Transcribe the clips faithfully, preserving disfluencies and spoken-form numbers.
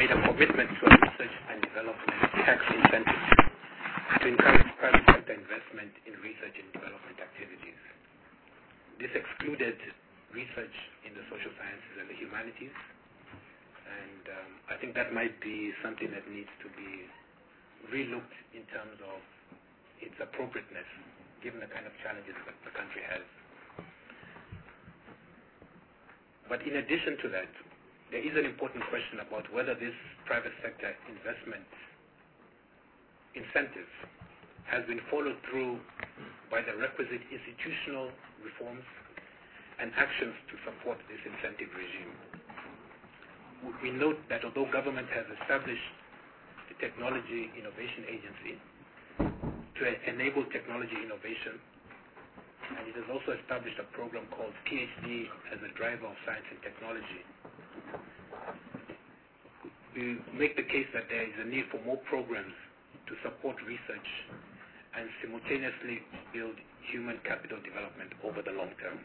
made a commitment to a research and development tax incentive to encourage private sector investment in research and development activities. This excluded research in the social sciences and the humanities, and um, I think that might be something that needs to be relooked in terms of its appropriateness, given the kind of challenges that the country has. But in addition to that, there is an important question about whether this private sector investment incentive has been followed through by the requisite institutional reforms and actions to support this incentive regime. We note that although government has established the Technology Innovation Agency to enable technology innovation, and it has also established a program called PhD as a driver of science and technology, we make the case that there is a need for more programs to support research and simultaneously build human capital development over the long term.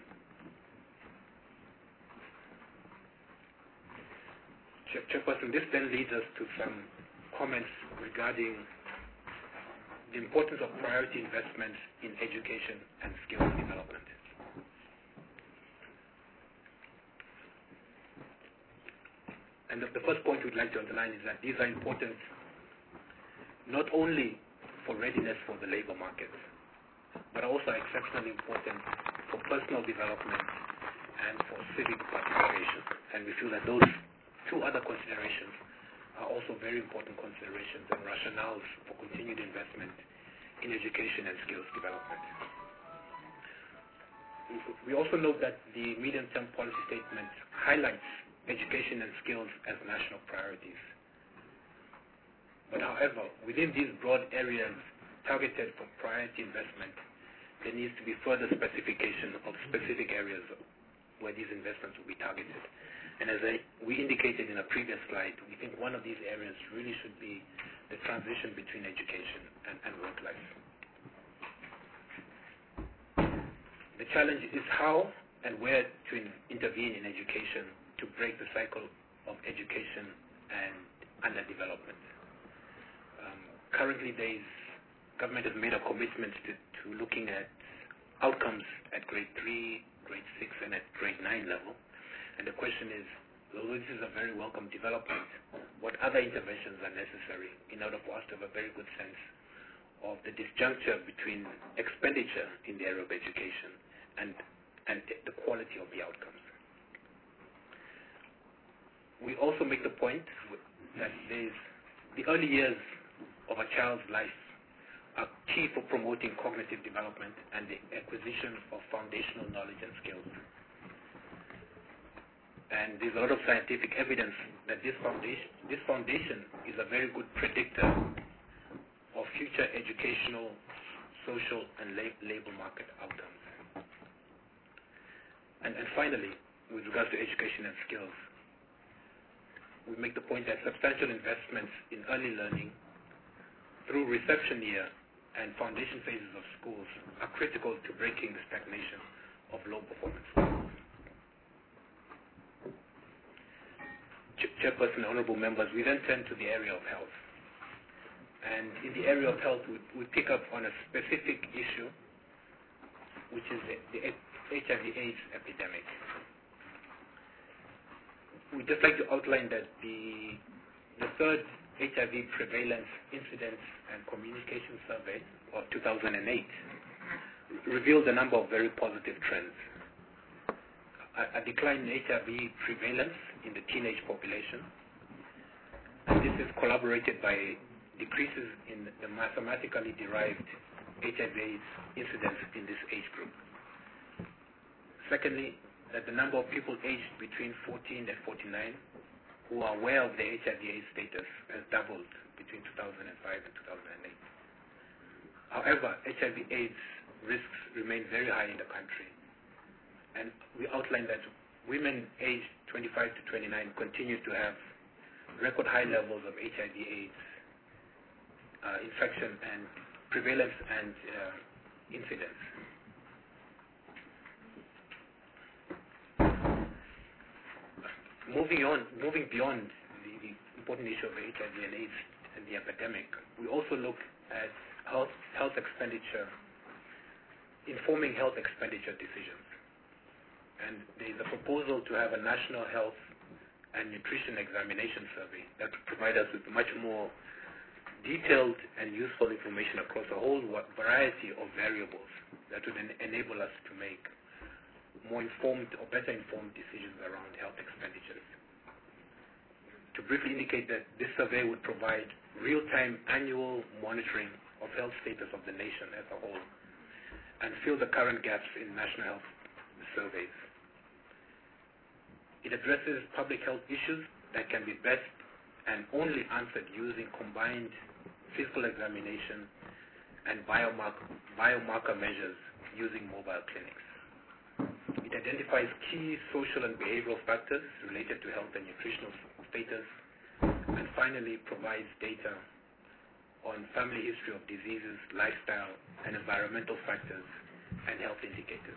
Chairperson, this then leads us to some comments regarding the importance of priority investments in education and skills development. And the, the first point we'd like to underline is that these are important not only for readiness for the labor market, but also exceptionally important for personal development and for civic participation. And we feel that those two other considerations are also very important considerations and rationales for continued investment in education and skills development. We also note that the medium-term policy statement highlights education and skills as national priorities. But however, within these broad areas targeted for priority investment, there needs to be further specification of specific areas where these investments will be targeted. And as I, we indicated in a previous slide, we think one of these areas really should be the transition between education and, and work life. The challenge is how and where to in, intervene in education to break the cycle of education and underdevelopment. Um, currently, there is, government has made a commitment to, to looking at outcomes at grade three, grade six, and at grade nine level. And the question is, although this is a very welcome development, what other interventions are necessary in order for us to have a very good sense of the disjuncture between expenditure in the area of education and, and the quality of the outcomes? We also make the point that there's, the early years of a child's life are key for promoting cognitive development and the acquisition of foundational knowledge and skills. And there's a lot of scientific evidence that this foundation, this foundation is a very good predictor of future educational, social, and lab, labor market outcomes. And, and finally, with regards to education and skills, we make the point that substantial investments in early learning through reception year and foundation phases of schools are critical to breaking the stagnation of low performance schools. Chairperson, honorable members, we then turn to the area of health. And in the area of health, we, we pick up on a specific issue, which is the, the H I V AIDS epidemic. We'd just like to outline that the, the third H I V prevalence incidence and communication survey of two thousand eight revealed a number of very positive trends. A, a decline in H I V prevalence in the teenage population, and this is corroborated by decreases in the mathematically derived H I V AIDS incidence in this age group. Secondly, that the number of people aged between fourteen and forty-nine who are aware of their H I V AIDS status has doubled between two thousand five and two thousand eight. However, H I V AIDS risks remain very high in the country, and we outline that women aged twenty-five to twenty-nine continue to have record high levels of H I V AIDS uh, infection and prevalence and uh, incidence. Moving on, moving beyond the, the important issue of H I V and AIDS and the epidemic, we also look at health, health expenditure, informing health expenditure decisions. And there is a proposal to have a national health and nutrition examination survey that would provide us with much more detailed and useful information across a whole variety of variables that would en enable us to make more informed or better informed decisions around health expenditures. To briefly indicate that this survey would provide real-time annual monitoring of health status of the nation as a whole and fill the current gaps in national health surveys. It addresses public health issues that can be best and only answered using combined physical examination and biomarker, biomarker measures using mobile clinics. It identifies key social and behavioral factors related to health and nutritional status, and finally provides data on family history of diseases, lifestyle, and environmental factors and health indicators.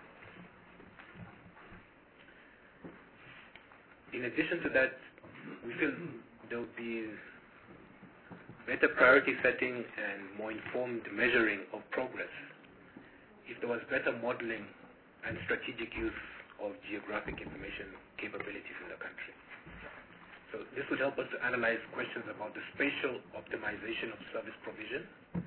In addition to that, we feel there will be better priority setting and more informed measuring of progress if there was better modeling and strategic use of geographic information capabilities in the country. So this would help us to analyze questions about the spatial optimization of service provision.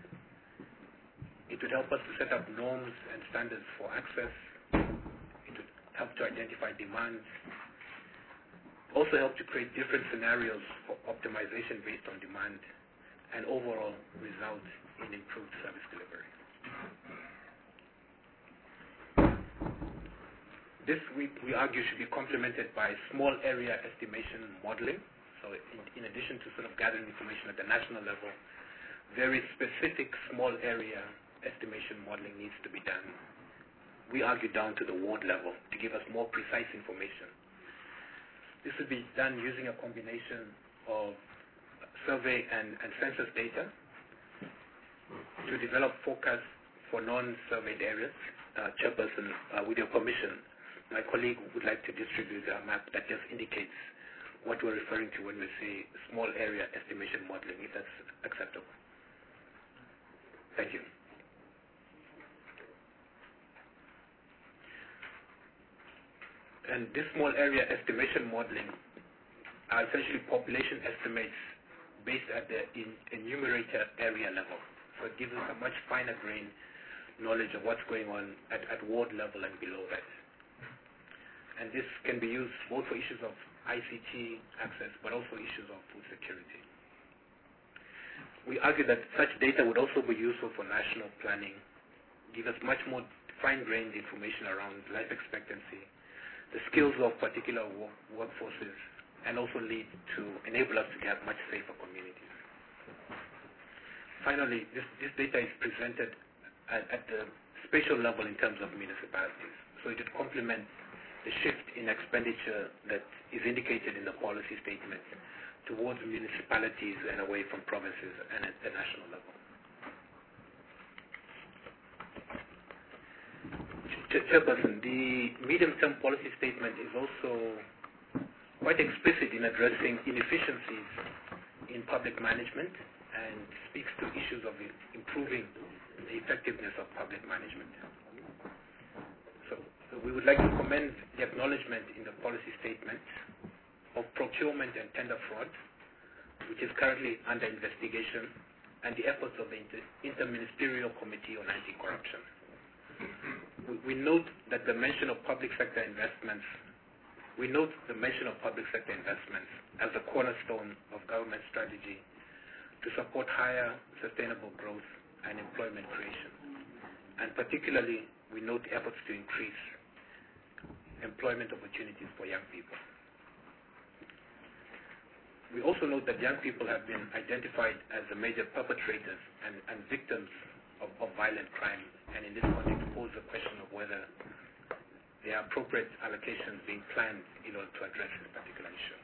It would help us to set up norms and standards for access. It would help to identify demands. Also help to create different scenarios for optimization based on demand, and overall result in improved service delivery. This, we, we argue, should be complemented by small area estimation modeling. So in, in addition to sort of gathering information at the national level, very specific small area estimation modeling needs to be done. We argue down to the ward level to give us more precise information. This would be done using a combination of survey and, and census data to develop forecasts for non-surveyed areas. Uh, Chairperson, uh, with your permission, my colleague would like to distribute a map that just indicates what we're referring to when we say small area estimation modeling, if that's acceptable. Thank you. And this small area estimation modeling are essentially population estimates based at the in, enumerator area level. So it gives us a much finer grain knowledge of what's going on at, at ward level and below that. And this can be used both for issues of I C T access, but also issues of food security. We argue that such data would also be useful for national planning, give us much more fine-grained information around life expectancy, the skills of particular work, workforces, and also lead to enable us to have much safer communities. Finally, this, this data is presented at, at the spatial level in terms of municipalities. So it would complement the shift in expenditure that is indicated in the policy statement towards municipalities and away from provinces and at the national level. Chairperson, the medium-term policy statement is also quite explicit in addressing inefficiencies in public management and speaks to issues of improving the effectiveness of public management. So, so we would like to commend the acknowledgement in the policy statement of procurement and tender fraud, which is currently under investigation, and the efforts of the Inter Interministerial Committee on Anti-Corruption. We, we note that the mention of public sector investments, we note the mention of public sector investments as a cornerstone of government strategy to support higher sustainable growth and employment creation. And particularly, we note efforts to increase employment opportunities for young people. We also note that young people have been identified as the major perpetrators and, and victims of, of violent crime, and in this context pose the question of whether there are appropriate allocations being planned in order to address this particular issue.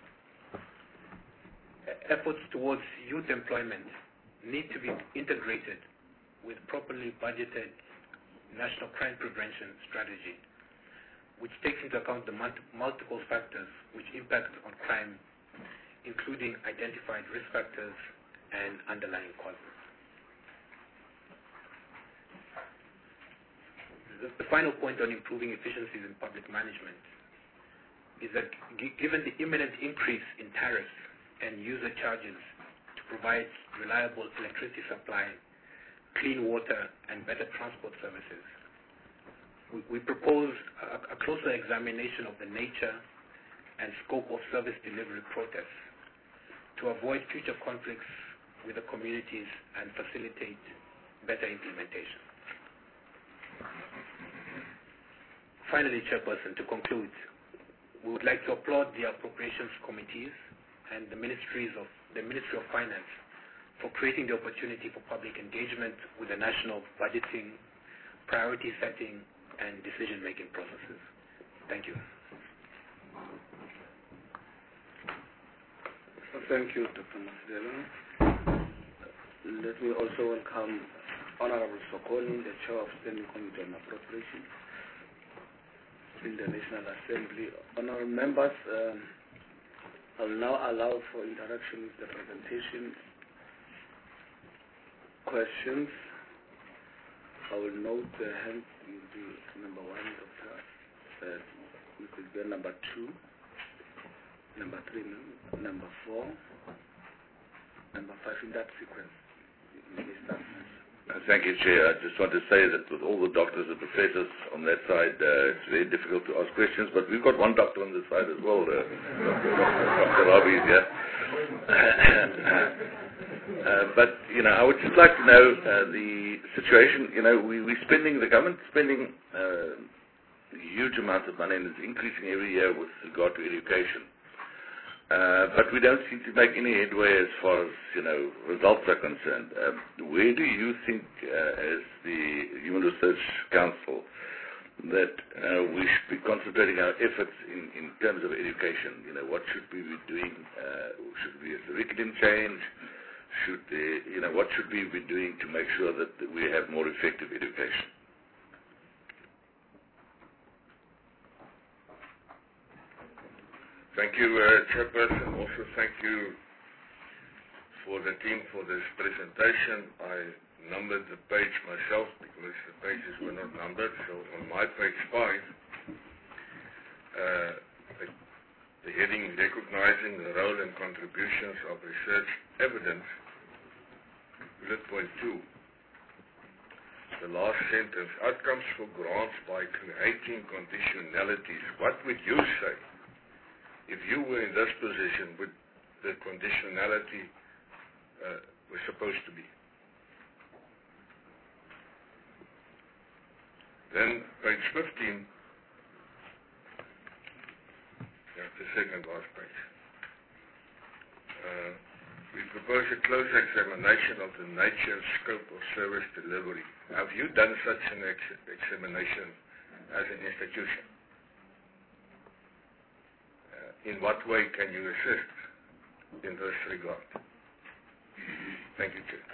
Efforts towards youth employment need to be integrated with properly budgeted national crime prevention strategy, which takes into account the multiple factors which impact on crime including identified risk factors and underlying causes. The final point on improving efficiencies in public management is that g given the imminent increase in tariffs and user charges to provide reliable electricity supply, clean water, and better transport services, we, we propose a, a closer examination of the nature and scope of service delivery protests to avoid future conflicts with the communities and facilitate better implementation. Finally, Chairperson, to conclude, we would like to applaud the appropriations committees and the ministries of the Ministry of Finance for creating the opportunity for public engagement with the national budgeting, priority setting, and decision-making processes. Thank you. Thank you, Doctor Masidela. Let me also welcome Honorable Sokoni, the Chair of Standing Committee on Appropriations in the National Assembly. Honorable members, um, I will now allow for interaction with the presentation. Questions. I will note the hand will be number one, Doctor Uh, we could be number two, number three, number four, number five, in that sequence. Thank you, Chair. I just want to say that with all the doctors and professors on that side, uh, it's very difficult to ask questions, but we've got one doctor on this side as well, uh, Doctor Rabi is here. uh, but, you know, I would just like to know uh, the situation. You know, we, we're spending, the government spending uh, huge amounts of money, and it's increasing every year with regard to education. Uh, but we don't seem to make any headway as far as, you know, results are concerned. Uh, where do you think, uh, as the Human Research Council, that uh, we should be concentrating our efforts in, in terms of education? You know, what should we be doing? Uh, should we be a curriculum change? Should they, you know, what should we be doing to make sure that we have more effective education? Thank you, uh, Chairperson. Also, thank you for the team for this presentation. I numbered the page myself because the pages were not numbered. So on my page five, uh, the, the heading recognizing the role and contributions of research evidence, bullet point two. The last sentence, outcomes for grants by creating conditionalities. What would you say? If you were in this position, would the conditionality uh, was supposed to be? Then page fifteen, yeah, the second last page. Uh, we propose a close examination of the nature and scope of service delivery. Have you done such an ex examination as an institution? In what way can you assist in this regard? Thank you, Chair.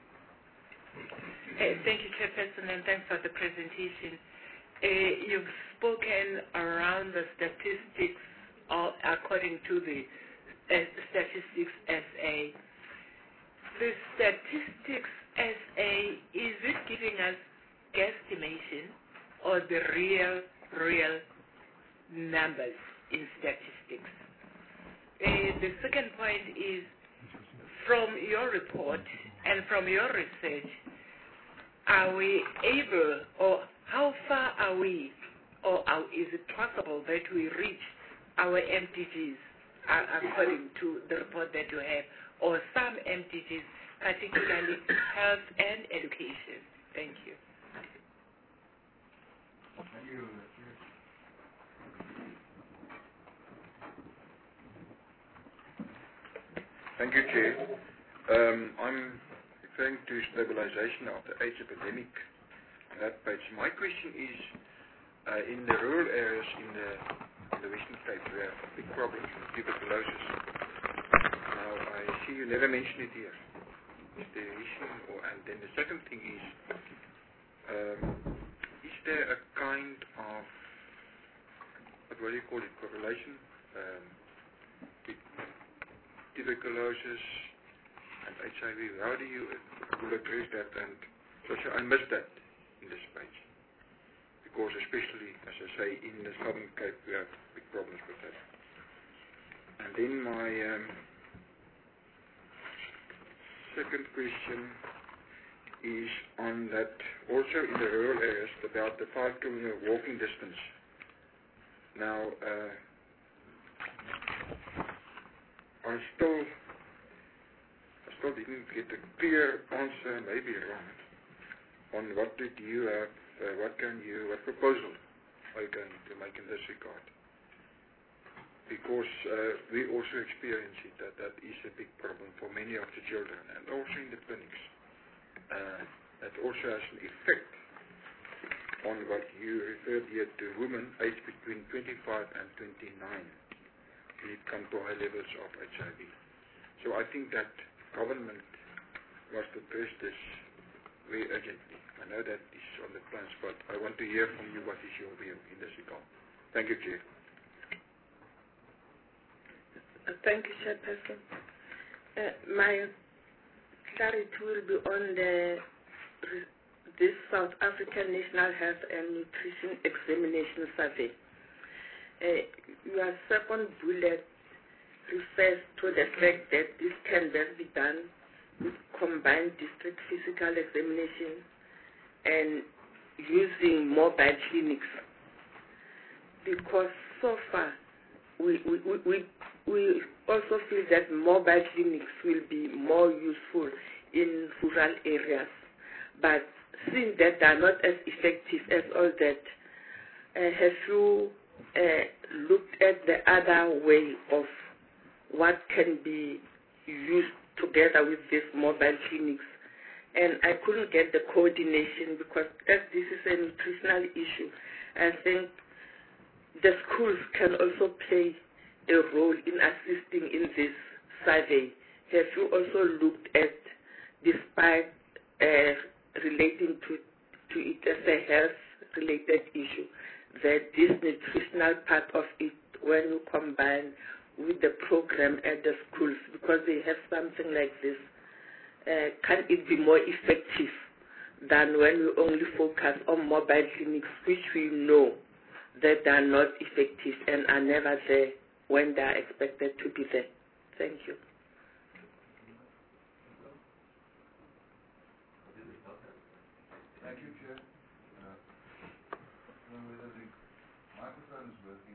Uh, thank you, Chairperson, and thanks for the presentation. Uh, you've spoken around the statistics all according to the uh, Statistics S A. The Statistics S A, is it giving us guesstimation or the real, real numbers in statistics? Uh, the second point is, from your report and from your research, are we able, or how far are we, or are, is it possible that we reach our M D Gs uh, according to the report that you have, or some M D Gs, particularly health and education? Thank you. Thank you. Thank you, Chair. Um, I'm referring to stabilization of the AIDS epidemic on that page. My question is, uh, in the rural areas in the, in the Western Cape, we have big problems with tuberculosis. Now, I see you never mention it here. Is there a reason? Or, and then the second thing is, um, is there a kind of, what do you call it, correlation? Um, tuberculosis and H I V. How do you will address that? And so I missed that in this page. Because especially, as I say, in the Southern Cape, we have big problems with that. And then my um, second question is on that, also in the rural areas, about the five kilometer walking distance. Now, uh, I still, I still didn't get a clear answer, maybe wrong, on what did you have, uh, what can you, what proposal are you going to make in this regard? Because uh, we also experience it, that that is a big problem for many of the children, and also in the clinics. Uh, that also has an effect on what you referred here to women aged between twenty-five and twenty-nine when it comes to high levels of H I V. So I think that government must address this very urgently. I know that is on the plans, but I want to hear from you what is your view in this regard. Thank you, Chair. Thank you, Chairperson. Uh, my clarity will be on the this South African National Health and Nutrition Examination Survey. Uh, your second bullet refers to the fact that this can best be done with combined district physical examination and using mobile clinics. Because so far, we, we, we, we We also feel that mobile clinics will be more useful in rural areas. But seeing that they are not as effective as all that, uh, have you uh, looked at the other way of what can be used together with these mobile clinics? And I couldn't get the coordination because as this is a nutritional issue, I think the schools can also play a role in assisting in this survey. Have you also looked at, despite uh, relating to, to it as a health-related issue, that this nutritional part of it, when you combine with the program at the schools, because they have something like this, uh, can it be more effective than when we only focus on mobile clinics, which we know that they are not effective and are never there when they are expected to be there. Thank you. Thank you, Chair. Uh, I don't know whether the microphone is working.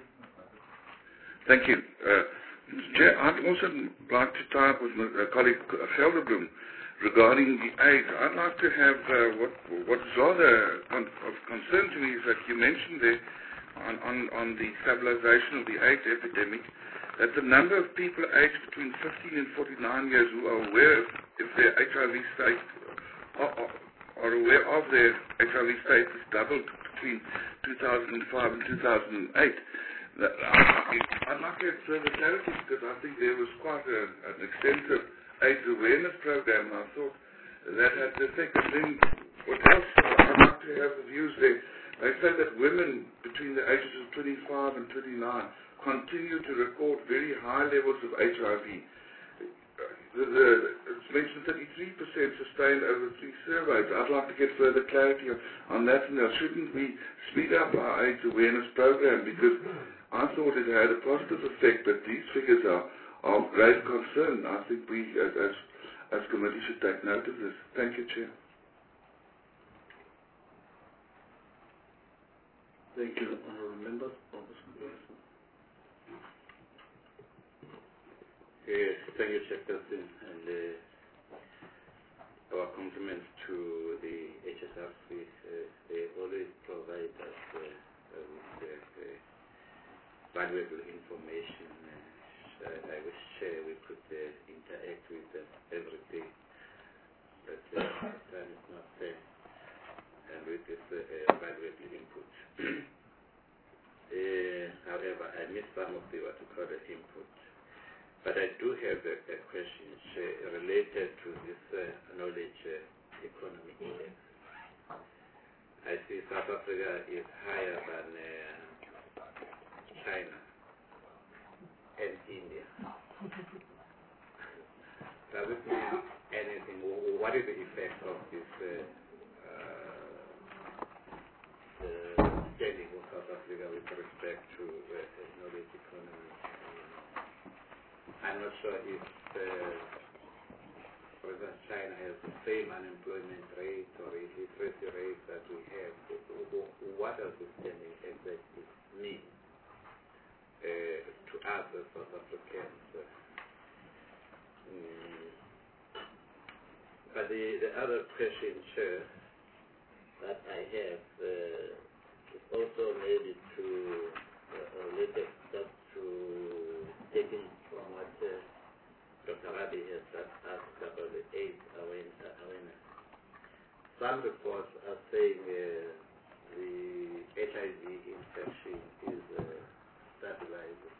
Thank you. Uh, Chair, I'd also like to tie up with my uh, colleague Gelderblom regarding the AIDS. I'd like to have uh, what what's rather con of concern to me is that you mentioned there On, on, on the stabilization of the AIDS epidemic, that the number of people aged between fifteen and forty-nine years who are aware if their H I V state are, are, are aware of their H I V state has doubled between two thousand five and two thousand eight. That, I'd like to have further clarity because I think there was quite a, an extensive AIDS awareness program, and I thought that had the effect. And then what else? I'd like to have the views there. They say that women between the ages of twenty-five and twenty-nine continue to record very high levels of H I V. The, the, it's mentioned thirty-three percent sustained over three surveys. I'd like to get further clarity on, on that. Now, shouldn't we speed up our AIDS awareness program? Because I thought it had a positive effect, but these figures are of great concern. I think we, as, as, as committee, should take note of this. Thank you, Chair. Thank you, honourable members. Yes, thank you, Chairperson, and uh, our compliments to the H S F. With, uh, they always provide us uh, uh, with uh, uh, valuable information. Uh, I wish uh, we could uh, interact with them every day, but uh, time is not there, and with this uh, valuable input. uh, however, I missed some of the what we call the input. But I do have a, a question uh, related to this uh, knowledge uh, economy index. I see South Africa is higher than uh, China and India. does it mean anything? What is the effect of this uh, uh, standing of South Africa with respect to uh, knowledge economy? I'm not sure if, uh, for example, China has the same unemployment rate or literacy rate that we have. What does the standing exactly mean uh, to us as South Africans? Mm. But the, the other question, Chair, that I have uh, is also maybe to uh, related just to taking from what uh, Doctor Rabi has asked about the AIDS awareness. Some reports are saying uh, the H I V infection is uh, stabilizing.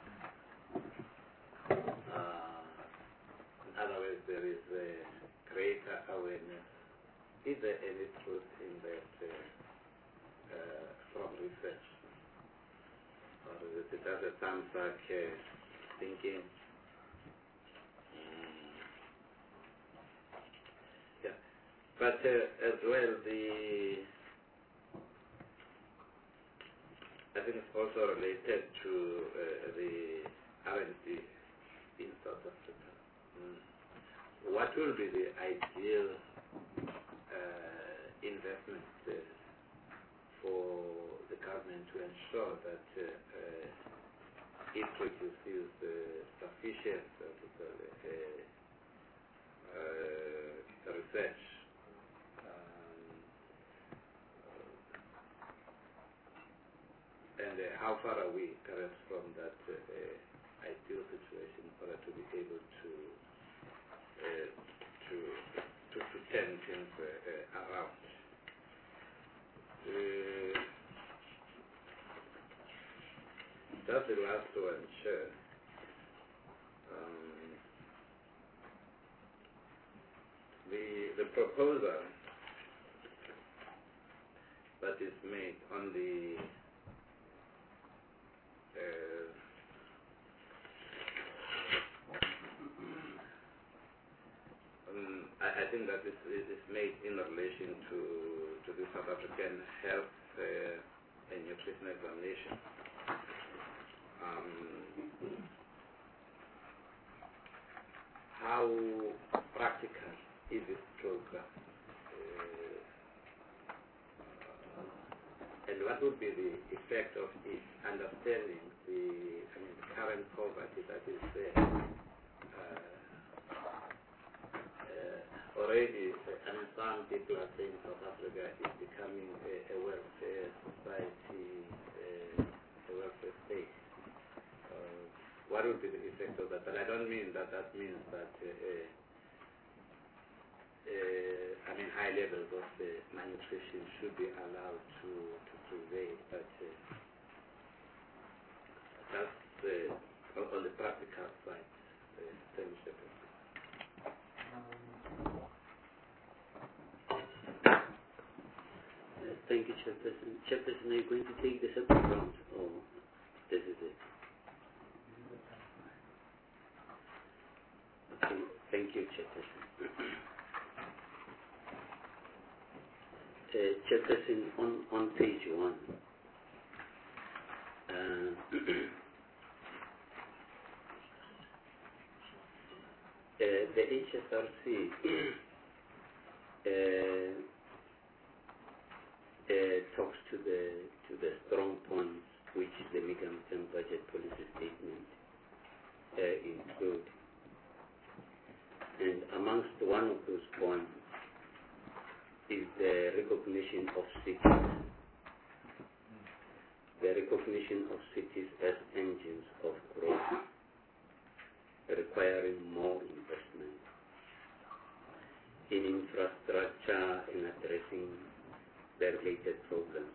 Uh, in other words, there is a greater awareness. Is there any truth in that uh, uh, from research? Or is it just a thumbs-up uh, thinking? Mm. Yeah. But uh, as well, the I think it's also related to uh, the R and D in South Africa. Mm. What will be the ideal uh, investment uh, for the government to ensure that uh, uh, it produces uh, sufficient uh, uh, research? Um, and uh, how far are we perhaps from that uh, uh, ideal situation for us to be able to Uh, to, to to turn things uh, uh, around. Uh, that's the last one, sure. Um, the the proposal that is made on the uh, Um, I, I think that this is made in relation to to the South African Health uh, and Nutrition Examination. Um, how practical is this program? Uh, uh, and what would be the effect of it, understanding the, I mean, the current poverty that is there? Uh, Uh, already, uh, I mean, some people are saying South Africa is becoming a, a welfare society, uh, a welfare state. Uh, what would be the effect of that? But I don't mean that that means that, uh, uh, uh, I mean, high levels of uh, malnutrition should be allowed to, to prevail. But uh, that's uh, on, on the practical side. Uh, thank you. Thank you, Chairperson. Chairperson, are you going to take the second round, or this is it? Okay, thank you, Chairperson. uh, Chairperson, on, on page one, uh, uh, the H S R C uh, Uh, talks to the to the strong points which the medium-term budget policy statement uh, include, and amongst one of those points is the recognition of cities, the recognition of cities as engines of growth, requiring more investment in infrastructure and addressing the related problems.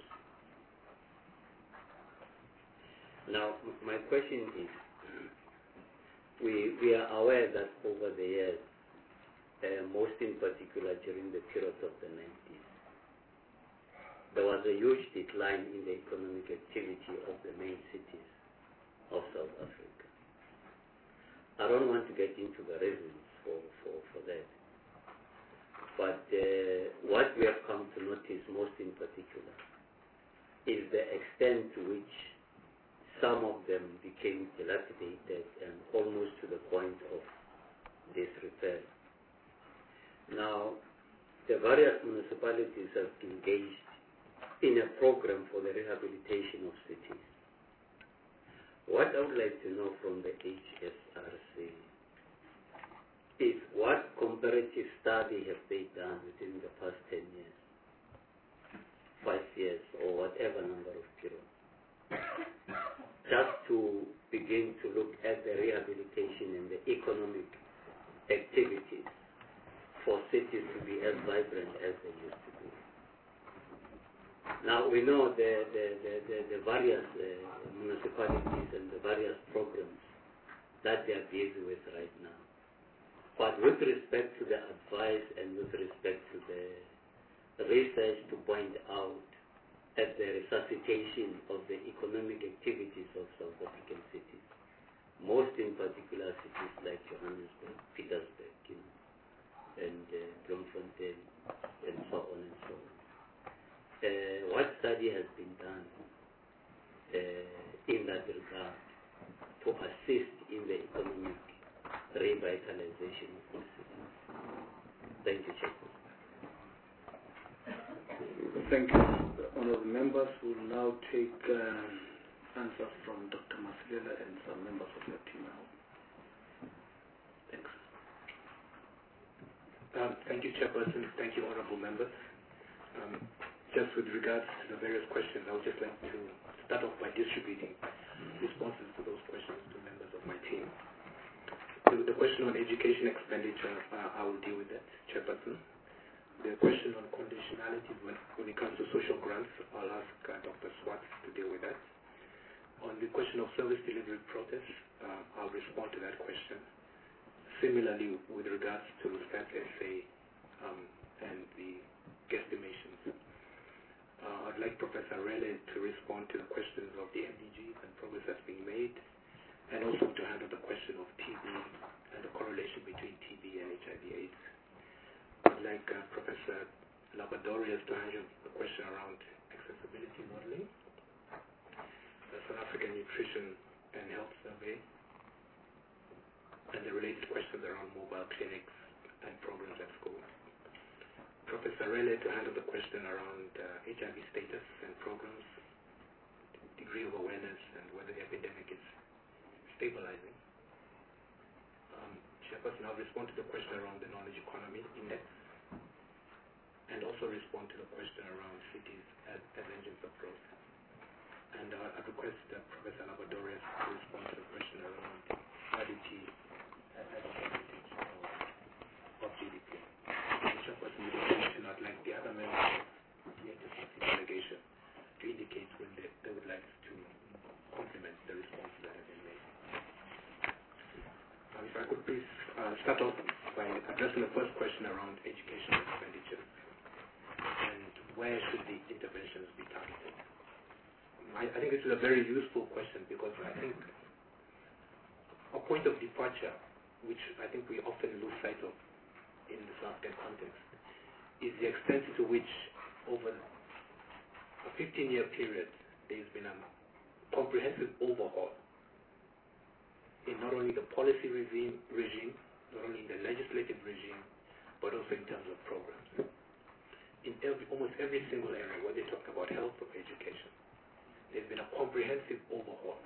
Now, my question is, we, we are aware that over the years, uh, most in particular during the period of the nineties, there was a huge decline in the economic activity of the main cities of South Africa. I don't want to get into the reasons for, for, for that. But uh, what we have come to notice most in particular is the extent to which some of them became dilapidated and almost to the point of disrepair. Now, the various municipalities have engaged in a program for the rehabilitation of cities. What I would like to know from the H S R C is what comparative study have they done within the past ten years, five years, or whatever number of periods, just to begin to look at the rehabilitation and the economic activities for cities to be as vibrant as they used to be. Now we know the, the, the, the, the various uh, municipalities and the various programs that they are busy with right now. But with respect to the advice and with respect to the research to point out at the resuscitation of the economic activities of South African cities, most in particular cities like Johannesburg, Pietersburg, you know, and uh, Bloemfontein, and so on and so on. Uh, what study has been done uh, in that regard to assist in the economic revitalization of these cities? Thank you, Chairman. Thank you. Honourable members will now take uh, answers from Doctor Masilela and some members of your team now. Thanks. Um, thank you, Chairperson. Thank you, honourable members. Um, just with regards to the various questions, I would just like to start off by distributing responses to those questions to members of my team. So the question on education expenditure, uh, I will deal with that, Chairperson. The question on conditionalities when, when it comes to social grants, I'll ask uh, Doctor Swartz to deal with that. On the question of service delivery process, uh, I'll respond to that question. Similarly, with regards to that essay um, and the guesstimations, uh, I'd like Professor Rele to respond to the questions of the M D Gs and progress that's being made, and also to handle the question of T B and the correlation between T B and H I V AIDS. I'd like uh, Professor Labadorius to handle the question around accessibility modeling, the South African Nutrition and Health Survey, and the related questions around mobile clinics and programs at school. Professor Rele to handle the question around uh, H I V status and programs, degree of awareness, and whether the epidemic is stabilizing. Um, Chairperson, I'll respond to the question around the knowledge economy index, and also respond to the question around cities as, as engines of growth. And uh, I request uh, Professor Labadorius to respond to the question around R D P as a percentage of, of G D P. Chairperson, with the question, I'd like the other members of the H S R C delegation to indicate when they, they would like to complement the responses that have been made. Uh, if I could please uh, start off by addressing the first question around educational expenditures and where should the interventions be targeted. I, I think this is a very useful question because I think a point of departure, which I think we often lose sight of in the South African context, is the extent to which over a fifteen-year period there's been a comprehensive overhaul in not only the policy regime, regime, not only in the legislative regime, but also in terms of programs. In every, almost every single area, whether they talk about health or education, there's been a comprehensive overhaul.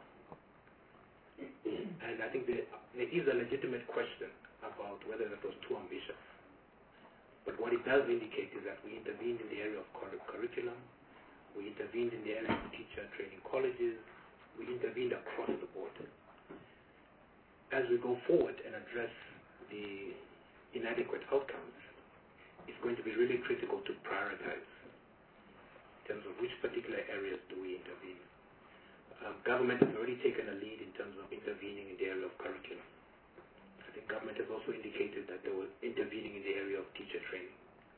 And I think there, there is a legitimate question about whether that was too ambitious. But what it does indicate is that we intervened in the area of curriculum, we intervened in the area of teacher training colleges, we intervened across the board. As we go forward and address the inadequate outcomes, it's going to be really critical to prioritize in terms of which particular areas do we intervene. Uh, government has already taken a lead in terms of intervening in the area of curriculum. I think government has also indicated that they were intervening in the area of teacher training.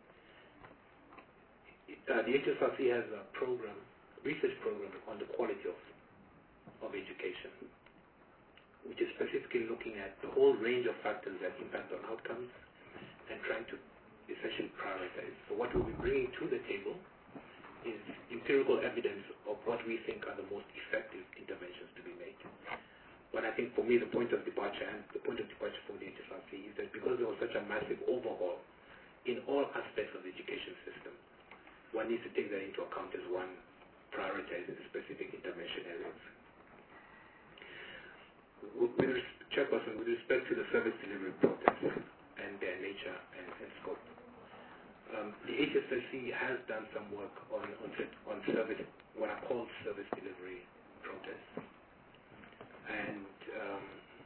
Uh, the H S R C has a program, research program on the quality of, of education. which is specifically looking at the whole range of factors that impact on outcomes and trying to essentially prioritize. So what we'll be bringing to the table is empirical evidence of what we think are the most effective interventions to be made. But I think for me, the point of departure and the point of departure for the H S R C is that because there was such a massive overhaul in all aspects of the education system, one needs to take that into account as one prioritizes specific intervention areas. With, with, Chairperson, with respect to the service delivery process and their nature and, and scope, um, the H S R C has done some work on, on, on service, what are called service delivery protests. And um,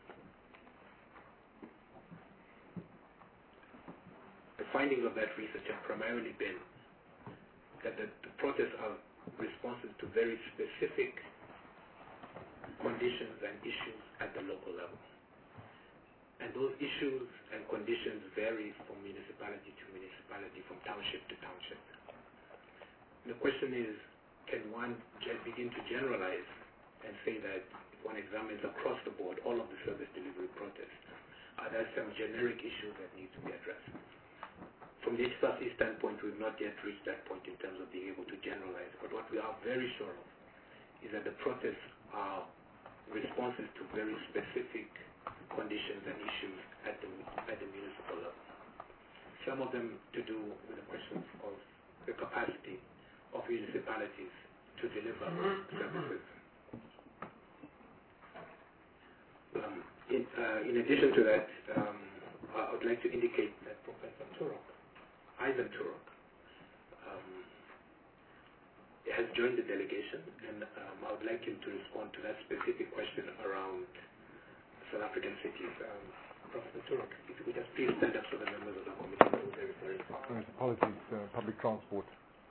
the findings of that research have primarily been that the, the protests are responsive to very specific conditions and issues at the local level. And those issues and conditions vary from municipality to municipality, from township to township. And the question is, can one begin to generalize and say that if one examines across the board all of the service delivery protests, are there some generic issues that need to be addressed? From the H S R C standpoint, we've not yet reached that point in terms of being able to generalize, but what we are very sure of is that the protests are responses to very specific conditions and issues at the, at the municipal level. Some of them to do with the questions of the capacity of municipalities to deliver services. Um, in, uh, in addition to that, um, I would like to indicate that Professor Turok, Ivan Turok, um, has joined the delegation, and um, I would like him to respond to that specific question around South African cities. Um, Professor Turok, if you could just please stand up so the members of the committee know who they're referring to. Apologies, uh, public transport.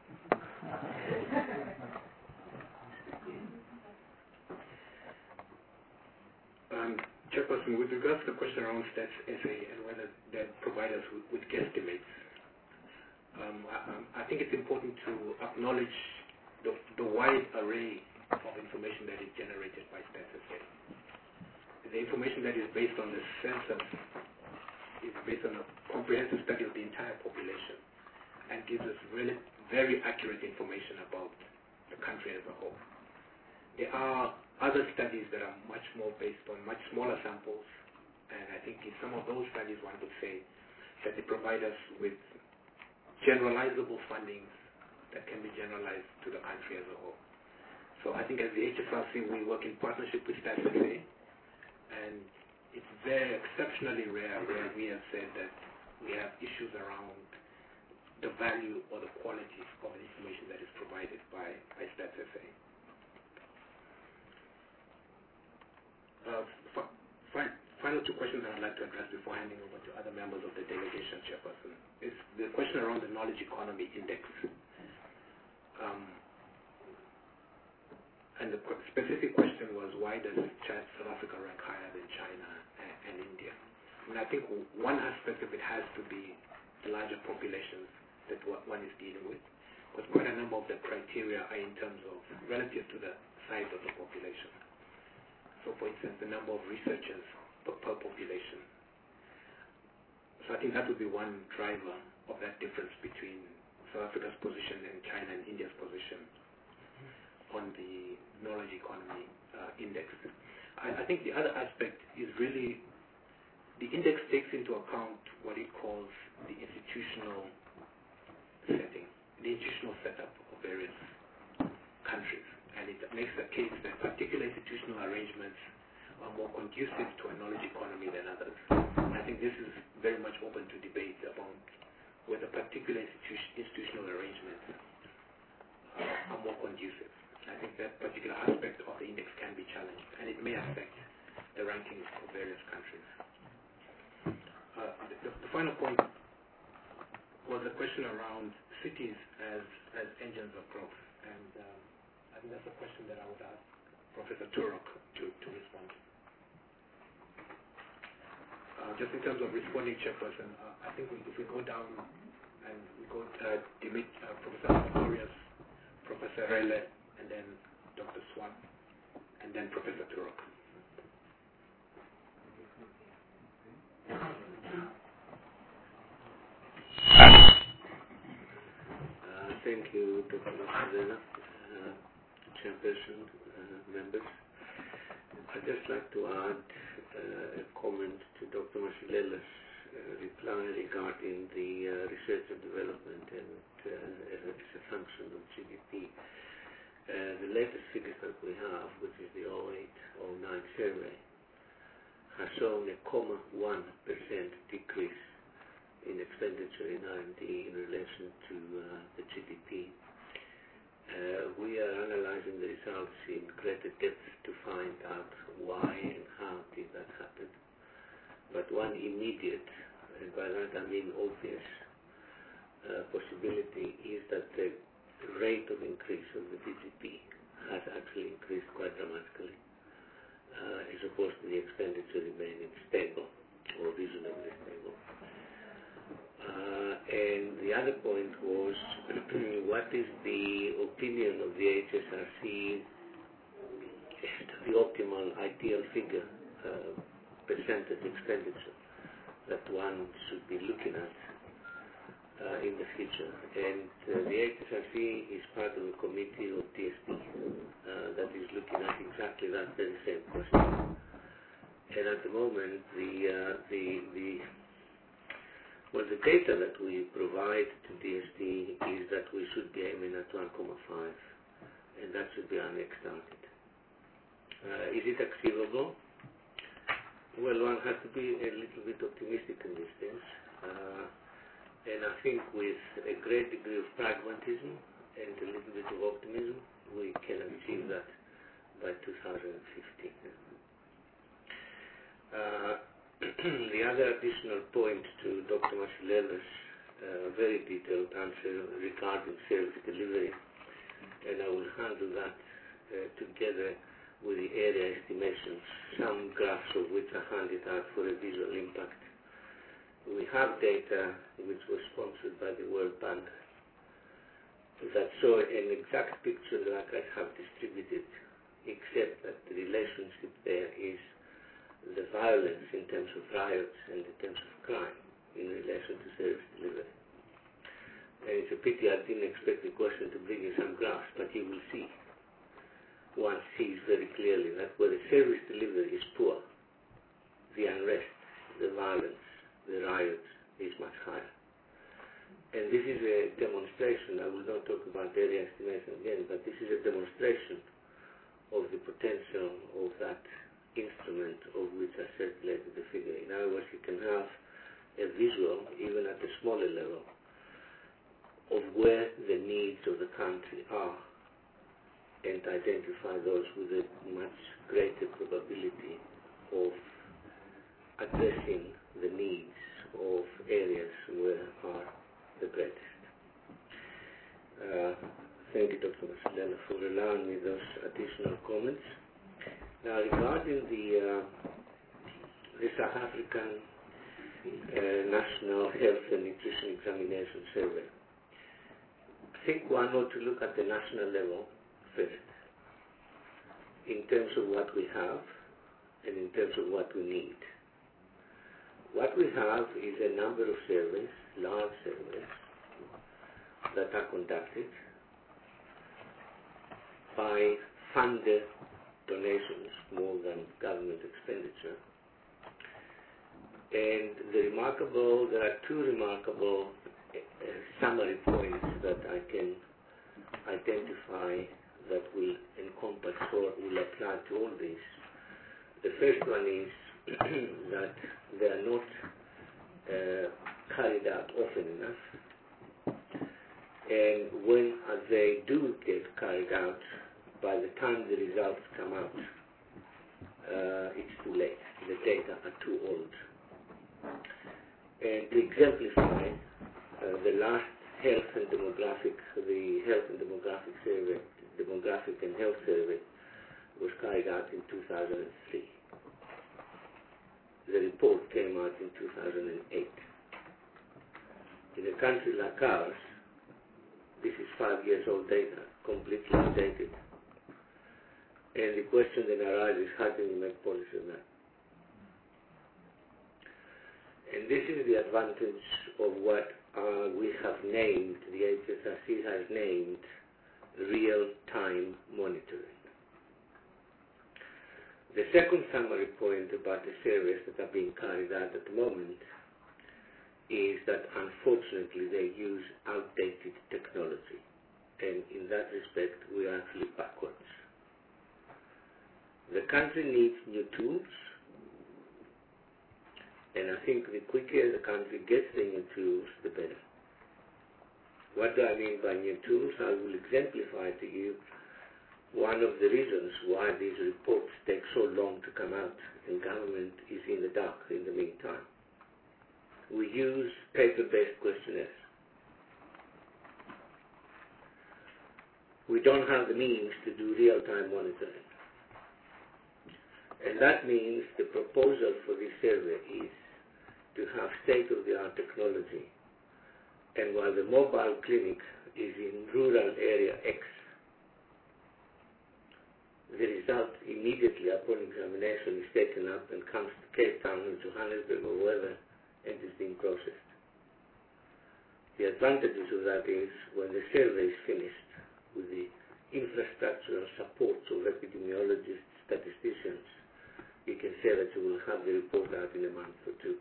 Um, Chairperson, with regards to the question around Stats S A and whether they provide us with, with guesstimates, um, I, um, I think it's important to acknowledge the, the wide array of information that is generated by Stats S A. The information that is based on the census is based on a comprehensive study of the entire population and gives us really very accurate information about the country as a whole. There are other studies that are much more based on much smaller samples, and I think in some of those studies one would say that they provide us with generalizable findings that can be generalized to the country as a whole. So I think as the H S R C we work in partnership with Stats S A, and it's very exceptionally rare where we have said that we have issues around the value or the quality of the information that is provided by, by Stats S A. Uh, fi final two questions I would like to address before handing over to other members of the delegation, Chairperson, is the question around the knowledge economy index. Um, and the qu specific question was, why does South Africa rank higher than China and, and India? I mean, I think one aspect of it has to be the larger populations that one is dealing with, because quite a number of the criteria are in terms of relative to the size of the population. So, for instance, the number of researchers per, per population. So I think that would be one driver of that difference between South Africa's position and China and India's position on the knowledge economy uh, index. I, I think the other aspect is really the index takes into account what it calls the institutional setting, the institutional setup of various countries. And it makes the case that particular institutional arrangements are more conducive to a knowledge economy than others. And I think this is very much open to debate about whether particular institu institutional arrangements uh, are more conducive. I think that particular aspect of the index can be challenged, and it may affect the rankings of various countries. Uh, the, the final point was a question around cities as, as engines of growth. And um, I think that's a question that I would ask Professor Turok to, to respond to. Uh, just in terms of responding, Chairperson, uh, I think we, if we go down and we go to uh, Dimit, uh, Professor Pistorius, Professor Rele, and then Doctor Swan, and then Professor Turok. thank you, Doctor Masidela, uh, Chairperson, uh, members. I'd just like to add uh, a comment to Doctor Masidela's uh, reply regarding the uh, research and development and uh, as a function of G D P. Uh, the latest figures that we have, which is the oh eight oh nine survey, has shown a zero point one percent decrease in expenditure in R and D in relation to uh, the G D P. Uh, we are analyzing the results in greater depth to find out why and how did that happen. But one immediate, and by that I mean obvious, uh, possibility is that the rate of increase of the G D P has actually increased quite dramatically, uh, as opposed to the expenditure remaining stable or reasonably stable. Uh, and the other point was what is the opinion of the H S R C as to the optimal ideal figure, uh, percentage expenditure that one should be looking at uh, in the future. And uh, the H S R C is part of a committee of D S P uh, that is looking at exactly that very same question. And at the moment, the uh, the the Well, the data that we provide to D S T is that we should be aiming at one point five, and that should be our next target. Uh, is it achievable? Well, one has to be a little bit optimistic in these things, uh, and I think with a great degree of pragmatism and a little bit of optimism, we can achieve that by two thousand fifteen. Uh, The other additional point to Doctor Masidela's uh, very detailed answer regarding service delivery, and I will handle that uh, together with the area estimations, some graphs of which are handed out for a visual impact. We have data which was sponsored by the World Bank that show an exact picture like I have distributed, except that the relationship there is the violence in terms of riots and in terms of crime in relation to service delivery. And it's a pity I didn't expect the question to bring you some graphs, but you will see. One sees very clearly that where the service delivery is poor, the unrest, the violence, the riots is much higher. And this is a demonstration, I will not talk about area estimation again, but this is a demonstration of the potential of that instrument of which I circulated the figure. In other words, you can have a visual, even at a smaller level, of where the needs of the country are and identify those with a much greater probability of addressing the needs of areas where are the greatest. Uh, thank you, Doctor Masidela, for allowing me those additional comments. Now, regarding the, uh, the South African uh, National Health and Nutrition Examination Survey, I think one ought to look at the national level first, in terms of what we have and in terms of what we need. What we have is a number of surveys, large surveys, that are conducted by funded donations more than government expenditure. And the remarkable, there are two remarkable uh, summary points that I can identify that will encompass or will apply to all these. The first one is that they are not uh, carried out often enough, and when they do get carried out, by the time the results come out, uh, it's too late. The data are too old. And to exemplify, uh, the last health and demographic, the health and demographic survey, demographic and health survey, was carried out in two thousand three. The report came out in two thousand eight. In a country like ours, this is five years old data, completely outdated. And the question then arises, how can you make policy on that? And this is the advantage of what uh, we have named, the H S R C has named real-time monitoring. The second summary point about the surveys that are being carried out at the moment is that unfortunately they use outdated technology, and in that respect we are actually backwards. The country needs new tools, and I think the quicker the country gets the new tools, the better. What do I mean by new tools? I will exemplify to you one of the reasons why these reports take so long to come out and government is in the dark in the meantime. We use paper-based questionnaires. We don't have the means to do real-time monitoring. And that means the proposal for this survey is to have state-of-the-art technology. And while the mobile clinic is in rural area X, the result immediately upon examination is taken up and comes to Cape Town or Johannesburg or wherever and is being processed. The advantages of that is when the survey is finished with the infrastructural support of epidemiologists, statisticians, you can say that you will have the report out in a month or two.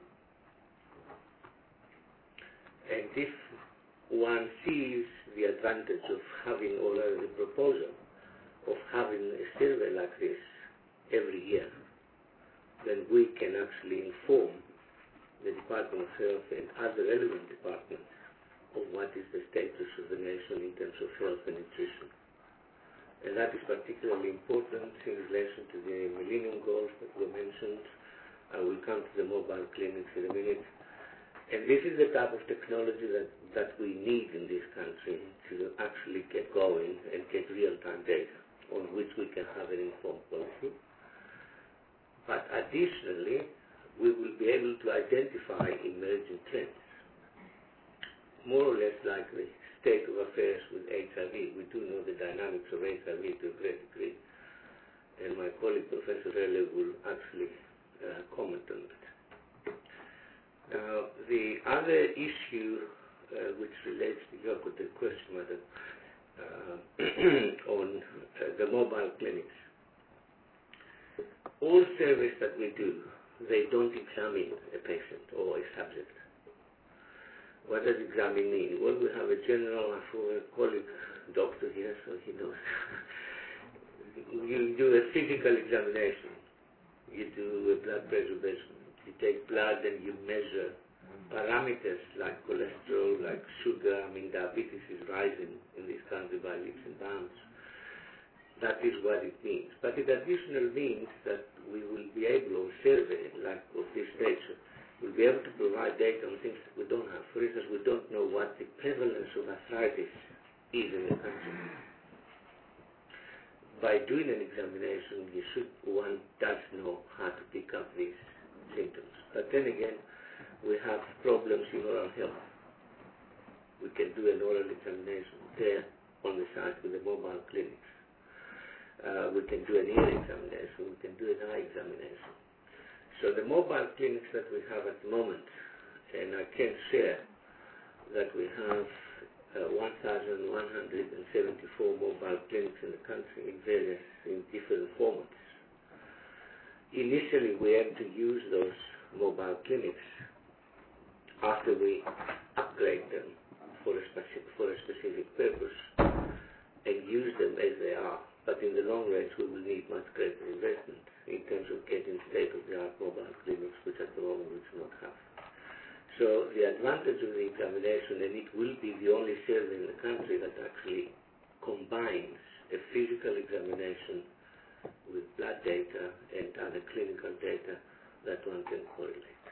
And if one sees the advantage of having already the proposal of having a survey like this every year, then we can actually inform the Department of Health and other relevant departments of what is the status of the nation in terms of health and nutrition. And that is particularly important in relation to the Millennium Goals that were mentioned. I will come to the mobile clinics in a minute. And this is the type of technology that, that we need in this country to actually get going and get real-time data on which we can have an informed policy. But additionally, we will be able to identify emerging trends, more or less like the state of affairs with H I V. We do know the dynamics of H I V to a great degree, and my colleague Professor Relle will actually uh, comment on that. Now, the other issue uh, which relates to your question, Madam, uh, on uh, the mobile clinics. All surveys that we do, they don't examine a patient or a subject. What does examine mean? Well, we have a general, I have a colleague doctor here, so he knows. You do a physical examination. You do a blood pressure measurement. You take blood and you measure parameters like cholesterol, like sugar. I mean, diabetes is rising in this country by leaps and bounds. That is what it means. But it additionally means that we will be able, or survey like of this nature, we'll be able to provide data on things that we don't have. For instance, we don't know what the prevalence of arthritis is in the country. By doing an examination, you should, one does know how to pick up these symptoms. But then again, we have problems in oral health. We can do an oral examination there on the site with the mobile clinics. Uh, we can do an ear examination, we can do an eye examination. So the mobile clinics that we have at the moment, and I can share that we have uh, one thousand one hundred seventy-four mobile clinics in the country in various, in different formats. Initially, we had to use those mobile clinics after we upgrade them for a, speci- for a specific purpose and use them as they are. But in the long range, we will need much greater investment in terms of getting state-of-the-art mobile clinics, which at the moment we do not have. So the advantage of the examination, and it will be the only survey in the country that actually combines a physical examination with blood data and other clinical data that one can correlate.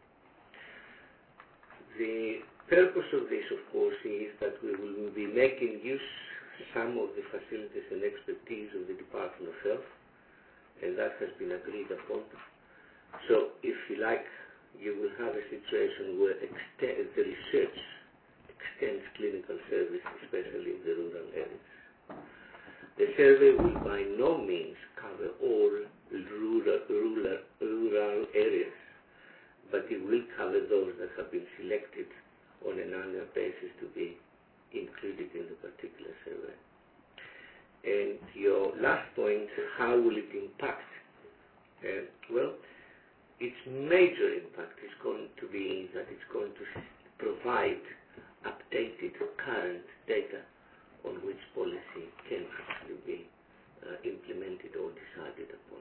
The purpose of this, of course, is that we will be making use some of the facilities and expertise of the Department of Health, and that has been agreed upon. So, if you like, you will have a situation where extend, the research extends clinical service, especially in the rural areas. The survey will by no means cover all rural, rural, rural areas, but it will cover those that have been selected on an annual basis to be included in the particular survey. And your last point, how will it impact? Uh, well, its major impact is going to be that it's going to provide updated current data on which policy can actually be uh, implemented or decided upon.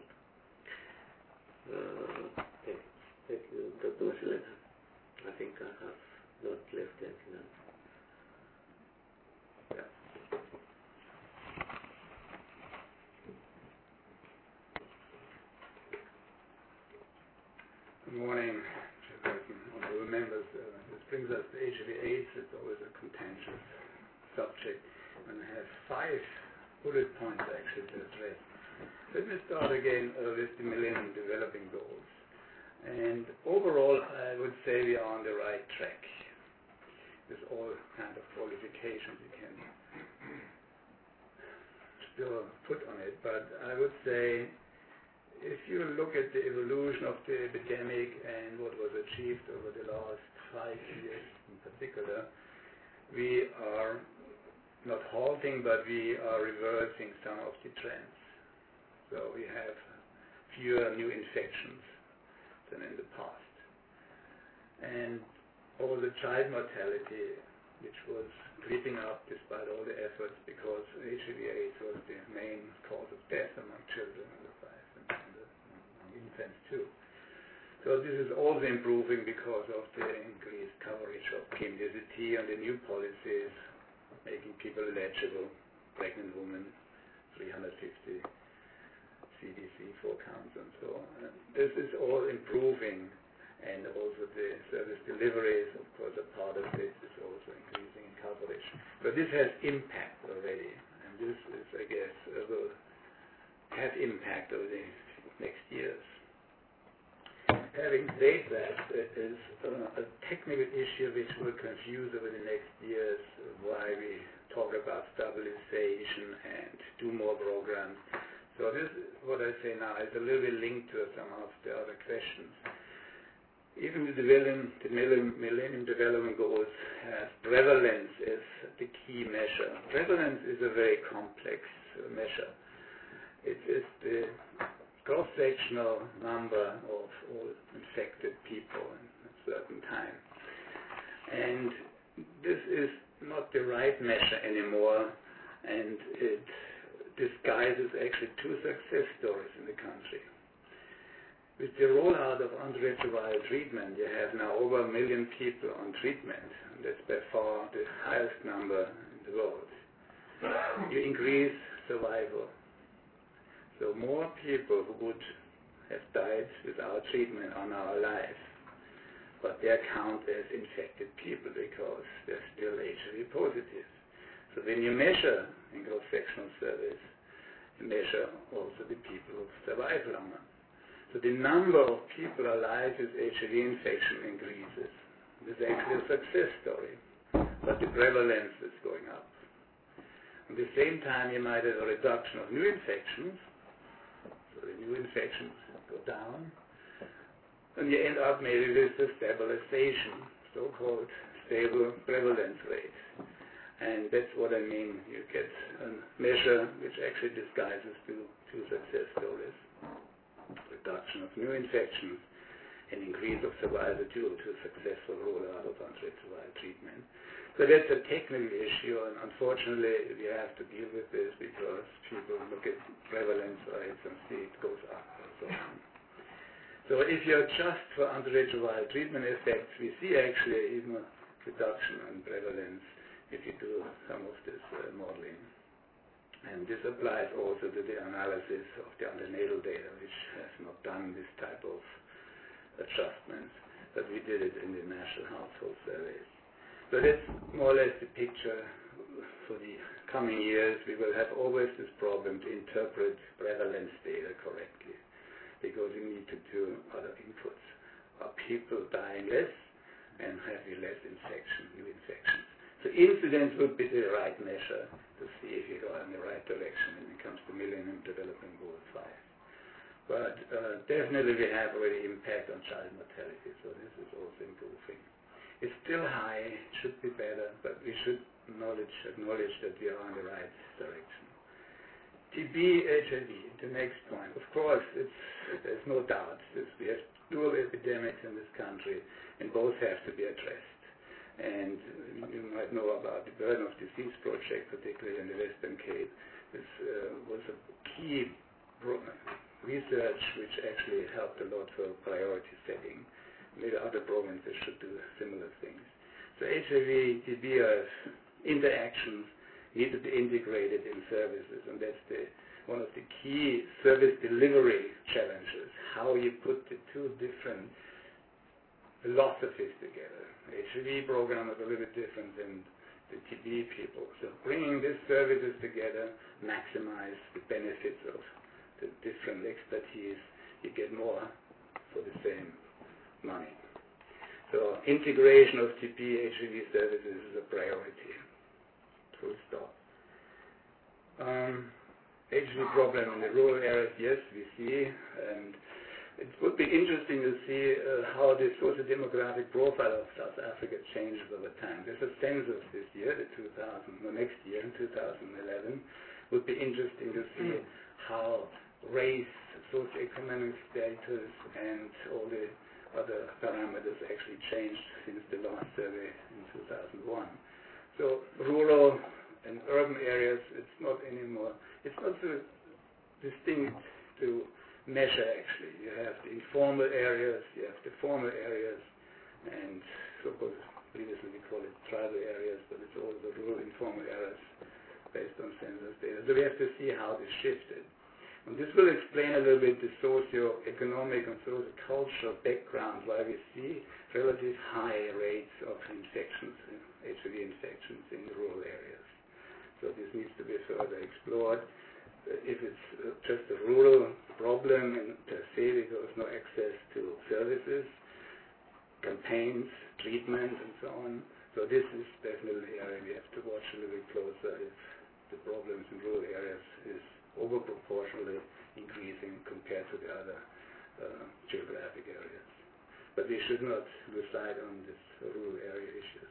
Uh, okay. Thank you, Doctor Maseleka. I think I have not left anything else. Yeah. Good morning, Chairperson, honorable members. Uh, this brings us to H I V AIDS. It's always a contentious subject, and I have five bullet points actually to address. Let me start again uh, with the Millennium Development Goals. And overall, I would say we are on the right track. With all kind of qualifications you can still put on it, but I would say if you look at the evolution of the epidemic and what was achieved over the last five years in particular, we are not halting, but we are reversing some of the trends. So we have fewer new infections than in the past. And all the child mortality, which was creeping up despite all the efforts, because H I V AIDS was the main cause of death among children under five and, and, and infants too. So this is also improving because of the increased coverage of P M D C T and the new policies making people eligible, pregnant women, three hundred fifty C D C four counts and so on. This is all improving, and also the service deliveries, of course, a part of this is also increasing in coverage. But this has impact already, and this is, I guess, uh, will have impact over the next years. Having said that, it is uh, a technical issue which will confuse over the next years why we talk about stabilization and do more programs. So this, what I say now, is a little bit linked to some of the other questions. Even the Millennium, the Millennium Development Goals has prevalence as the key measure. Prevalence is a very complex uh, measure. It is the cross-sectional number of all infected people in a certain time. And this is not the right measure anymore, and it disguises actually two success stories in the country. With the rollout of antiretroviral treatment, you have now over a million people on treatment, and that's by far the highest number in the world. You increase survival. So more people who would have died without treatment are now alive, but they are counted as infected people because they're still H I V positive. So when you measure in cross-sectional surveys, you measure also the people who survive longer. So the number of people alive with H I V infection increases. This is actually a success story, but the prevalence is going up. At the same time, you might have a reduction of new infections, so the new infections go down, and you end up maybe with a stabilization, so-called stable prevalence rate. And that's what I mean. You get a measure which actually disguises two, two success stories. Reduction of new infections and increase of survival due to successful rollout of antiretroviral treatment. So that's a technical issue, and unfortunately we have to deal with this because people look at prevalence rates and see it goes up and so on. So if you adjust for antiretroviral treatment effects, we see actually even a reduction in prevalence if you do some of this uh, modeling. And this applies also to the analysis of the antenatal data, which has not done this type of adjustments, but we did it in the national household surveys. So that's more or less the picture for the coming years. We will have always this problem to interpret prevalence data correctly, because we need to do other inputs. Are people dying less and having less infection, new infections? So incidence would be the right measure to see if you go in the right direction when it comes to Millennium Development Goal five. But uh, definitely we have already impact on child mortality, so this is also improving. It's still high, it should be better, but we should acknowledge, acknowledge that we are on the right direction. T B, H I V, the next point. Of course, it's, there's no doubt that we have dual epidemics in this country, and both have to be addressed. And you might know about the Burden of Disease Project, particularly in the Western Cape. This uh, was a key research which actually helped a lot for priority setting. Maybe other provinces should do similar things. So H I V, T B are interactions need to be integrated in services, and that's the, one of the key service delivery challenges, how you put the two different philosophies together. H I V program is a little bit different than the T B people. So bringing these services together, maximize the benefits of the different expertise, you get more for the same money. So integration of T B, H I V services is a priority. Full stop. Um, H I V problem in the rural areas, yes, we see, and it would be interesting to see uh, how the socio-demographic profile of South Africa changes over time. There's a census this year, the two thousand, the next year, in two thousand eleven. It would be interesting to see how race, socioeconomic status, and all the other parameters actually changed since the last survey in two thousand one. So rural and urban areas, it's not anymore, it's not so distinct to measure actually. You have the informal areas, you have the formal areas, and so-called, previously we call it tribal areas, but it's all the rural informal areas based on census data. So we have to see how this shifted. And this will explain a little bit the socio-economic and socio-cultural background why we see relative high rates of infections, H I V infections in the rural areas. So this needs to be further explored. If it's just a rural problem and per se because no access to services, campaigns, treatment, and so on. So this is definitely an area we have to watch a little bit closer if the problems in rural areas is overproportionally increasing compared to the other uh, geographic areas. But we should not decide on these rural area issues.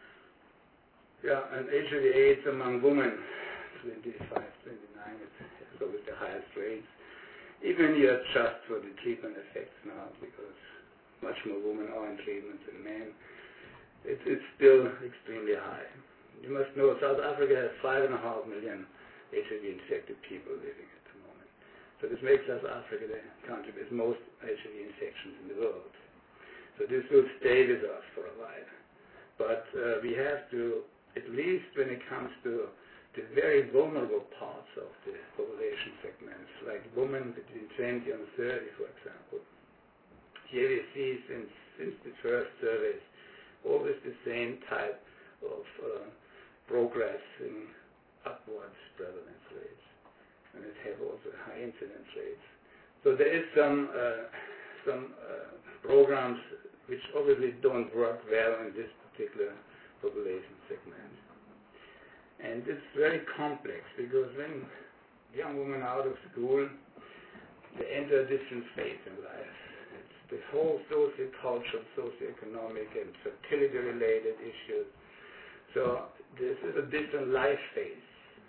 Yeah, and H I V AIDS among women, twenty-five, twenty-nine, it's always the highest rates. Even you adjust for the treatment effects now, because much more women are in treatment than men, it, it's still extremely high. You must know South Africa has five and a half million H I V-infected people living at the moment. So this makes South Africa the country with most H I V infections in the world. So this will stay with us for a while. But uh, we have to, at least when it comes to the very vulnerable parts of the population segments, like women between twenty and thirty, for example, here we see since, since the first surveys always the same type of uh, progress in upwards prevalence rates, and it have also high incidence rates. So there is some uh, some uh, programs which obviously don't work well in this particular population segment. And it's very complex because when young women are out of school, they enter a different phase in life. It's the whole socio-cultural, socio-economic, and fertility-related issues. So this is a different life phase.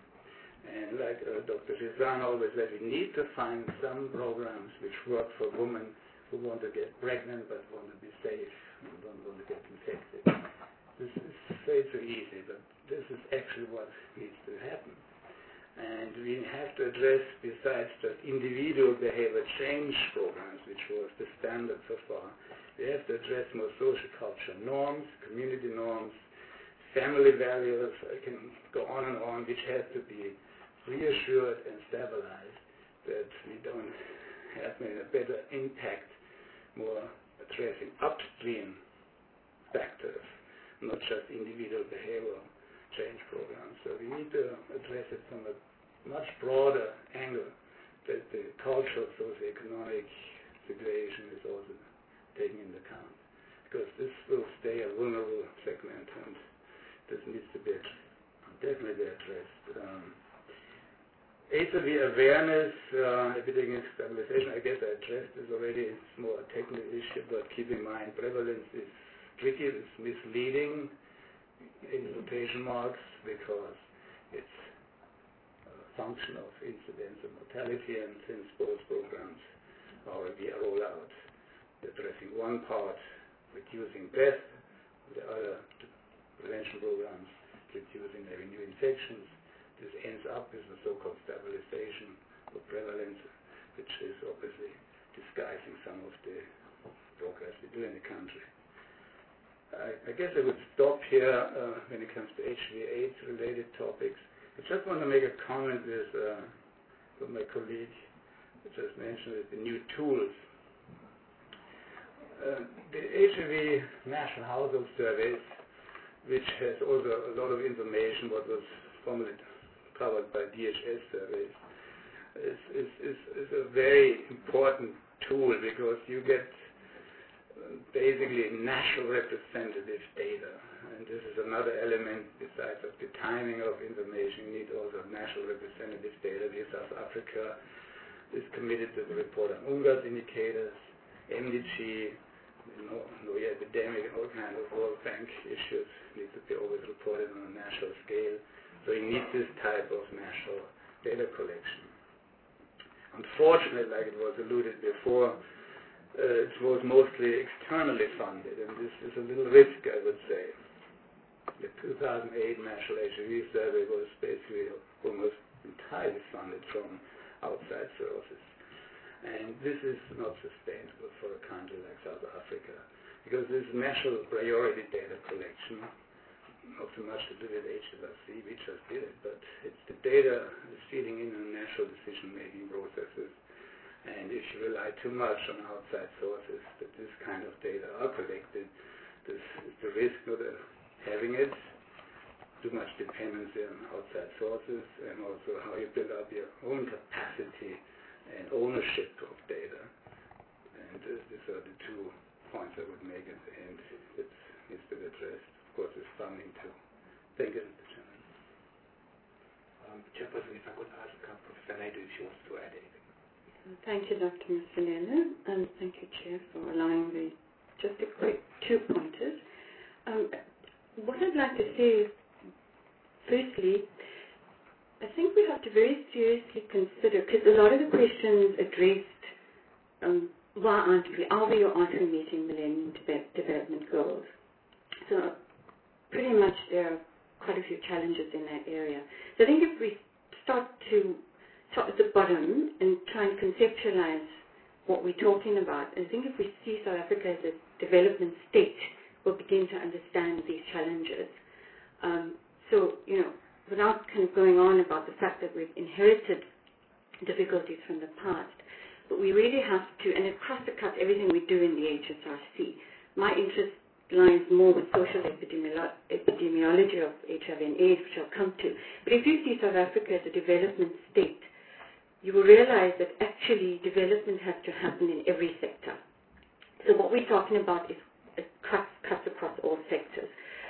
And like uh, Doctor Rizan always said, we need to find some programs which work for women who want to get pregnant but want to be safe and don't want to get infected. This is say so easy, but this is actually what needs to happen. And we have to address, besides just individual behavior change programs, which was the standard so far, we have to address more social cultural norms, community norms, family values. I can go on and on, which has to be reassured and stabilized that we don't have a better impact, more addressing upstream factors, not just individual behavioral change programs. So we need to address it from a much broader angle, that the cultural, socioeconomic situation is also taken into account, because this will stay a vulnerable segment, and this needs to be definitely be addressed. Um, H I V awareness, uh, epidemic stabilization, I guess I addressed this already. It's more a technical issue, but keep in mind prevalence is tricky, it's misleading in quotation marks because it's a function of incidence and mortality, and since both programs are already rolled out, addressing one part, reducing death, the other prevention programs, reducing maybe new infections, this ends up with a so-called stabilization of prevalence, which is obviously disguising some of the progress we do in the country. I, I guess I would stop here uh, when it comes to H I V AIDS related topics. I just want to make a comment with uh, from my colleague who just mentioned it, the new tools. Uh, the H I V National Household Surveys, which has also a lot of information what was formerly covered by D H S surveys, is, is, is, is a very important tool because you get basically national representative data, and this is another element besides of the timing of information. You need also national representative data. Here South Africa is committed to the report on UNGAS indicators, M D G, you know, no epidemic, all kinds of World Bank issues need to be always reported on a national scale. So you need this type of national data collection. Unfortunately, like it was alluded before, Uh, it was mostly externally funded, and this is a little risk, I would say. The two thousand eight National H I V Survey was basically almost entirely funded from outside sources. And this is not sustainable for a country like South Africa, because this national priority data collection, not so much to do with H I V C, we just did it, but it's the data is feeding in on national decision-making processes. And if you rely too much on outside sources that this kind of data are collected, this is the risk of having it, too much dependency on outside sources, and also how you build up your own capacity and ownership of data. And uh, these are the two points I would make at the end. It needs to be addressed. Of course, there's funding too. Thank you, Mister Chairman. Um, Chairperson, if I could ask uh, Professor Naidu if she wants to add anything. Thank you, Doctor Masilela, and thank you, Chair, for allowing me just a quick two pointers. Um, what I'd like to say is, firstly, I think we have to very seriously consider, because a lot of the questions addressed, um, why aren't we, are we or aren't we meeting Millennium de- Development Goals? So pretty much there are quite a few challenges in that area. So I think if we start to start at the bottom and try and conceptualize what we're talking about, I think if we see South Africa as a development state, we'll begin to understand these challenges. Um, so, you know, without kind of going on about the fact that we've inherited difficulties from the past, but we really have to, and it cross the cut everything we do in the H S R C. My interest lies more with social epidemiolo- epidemiology of H I V and AIDS, which I'll come to. But if you see South Africa as a development state, you will realize that actually development has to happen in every sector. So what we're talking about is it cuts, cuts across all sectors.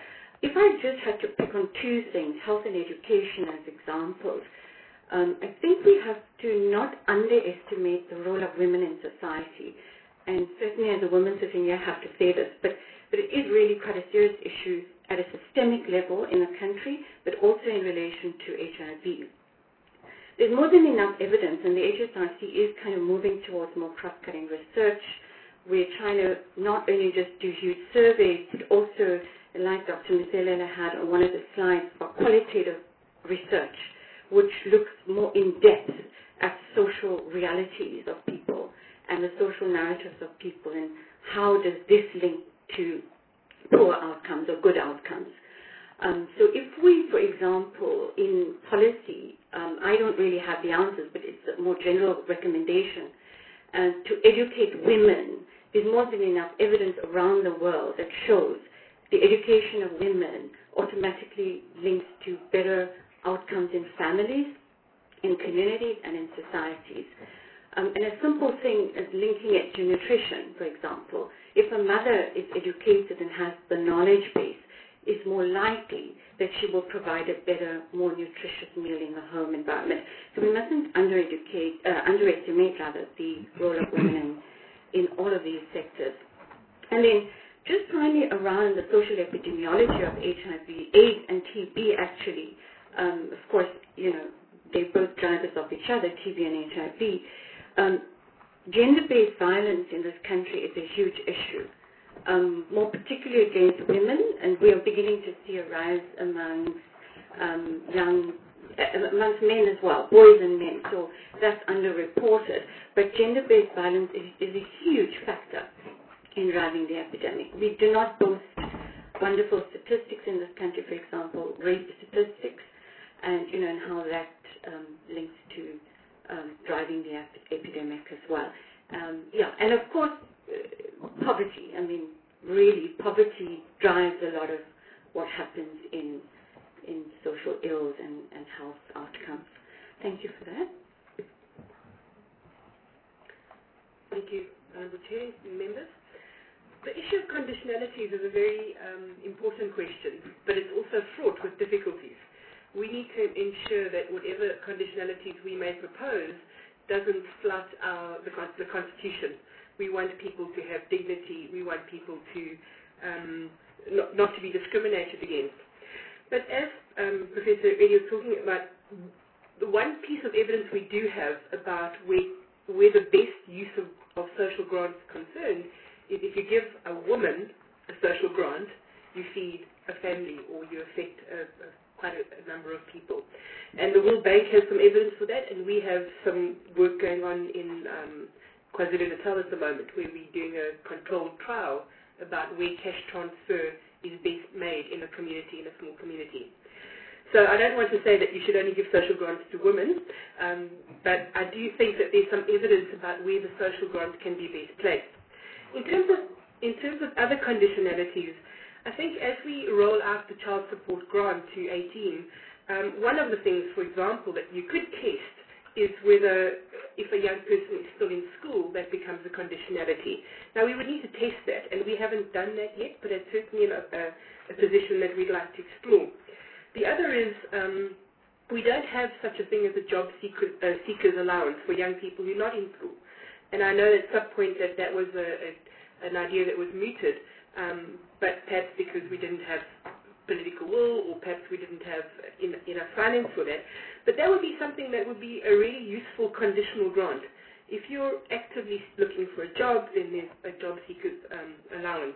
If I just had to pick on two things, health and education as examples, um, I think we have to not underestimate the role of women in society. And certainly as a woman sitting here, I have to say this, but, but it is really quite a serious issue at a systemic level in the country, but also in relation to H I V. There's more than enough evidence, and the H S R C is kind of moving towards more cross-cutting research. We're trying to not only just do huge surveys, but also, like Doctor Masilela had on one of the slides, for qualitative research, which looks more in depth at social realities of people and the social narratives of people, and how does this link to poor outcomes or good outcomes. Um, so if we, for example, in policy, um, I don't really have the answers, but it's a more general recommendation, uh, to educate women. There's more than enough evidence around the world that shows the education of women automatically links to better outcomes in families, in communities, and in societies. Um, and a simple thing is linking it to nutrition, for example. If a mother is educated and has the knowledge base, it's more likely that she will provide a better, more nutritious meal in the home environment. So we mustn't undereducate, uh, underestimate rather the role of women in, in all of these sectors. And then just finally around the social epidemiology of H I V, AIDS and T B actually, um, of course, you know, they're both drivers of each other, T B and H I V. Um, gender-based violence in this country is a huge issue, um, more particularly against women, and we are beginning to see a rise among um, young, uh, amongst men as well, boys and men, so that's underreported. But gender-based violence is, is a huge factor in driving the epidemic. We do not boast wonderful statistics in this country, for example, rape statistics, and you know, and how that um, links to um, driving the ep- epidemic as well. Um, yeah, and of course, uh, poverty. I mean, really, poverty drives a lot of what happens in in social ills and, and health outcomes. Thank you for that. Thank you, Honourable Chair, members. The issue of conditionalities is a very um, important question, but it's also fraught with difficulties. We need to ensure that whatever conditionalities we may propose doesn't flout our, the, the Constitution. We want people to have dignity. We want people to um, not, not to be discriminated against. But as um, Professor Eddie was talking about, the one piece of evidence we do have about where, where the best use of, of social grants is concerned is if you give a woman a social grant, you feed a family or you affect a, a, quite a, a number of people. And the World Bank has some evidence for that, and we have some work going on in um, KwaZulu-Natal at the moment where we're doing a controlled trial about where cash transfer is best made in a community, in a small community. So I don't want to say that you should only give social grants to women, um, but I do think that there's some evidence about where the social grant can be best placed. In terms of in terms of other conditionalities, I think as we roll out the child support grant to eighteen, um, one of the things, for example, that you could test is whether if a young person is still in school, that becomes a conditionality. Now, we would need to test that, and we haven't done that yet, but it's certainly a, a, a position that we'd like to explore. The other is um, we don't have such a thing as a job seeker, uh, seeker's allowance for young people who are not in school. And I know at some point that that was a, a, an idea that was mooted, um, but perhaps because we didn't have political will, or perhaps we didn't have enough finance for that. But that would be something that would be a really useful conditional grant. If you're actively looking for a job, then there's a job seeker's um, allowance.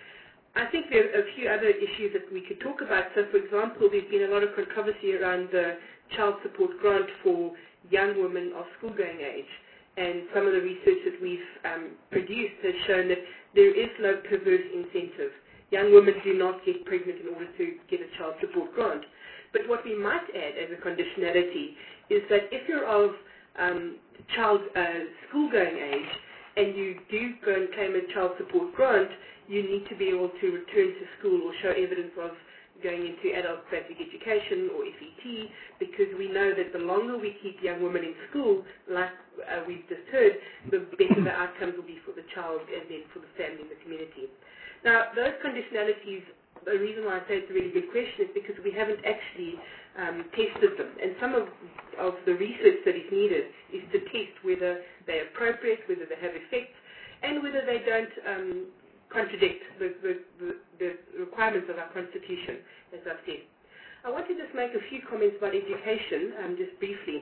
I think there are a few other issues that we could talk about. So, for example, there's been a lot of controversy around the child support grant for young women of school-going age. And some of the research that we've um, produced has shown that there is no perverse incentive. Young women do not get pregnant in order to get a child support grant. But what we might add as a conditionality is that if you're of um, child uh, school-going age and you do go and claim a child support grant, you need to be able to return to school or show evidence of going into adult basic education or F E T, because we know that the longer we keep young women in school, like uh, we've just heard, the better the outcomes will be for the child and then for the family and the community. Now, those conditionalities, the reason why I say it's a really good question is because we haven't actually um, tested them. And some of, of the research that is needed is to test whether they're appropriate, whether they have effects, and whether they don't um, contradict the, the, the, the requirements of our Constitution, as I've said. I want to just make a few comments about education, um, just briefly.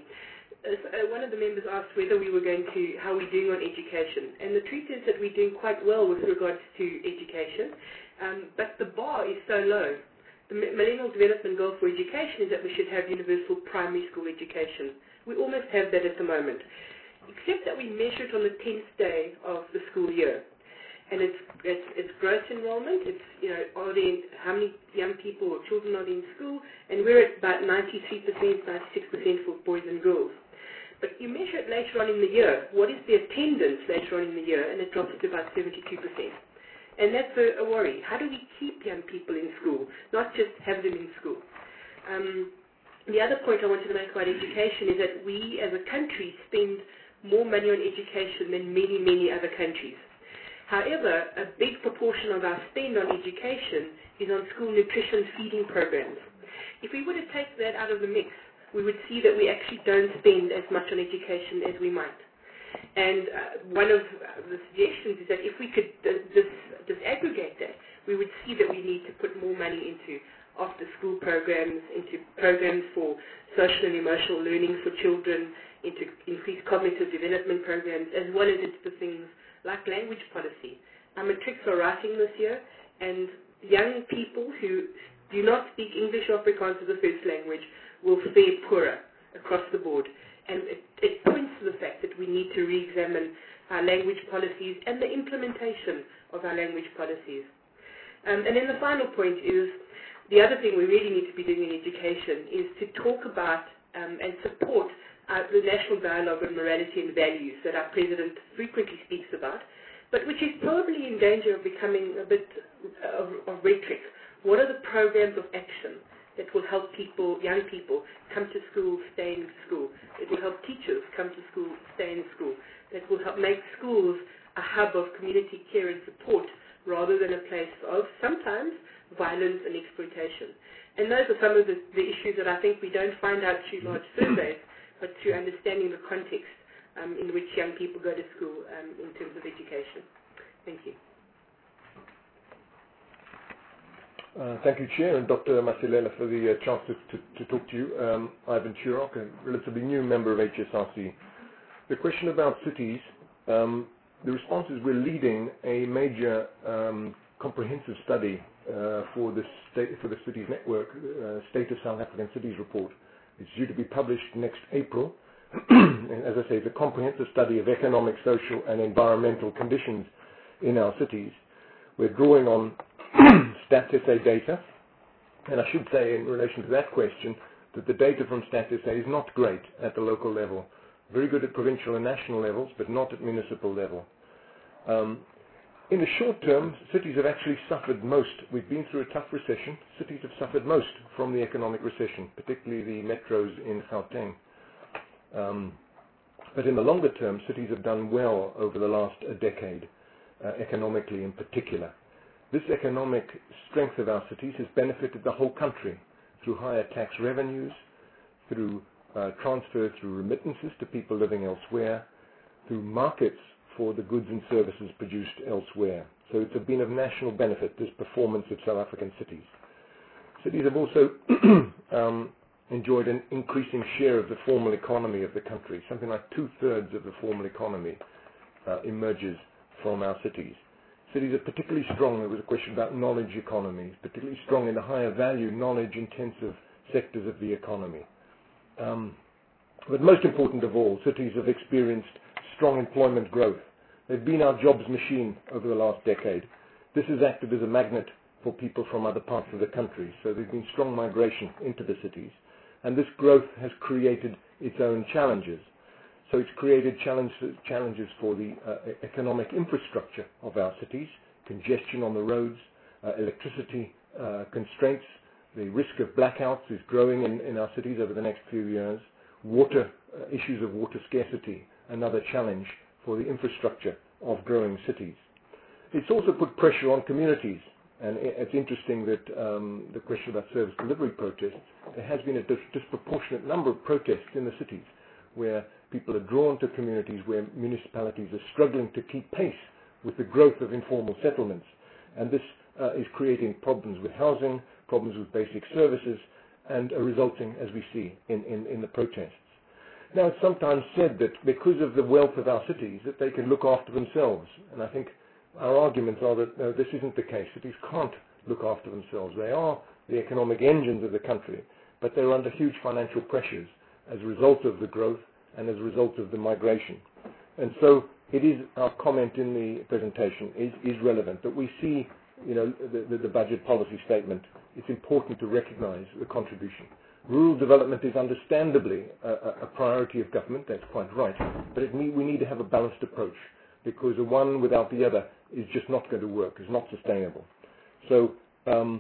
Uh, one of the members asked whether we were going to, how we're doing on education. And the truth is that we're doing quite well with regards to education, um, but the bar is so low. The Millennial Development Goal for Education is that we should have universal primary school education. We almost have that at the moment, except that we measure it on the tenth day of the school year. And it's, it's, it's gross enrollment, it's, you know, are there, how many young people or children are in school, and we're at about ninety-three percent, ninety-six percent for boys and girls. But you measure it later on in the year. What is the attendance later on in the year? And it drops to about seventy-two percent. And that's a, a worry. How do we keep young people in school, not just have them in school? Um, the other point I wanted to make about education is that we as a country spend more money on education than many, many other countries. However, a big proportion of our spend on education is on school nutrition feeding programs. If we were to take that out of the mix, we would see that we actually don't spend as much on education as we might. And uh, one of the suggestions is that if we could uh, dis disaggregate that, we would see that we need to put more money into after-school programs, into programs for social and emotional learning for children, into increased cognitive development programs, as well as into things like language policy. Our matrics are writing this year, and young people who do not speak English or Afrikaans as a first language will fare poorer across the board. And it, it points to the fact that we need to re-examine our language policies and the implementation of our language policies. Um, and then the final point is, the other thing we really need to be doing in education is to talk about um, and support uh, the national dialogue on morality and values that our president frequently speaks about, but which is probably in danger of becoming a bit of, of rhetoric. What are the programs of action that will help people, young people, come to school, stay in school? It will help teachers come to school, stay in school. That will help make schools a hub of community care and support rather than a place of sometimes violence and exploitation. And those are some of the, the issues that I think we don't find out through large surveys, but through understanding the context um, in which young people go to school um, in terms of education. Thank you. Uh, thank you, Chair, and Doctor Masilela for the uh, chance to, to, to talk to you. Um, Ivan Chirok, a relatively new member of H S R C. The question about cities, um, the response is we're leading a major um, comprehensive study uh, for, the state, for the Cities Network, uh, State of South African Cities report. It's due to be published next April. And as I say, it's a comprehensive study of economic, social, and environmental conditions in our cities. We're drawing on Stats S A data, and I should say in relation to that question that the data from Stats S A is not great at the local level. Very good at provincial and national levels, but not at municipal level. Um, in the short term, cities have actually suffered most. We've been through a tough recession. Cities have suffered most from the economic recession, particularly the metros in Gauteng. Um, but in the longer term, cities have done well over the last uh, decade, uh, economically in particular. This economic strength of our cities has benefited the whole country through higher tax revenues, through uh, transfers through remittances to people living elsewhere, through markets for the goods and services produced elsewhere. So it's been of national benefit, this performance of South African cities. Cities have also um, enjoyed an increasing share of the formal economy of the country. Something like two-thirds of the formal economy uh, emerges from our cities. Cities are particularly strong, there was a question about knowledge economies, particularly strong in the higher value, knowledge-intensive sectors of the economy. Um, but most important of all, cities have experienced strong employment growth. They've been our jobs machine over the last decade. This has acted as a magnet for people from other parts of the country, so there's been strong migration into the cities. And this growth has created its own challenges. So it's created challenge, challenges for the uh, economic infrastructure of our cities, congestion on the roads, uh, electricity uh, constraints. The risk of blackouts is growing in, in our cities over the next few years. Water, uh, issues of water scarcity, another challenge for the infrastructure of growing cities. It's also put pressure on communities. And it's interesting that um, the question about service delivery protests, there has been a dis disproportionate number of protests in the cities where people are drawn to communities where municipalities are struggling to keep pace with the growth of informal settlements. And this uh, is creating problems with housing, problems with basic services, and uh, resulting, as we see, in, in, in the protests. Now, it's sometimes said that because of the wealth of our cities, that they can look after themselves. And I think our arguments are that no, this isn't the case. Cities can't look after themselves. They are the economic engines of the country, but they're under huge financial pressures as a result of the growth and as a result of the migration. And so it is, our comment in the presentation is, is relevant, that we see, you know, the, the, the budget policy statement. It's important to recognize the contribution. Rural development is understandably a, a priority of government, that's quite right, but it need, we need to have a balanced approach, because the one without the other is just not going to work, is not sustainable. So um,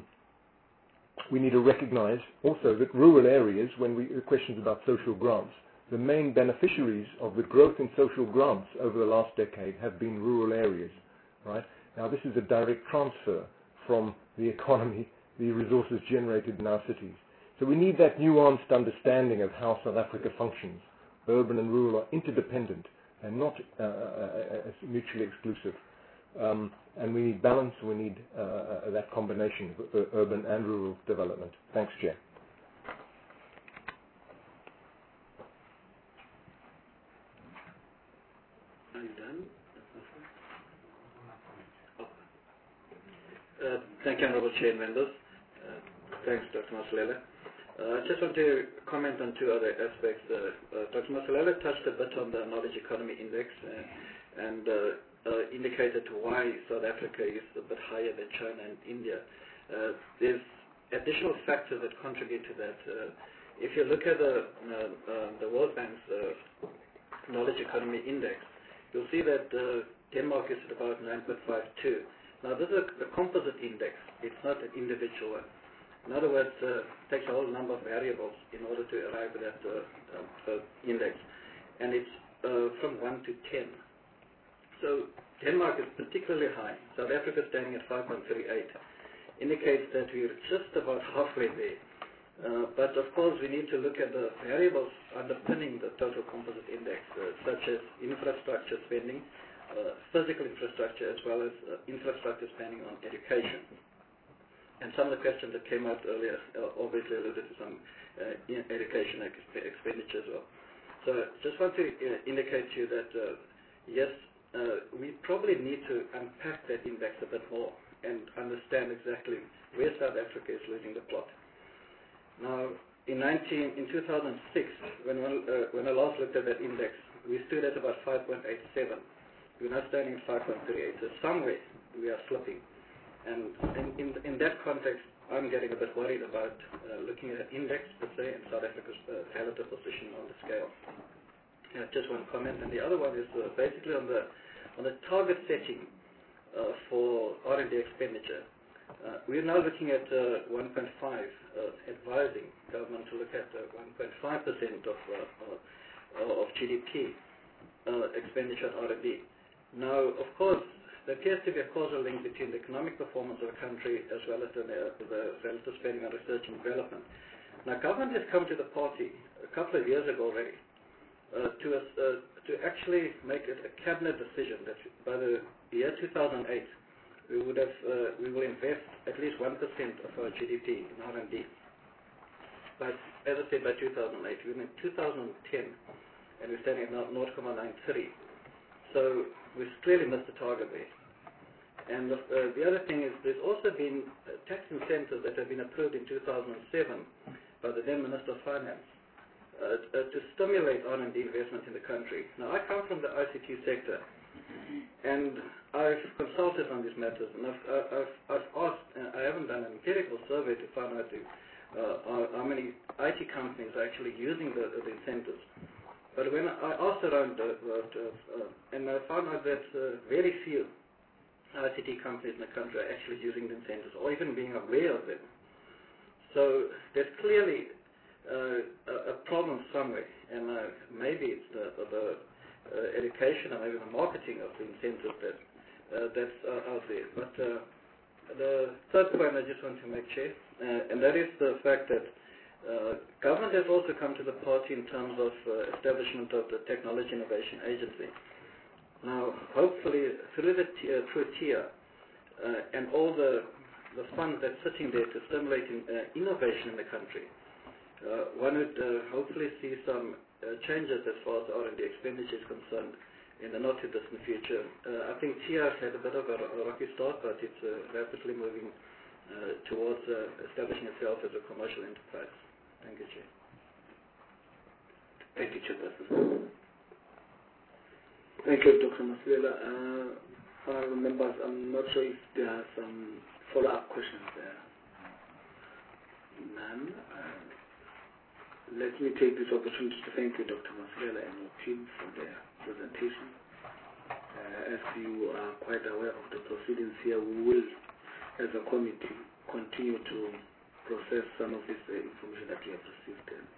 we need to recognize also that rural areas, when we, the questions about social grants, the main beneficiaries of the growth in social grants over the last decade have been rural areas, right? Now this is a direct transfer from the economy, the resources generated in our cities. So we need that nuanced understanding of how South Africa functions. Urban and rural are interdependent, and not uh, uh, uh, mutually exclusive. Um, and we need balance, we need uh, uh, that combination of uh, urban and rural development. Thanks, Chair. Are you done? Uh, thank you, Honourable Chair and members. Uh, thanks, Doctor Masilela. Uh, I just want to comment on two other aspects. Uh, uh, Doctor Masilela touched a bit on the Knowledge Economy Index uh, and uh, uh, indicated why South Africa is a bit higher than China and India. Uh, there's additional factors that contribute to that. Uh, if you look at the, uh, uh, the World Bank's uh, Knowledge Economy Index, you'll see that uh, Denmark is at about nine point five two. Now, this is a, a composite index. It's not an individual one. In other words, uh, it takes a whole number of variables in order to arrive at that uh, uh, uh, index. And it's uh, from one to ten. So Denmark is particularly high. South Africa is standing at five point three eight. Indicates that we're just about halfway there. Uh, but of course, we need to look at the variables underpinning the total composite index, uh, such as infrastructure spending, uh, physical infrastructure, as well as uh, infrastructure spending on education. And some of the questions that came out earlier uh, obviously alluded to some uh, education ex expenditure as well. So just want to uh, indicate to you that, uh, yes, uh, we probably need to unpack that index a bit more and understand exactly where South Africa is losing the plot. Now, in, nineteen, in two thousand six, when, uh, when I last looked at that index, we stood at about five point eight seven. We're now standing at five point three eight. So somewhere we are slipping. And in, in, in that context, I'm getting a bit worried about uh, looking at an index per se and South Africa's uh, relative position on the scale. Uh, just one comment, and the other one is uh, basically on the on the target setting uh, for R and D expenditure. Uh, we're now looking at uh, one point five, uh, advising government to look at uh, one point five percent of uh, uh, of G D P uh, expenditure on R and D. Now, of course, there appears to be a causal link between the economic performance of a country as well as the, uh, the relative spending on research and development. Now, government has come to the party a couple of years ago already uh, to, uh, to actually make it a cabinet decision that by the year two thousand eight, we would have, uh, we will invest at least one percent of our G D P in R and D. But as I said, by two thousand eight, we're in two thousand ten, and we're standing at zero point nine three. So we've clearly missed the target there. And uh, the other thing is there's also been uh, tax incentives that have been approved in two thousand seven by the then Minister of Finance uh, uh, to stimulate R and D investment in the country. Now, I come from the I C T sector, and I've consulted on these matters, and I've, I've, I've asked, uh, I haven't done an empirical survey to find out uh, how many I T companies are actually using the, the incentives. But when I asked around, uh, uh, and I found out that uh, very few I C T companies in the country are actually using the incentives or even being aware of them. So there's clearly uh, a, a problem somewhere, and uh, maybe it's the, the uh, education or maybe the marketing of the incentives that, uh, that's uh, out there. But uh, the third point I just want to make, Chair, uh, and that is the fact that Uh, government has also come to the party in terms of uh, establishment of the Technology Innovation Agency. Now, hopefully, through the T I A, through T I A, uh, and all the the funds that's sitting there to stimulate in, uh, innovation in the country, uh, one would uh, hopefully see some uh, changes as far as R and D expenditure is concerned in the not too distant future. Uh, I think T I A had a bit of a, a rocky start, but it's uh, rapidly moving uh, towards uh, establishing itself as a commercial enterprise. Thank you, Chair. Thank you, Chairperson. Thank you, Doctor Masilela. Uh, honorable members, I'm not sure if there are some follow-up questions there. None. Uh, let me take this opportunity to thank you, Doctor Masilela, and your team for their presentation. Uh, as you are quite aware of the proceedings here, we will, as a committee, continue to process some of this uh, information that we have received and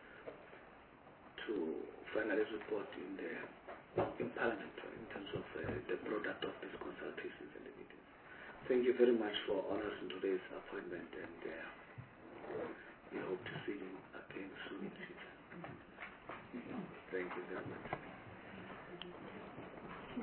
to finalize report in the in Parliament in terms of uh, the product of these consultations and the meetings. Thank you very much for honoring today's appointment, and uh, we hope to see you again soon in future. Thank you very much.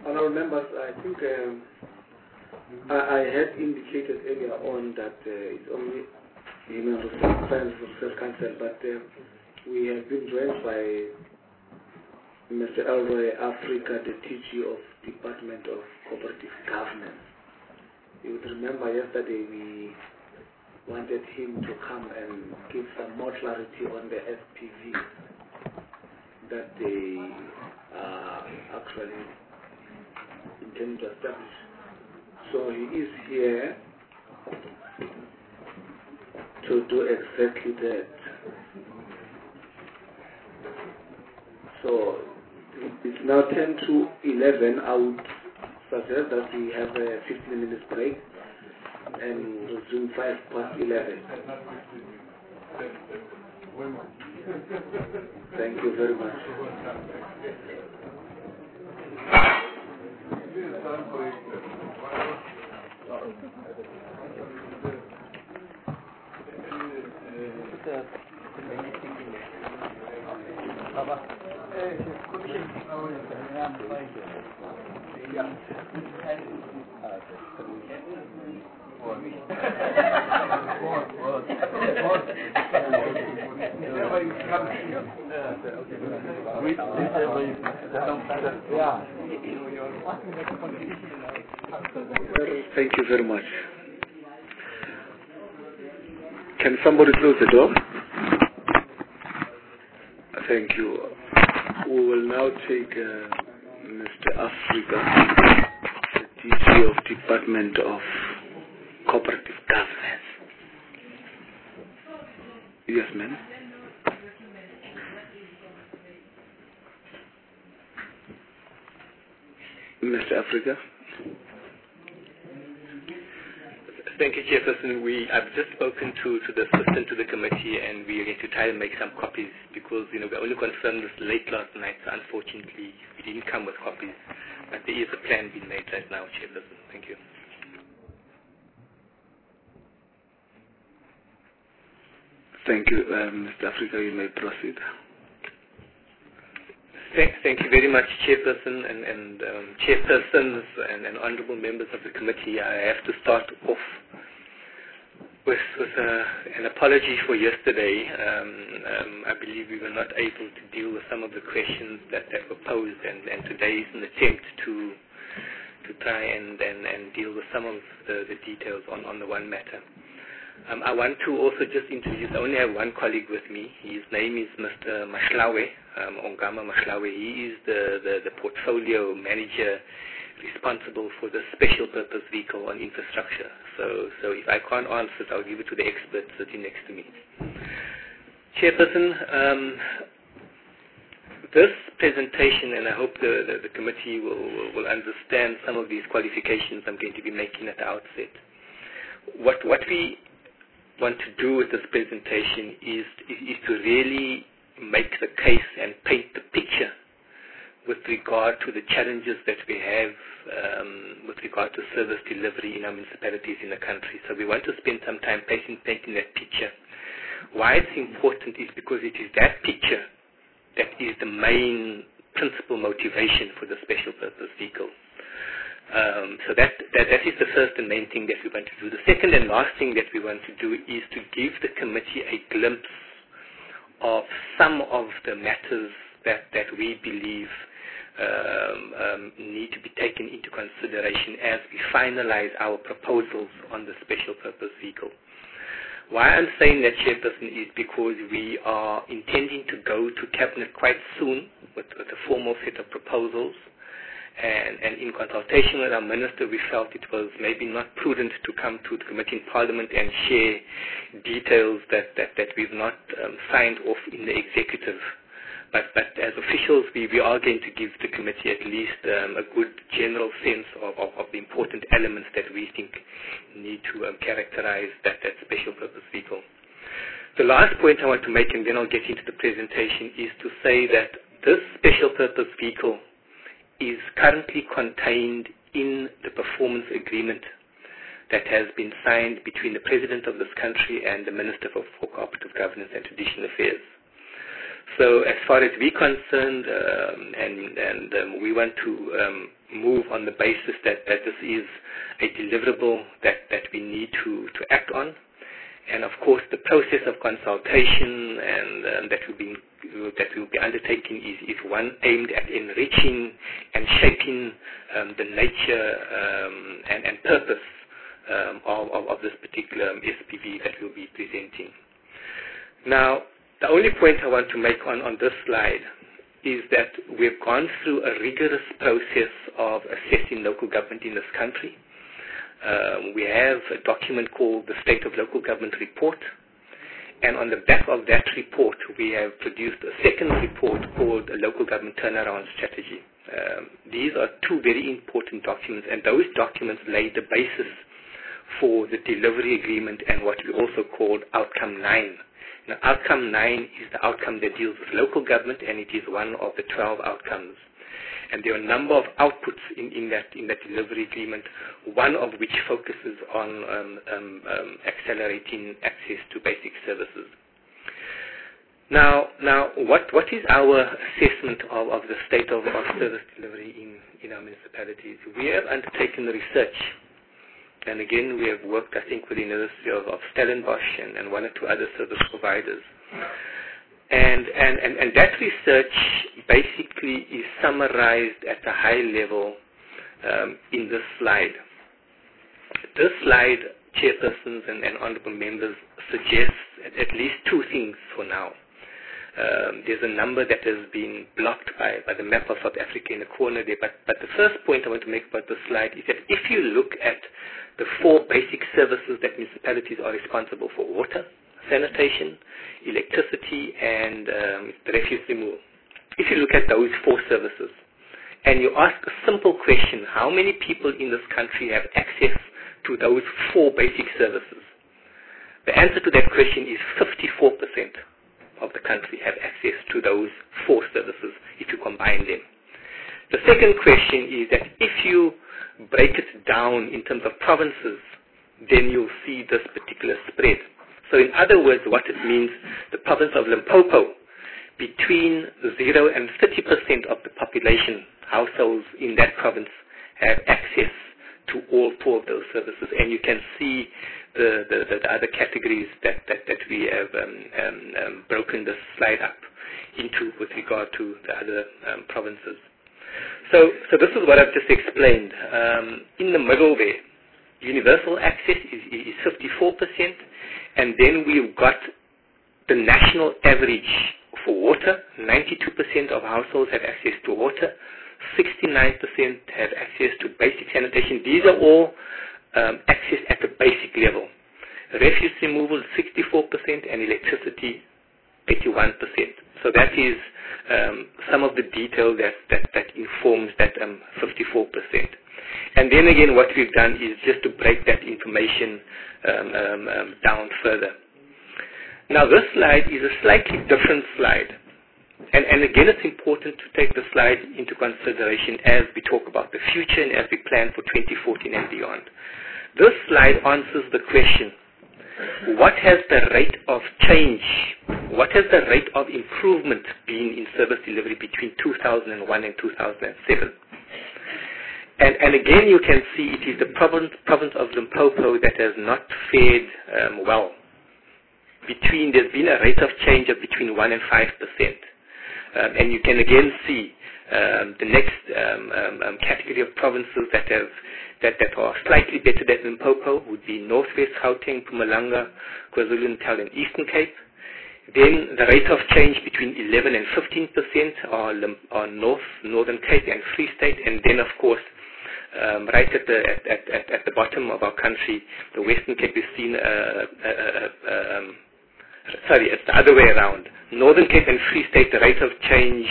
Honourable members, I think um, I, I had indicated earlier on that uh, it's only Human Resource Science Research Council, but uh, we have been joined by Mister Elroy Africa, the T G of Department of Cooperative Governance. You would remember yesterday we wanted him to come and give some more clarity on the S P V that they are actually intending to establish. So he is here to do exactly that. So it's now ten to eleven. I would suggest that we have a fifteen minutes break and resume five past eleven. Thank you very much. Thank you very much. Can somebody close the door? Thank you. We will now take uh, Mister Africa, the D G of Department of Cooperative Governance. Yes, ma'am. Mister Africa. Thank you, Chairperson. We, I've just spoken to, to the assistant to the committee, and we are going to try and make some copies because, you know, we only confirmed this late last night, so unfortunately we didn't come with copies. But there is a plan being made right now, Chairperson. Thank you. Thank you, uh, Mister Africa. You may proceed. Thank, thank you very much, Chairperson and, and um, Chairpersons and, and honourable members of the committee. I have to start off with, with uh, an apology for yesterday. Um, um, I believe we were not able to deal with some of the questions that, that were posed, and, and today is an attempt to to try and, and, and deal with some of the, the details on, on the one matter. Um, I want to also just introduce, I only have one colleague with me. His name is Mister Mashlawe, um, Ongama Mashlawe. He is the, the, the portfolio manager responsible for the special purpose vehicle on infrastructure. So, so if I can't answer it, I'll give it to the expert sitting next to me. Chairperson, um, this presentation, and I hope the, the, the committee will, will understand some of these qualifications I'm going to be making at the outset. What, what we want to do with this presentation is, is to really make the case and paint the picture with regard to the challenges that we have um, with regard to service delivery in our municipalities in the country. So we want to spend some time painting, painting that picture. Why it's important is because it is that picture that is the main principal motivation for the special purpose vehicle. Um, so that, that that is the first and main thing that we want to do. The second and last thing that we want to do is to give the committee a glimpse of some of the matters that, that we believe um, um, need to be taken into consideration as we finalize our proposals on the special purpose vehicle. Why I'm saying that, Chairperson, is because we are intending to go to Cabinet quite soon with, with a formal set of proposals. And, and in consultation with our minister, we felt it was maybe not prudent to come to the committee in Parliament and share details that, that, that we've not um, signed off in the executive. But, but as officials, we, we are going to give the committee at least um, a good general sense of, of, of the important elements that we think need to um, characterize that, that special purpose vehicle. The last point I want to make, and then I'll get into the presentation, is to say that this special purpose vehicle is currently contained in the performance agreement that has been signed between the President of this country and the Minister for, for Cooperative Governance and Traditional Affairs. So as far as we're concerned, um, and, and um, we want to um, move on the basis that, that this is a deliverable that, that we need to, to act on. And of course, the process of consultation and um, that will be that will be undertaken is, is one aimed at enriching and shaping um, the nature um, and, and purpose um, of, of, of this particular um, S P V that we'll be presenting. Now, the only point I want to make on, on this slide is that we've gone through a rigorous process of assessing local government in this country. Um, we have a document called the State of Local Government Report, and on the back of that report we have produced a second report called a Local Government Turnaround Strategy. Um, these are two very important documents, and those documents lay the basis for the delivery agreement and what we also called Outcome nine. Now, Outcome nine is the outcome that deals with local government, and it is one of the twelve outcomes. And there are a number of outputs in, in, that, in that delivery agreement, one of which focuses on um, um, um, accelerating access to basic services. Now, now what, what is our assessment of, of the state of, of service delivery in, in our municipalities? We have undertaken research, and again we have worked, I think, with the University of, of Stellenbosch and, and one or two other service providers. And, and, and, and that research basically is summarized at a high level um, in this slide. This slide, chairpersons and, and honorable members, suggests at, at least two things for now. Um, there's a number that has been blocked by, by the map of South Africa in the corner there, but, but the first point I want to make about this slide is that if you look at the four basic services that municipalities are responsible for: water, sanitation, electricity, and um, refuse removal. If you look at those four services and you ask a simple question, how many people in this country have access to those four basic services? The answer to that question is fifty-four percent of the country have access to those four services if you combine them. The second question is that if you break it down in terms of provinces, then you'll see this particular spread. So in other words, what it means, the province of Limpopo, between zero and thirty percent of the population, households in that province, have access to all four of those services. And you can see the, the, the other categories that, that, that we have um, um, um, broken this slide up into with regard to the other um, provinces. So, so this is what I've just explained. Um, in the middle there, universal access is, is fifty-four percent. And then we've got the national average for water. ninety-two percent of households have access to water. sixty-nine percent have access to basic sanitation. These are all um, access at the basic level. Refuse removal, sixty-four percent, and electricity, eighty-one percent. So that is um, some of the detail that, that, that informs that um, fifty-four percent. And then again, what we've done is just to break that information um, um, um, down further. Now, this slide is a slightly different slide. And, and again, it's important to take the slide into consideration as we talk about the future and as we plan for twenty fourteen and beyond. This slide answers the question, what has the rate of change, what has the rate of improvement been in service delivery between two thousand one and two thousand seven? And, and again, you can see it is the province, province of Limpopo that has not fared um, well. Between, there's been a rate of change of between one and five percent. Um, and you can again see um, the next um, um, um, category of provinces that have that, that are slightly better than Limpopo would be Northwest Gauteng, Mpumalanga, KwaZulu-Natal, and Eastern Cape. Then the rate of change between eleven and fifteen percent are, are North, Northern Cape, and Free State. And then, of course, um, right at the at, at, at, at the bottom of our country, the Western Cape is seen. Uh, uh, uh, um, sorry, it's the other way around. Northern Cape and Free State, the rate of change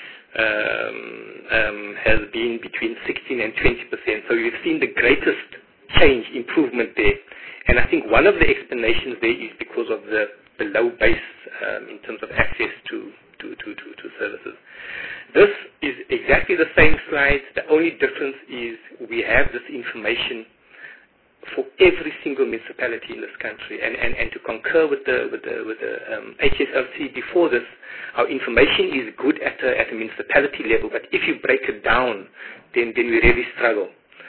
um, um, has been between sixteen and twenty percent. So you've seen the greatest change, improvement there. And I think one of the explanations there is because of the, the low base um, in terms of access to, to, to, to, to services. This is exactly the same slide. The only difference is we have this information for every single municipality in this country, and, and, and to concur with the with the with the um, H S L C before this, our information is good at a, at a municipality level, but if you break it down, then then we really struggle,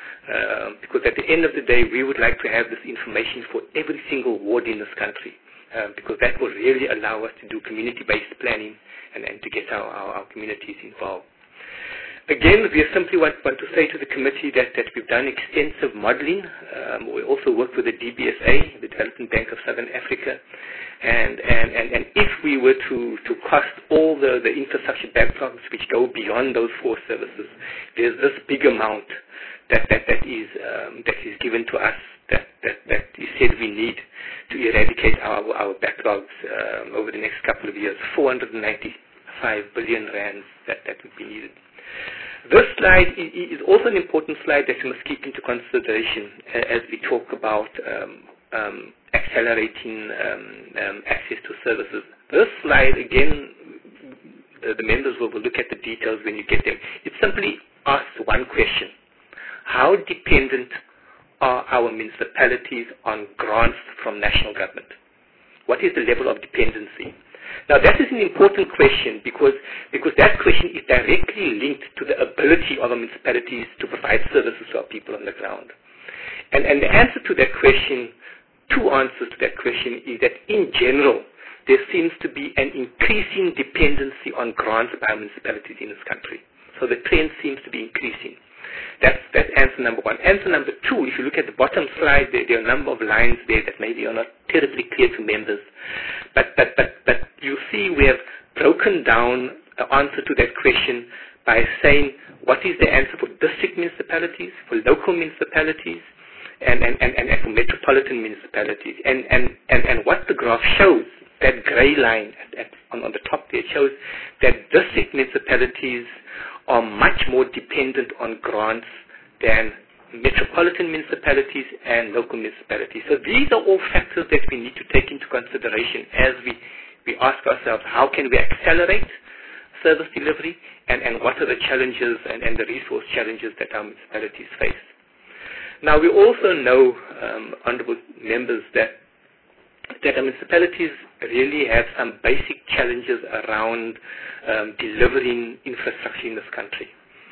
uh, because at the end of the day, we would like to have this information for every single ward in this country, um, because that will really allow us to do community-based planning and, and to get our, our, our communities involved. Again, we simply want, want to say to the committee that, that we've done extensive modelling. Um, we also worked with the D B S A, the Development Bank of Southern Africa, and, and, and, and if we were to, to cost all the, the infrastructure backlogs which go beyond those four services, there's this big amount that, that, that, is, um, that is given to us that, that, that is said we need to eradicate our, our backlogs um, over the next couple of years, four hundred ninety-five billion rands that, that would be needed. This slide is also an important slide that we must keep into consideration as we talk about um, um, accelerating um, um, access to services. This slide, again, the, the members will, will look at the details when you get them. It simply asks one question: how dependent are our municipalities on grants from national government? What is the level of dependency? Now, that is an important question because, because that question is directly linked to the ability of our municipalities to provide services to our people on the ground. And, and the answer to that question, two answers to that question, is that in general, there seems to be an increasing dependency on grants by municipalities in this country. So the trend seems to be increasing. That's, that's answer number one. Answer number two, if you look at the bottom slide, there, there are a number of lines there that maybe are not terribly clear to members. But, but, but, but you see we have broken down the answer to that question by saying what is the answer for district municipalities, for local municipalities, and, and, and, and for metropolitan municipalities. And, and, and, and what the graph shows, that grey line at, at, on, on the top there, shows that district municipalities are much more dependent on grants than metropolitan municipalities and local municipalities. So these are all factors that we need to take into consideration as we, we ask ourselves, how can we accelerate service delivery, and, and what are the challenges and, and the resource challenges that our municipalities face. Now, we also know, um, honourable members, that that our municipalities really have some basic challenges around um, delivering infrastructure in this country.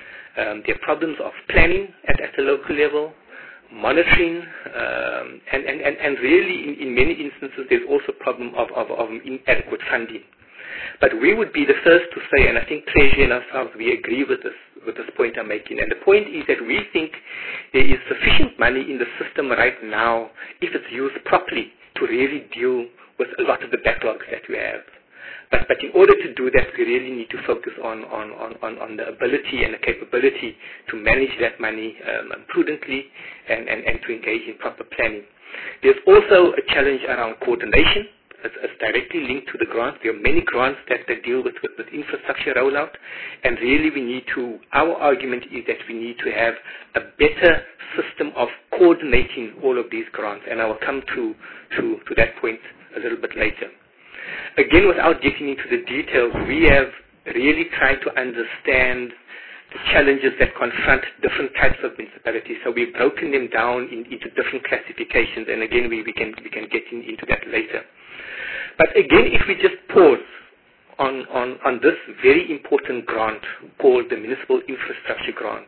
Um, there are problems of planning at, at the local level, monitoring, um, and, and, and, and really in, in many instances there's also a problem of, of, of inadequate funding. But we would be the first to say, and I think Treasury and ourselves, we agree with this, with this point I'm making. And the point is that we think there is sufficient money in the system right now, if it's used properly, to really deal with a lot of the backlogs that we have. But, but in order to do that, we really need to focus on, on, on, on, on the ability and the capability to manage that money um, prudently and, and, and to engage in proper planning. There's also a challenge around coordination. It's, it's directly linked to the grants. There are many grants that, that deal with, with, with infrastructure rollout, and really we need to, our argument is that we need to have a better system of coordinating all of these grants, and I will come to, to, to that point a little bit later. Again, without getting into the details, we have really tried to understand the challenges that confront different types of municipalities. So we've broken them down in, into different classifications, and again, we, we can we can get in, into that later. But again, if we just pause on, on, on this very important grant called the Municipal Infrastructure Grant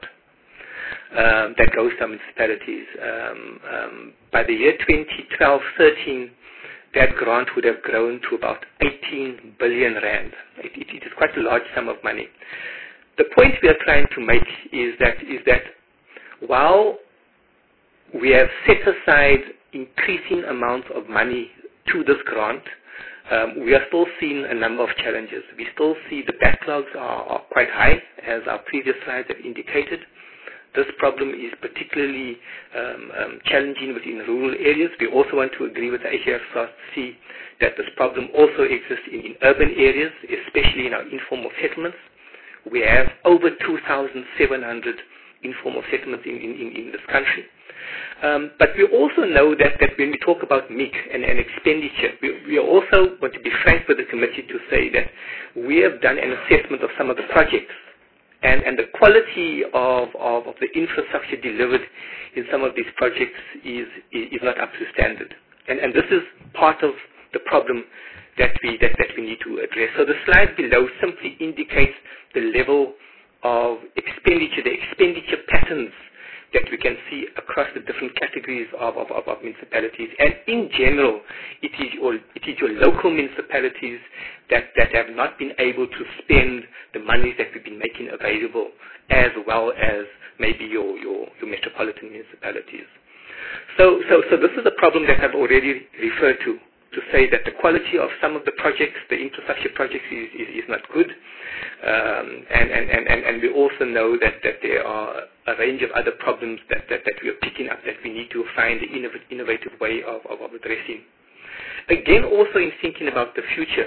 um, that goes to municipalities, um, um, by the year twenty twelve thirteen, that grant would have grown to about eighteen billion rand. It, it, it is quite a large sum of money. The point we are trying to make is that is that while we have set aside increasing amounts of money to this grant, um, we are still seeing a number of challenges. We still see the backlogs are, are quite high, as our previous slides have indicated. This problem is particularly um, um, challenging within rural areas. We also want to agree with the H S R C that this problem also exists in, in urban areas, especially in our informal settlements. We have over two thousand seven hundred informal settlements in, in, in this country. Um, but we also know that, that when we talk about M I C and, and expenditure, we, we also want to be frank with the committee to say that we have done an assessment of some of the projects and, and the quality of, of, of the infrastructure delivered in some of these projects is, is not up to standard. And, and this is part of the problem that we, that, that we need to address. So the slide below simply indicates the level of expenditure, the expenditure patterns that we can see across the different categories of, of, of, of municipalities. And in general, it is, your, it is your local municipalities that, that have not been able to spend the monies that we've been making available, as well as maybe your, your, your metropolitan municipalities. So, so, so this is a problem that I've already referred to, to say that the quality of some of the projects, the infrastructure projects, is, is, is not good. Um, and, and, and, and we also know that, that there are a range of other problems that, that, that we are picking up that we need to find an innov- innovative way of, of, of addressing. Again, also in thinking about the future,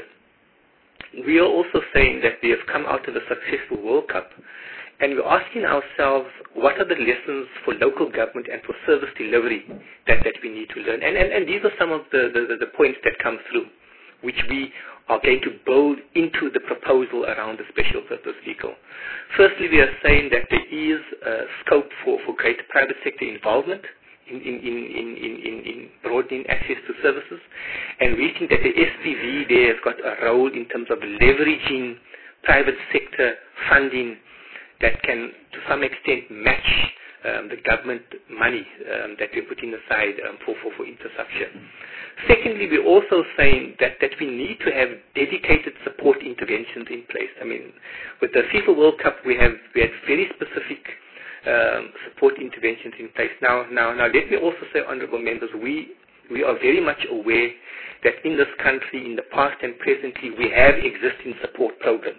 we are also saying that we have come out of a successful World Cup, and we're asking ourselves, what are the lessons for local government and for service delivery that, that we need to learn? And, and, and these are some of the, the, the points that come through, which we are going to build into the proposal around the special purpose vehicle. Firstly, we are saying that there is uh, scope for, for greater private sector involvement in, in, in, in, in, in broadening access to services. And we think that the S P V there has got a role in terms of leveraging private sector funding that can, to some extent, match um, the government money um, that we're putting aside um, for, for, for infrastructure. Secondly, we're also saying that, that we need to have dedicated support interventions in place. I mean, with the FIFA World Cup, we have we had very specific um, support interventions in place. Now, now, now, let me also say, honourable members, we we are very much aware that in this country, in the past and presently, we have existing support programs.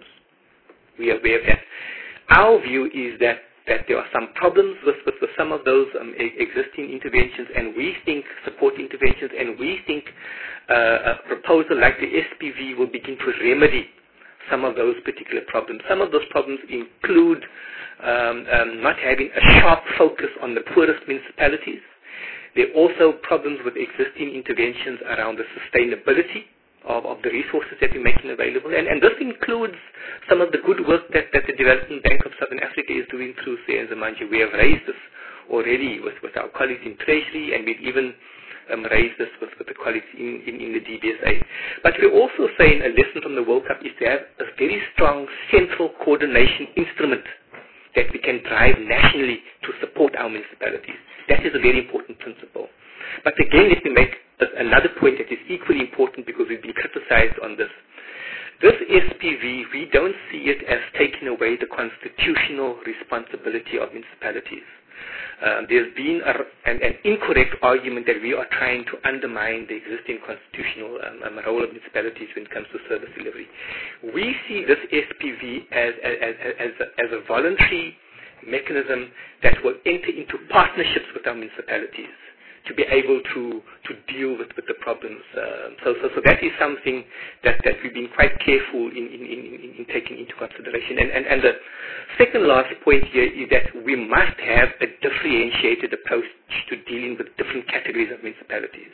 We are aware of that. Our view is that, that there are some problems with, with, with some of those um, e- existing interventions, and we think support interventions, and we think uh, a proposal like the S P V will begin to remedy some of those particular problems. Some of those problems include um, um, not having a sharp focus on the poorest municipalities. There are also problems with existing interventions around the sustainability Of, of the resources that we're making available. And, and this includes some of the good work that, that the Development Bank of Southern Africa is doing through C N Z M A N J. We have raised this already with, with our colleagues in Treasury, and we've even um, raised this with, with the colleagues in, in, in the D B S A. But we're also saying a lesson from the World Cup is to have a very strong central coordination instrument that we can drive nationally to support our municipalities. That is a very important principle. But again, let me make another point that is equally important, because we've been criticized on this. This S P V, we don't see it as taking away the constitutional responsibility of municipalities. Uh, there's been a, an, an incorrect argument that we are trying to undermine the existing constitutional um, um, role of municipalities when it comes to service delivery. We see this S P V as, as, as, a, as a voluntary mechanism that will enter into partnerships with our municipalities to be able to, to deal with, with the problems. Uh, so, so, so that is something that, that we've been quite careful in, in, in, in taking into consideration. And, and, and the second last point here is that we must have a differentiated approach to dealing with different categories of municipalities.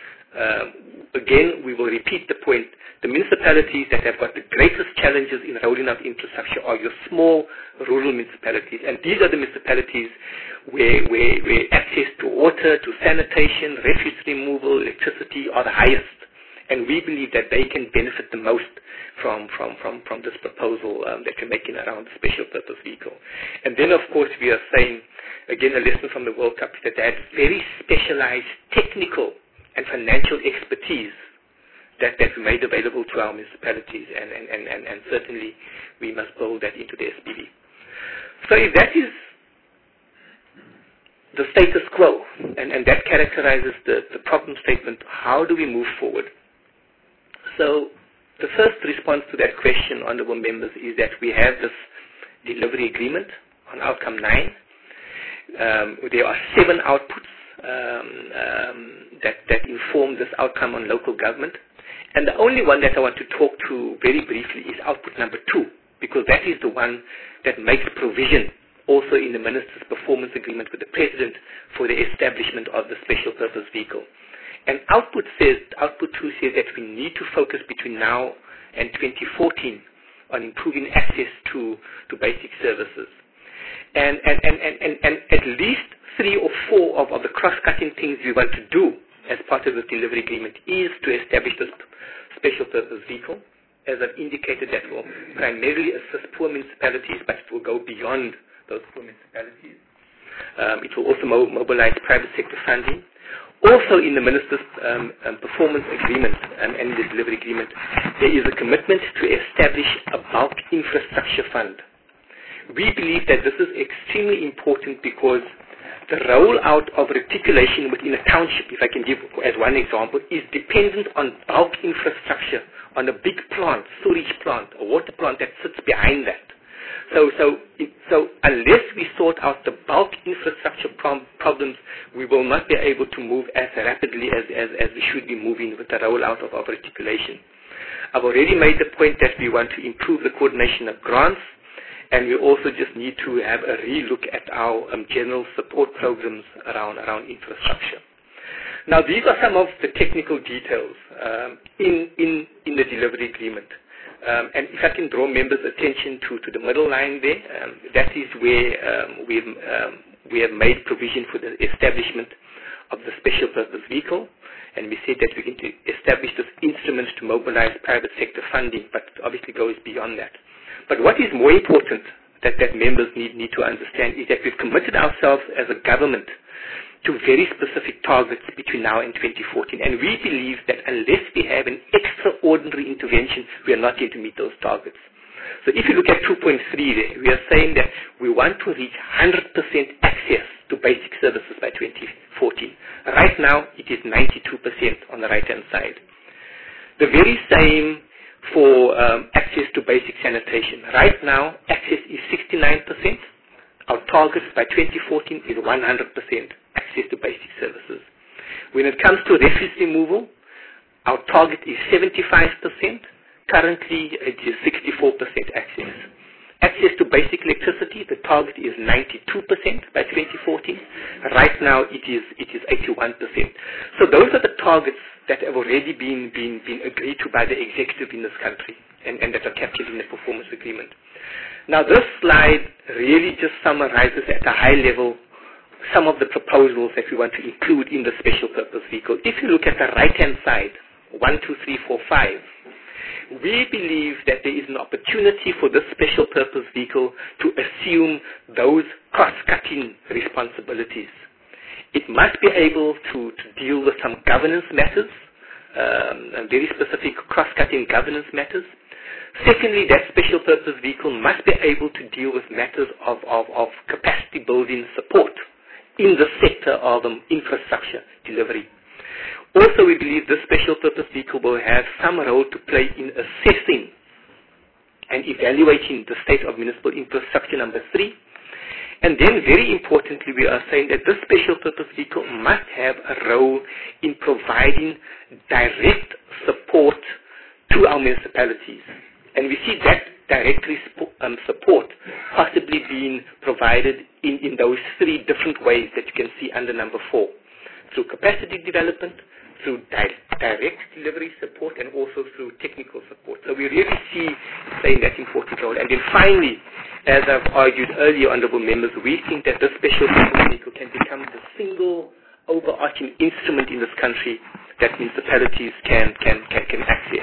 Um, again, we will repeat the point. The municipalities that have got the greatest challenges in rolling out infrastructure are your small rural municipalities. And these are the municipalities where, where, where access to water, to sanitation, refuse removal, electricity are the highest. And we believe that they can benefit the most from, from, from, from this proposal um, that we're making around the special purpose vehicle. And then, of course, we are saying, again, a lesson from the World Cup is that they have very specialized technical and financial expertise that, that we made available to our municipalities, and, and, and, and, and certainly we must build that into the S P V. So if that is the status quo, and, and that characterizes the, the problem statement, how do we move forward? So the first response to that question, honourable members, is that we have this delivery agreement on outcome nine. Um, there are seven outputs um, um, that, that inform this outcome on local government. And the only one that I want to talk to very briefly is output number two, because that is the one that makes provision also in the Minister's Performance Agreement with the President for the establishment of the Special Purpose Vehicle. And output says, output two says that we need to focus between now and twenty fourteen on improving access to, to basic services. And, and, and, and, and, and at least three or four of, of the cross-cutting things we want to do as part of the delivery agreement is to establish this special purpose vehicle. As I've indicated, that will primarily assist poor municipalities, but it will go beyond those poor municipalities. Um, it will also mo mobilize private sector funding. Also, in the Minister's um, um, performance agreement um, and the delivery agreement, there is a commitment to establish a bulk infrastructure fund. We believe that this is extremely important because the rollout of reticulation within a township, if I can give as one example, is dependent on bulk infrastructure, on a big plant, storage plant, a water plant that sits behind that. So, so, so unless we sort out the bulk infrastructure prom problems, we will not be able to move as rapidly as, as, as we should be moving with the rollout of, of reticulation. I've already made the point that we want to improve the coordination of grants, and we also just need to have a re-look at our um, general support programs around, around infrastructure. Now, these are some of the technical details um, in, in, in the delivery agreement. Um, and if I can draw members' attention to, to the middle line there, um, that is where um, we've, um, we have made provision for the establishment of the special purpose vehicle. And we said that we're going to establish this instrument to mobilize private sector funding, but it obviously goes beyond that. But what is more important that, that members need, need to understand is that we've committed ourselves as a government to very specific targets between now and twenty fourteen. And we believe that unless we have an extraordinary intervention, we are not going to meet those targets. So if you look at two point three there, we are saying that we want to reach one hundred percent access to basic services by twenty fourteen. Right now, it is ninety-two percent on the right-hand side. The very same for um, access to basic sanitation. Right now, access is sixty-nine percent. Our target by twenty fourteen is one hundred percent access to basic services. When it comes to refuse removal, our target is seventy-five percent. Currently, it is sixty-four percent access. Access to basic electricity, the target is ninety-two percent by twenty fourteen. Right now, it is it is eighty-one percent. So those are the targets that have already been, been, been agreed to by the executive in this country and, and that are captured in the performance agreement. Now, this slide really just summarizes at a high level some of the proposals that we want to include in the special purpose vehicle. If you look at the right-hand side, one, two, three, four, five, we believe that there is an opportunity for this special purpose vehicle to assume those cost-cutting responsibilities. It must be able to, to deal with some governance matters, um, and very specific cross-cutting governance matters. Secondly, that special purpose vehicle must be able to deal with matters of, of, of capacity building support in the sector of um, infrastructure delivery. Also, we believe this special purpose vehicle will have some role to play in assessing and evaluating the state of municipal infrastructure, number three. And then, very importantly, we are saying that this special purpose vehicle must have a role in providing direct support to our municipalities. And we see that direct um, support possibly being provided in, in those three different ways that you can see under number four. Through capacity development, through di direct delivery support, and also through technical support. So we really see playing that important role. And then finally, as I've argued earlier, honourable members, we think that this special purpose vehicle can become the single overarching instrument in this country that municipalities can, can, can, can access.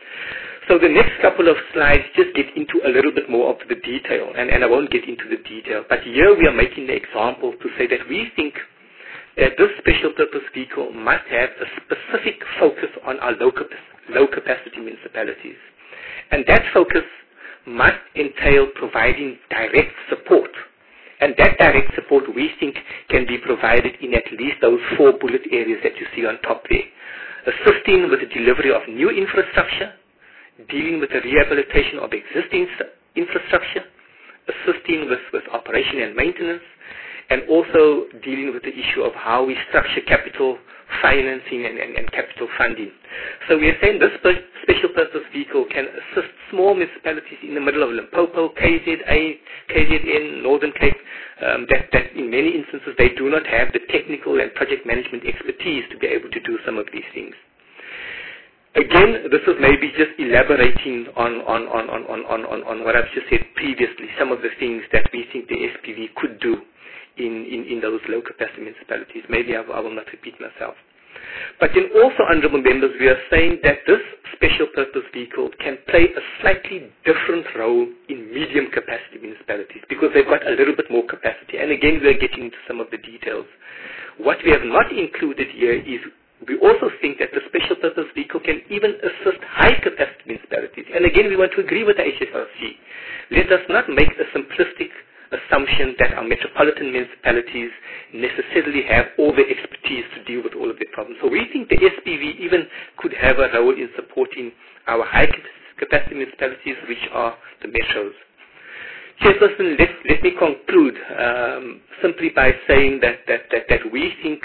So the next couple of slides just get into a little bit more of the detail, and, and I won't get into the detail, but here we are making the example to say that we think that this special purpose vehicle must have a specific focus on our low, cap low capacity municipalities. And that focus must entail providing direct support. And that direct support, we think, can be provided in at least those four bullet areas that you see on top there. Assisting with the delivery of new infrastructure, dealing with the rehabilitation of existing infrastructure, assisting with, with operation and maintenance, and also dealing with the issue of how we structure capital financing and, and, and capital funding. So we are saying this special purpose vehicle can assist small municipalities in the middle of Limpopo, K Z A, K Z N, Northern Cape, um, that, that in many instances they do not have the technical and project management expertise to be able to do some of these things. again, this is maybe just elaborating on, on, on, on, on, on, on what I've just said previously, some of the things that we think the S P V could do in, in, in those low capacity municipalities. Maybe I, I will not repeat myself. But then also, honourable members, we are saying that this special purpose vehicle can play a slightly different role in medium capacity municipalities because they've got a little bit more capacity. And again, we are getting into some of the details. What we have not included here is we also think that the special purpose vehicle can even assist high capacity municipalities. And again, we want to agree with the H S R C. Let us not make a simplistic assumption that our metropolitan municipalities necessarily have all the expertise to deal with all of their problems. So we think the S P V even could have a role in supporting our high capacity municipalities, which are the metros. Chairperson, let, let me conclude um, simply by saying that, that, that, that we think,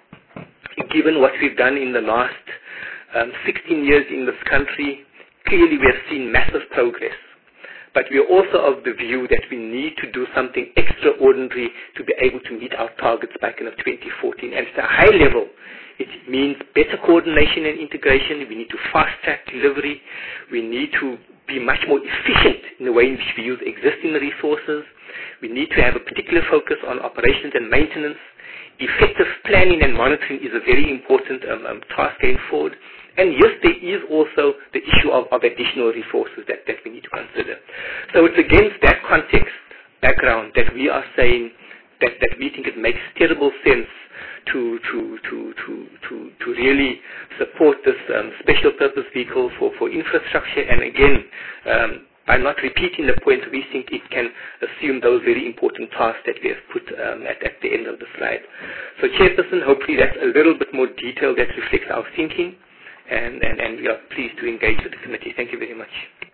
given what we've done in the last um, sixteen years in this country, clearly we have seen massive progress. But we are also of the view that we need to do something extraordinary to be able to meet our targets back in twenty fourteen. And at a high level, it means better coordination and integration. We need to fast-track delivery. We need to be much more efficient in the way in which we use existing resources. We need to have a particular focus on operations and maintenance. Effective planning and monitoring is a very important um, um, task going forward. And yes, there is also the issue of, of additional resources that, that we need to consider. So it's against that context, background, that we are saying that, that we think it makes terrible sense to, to, to, to, to, to really support this um, special purpose vehicle for, for infrastructure. And again, um, by not repeating the point, we think it can assume those very important tasks that we have put um, at, at the end of the slide. So Chairperson, hopefully that's a little bit more detail that reflects our thinking. And, and, and we are pleased to engage with the committee. Thank you very much.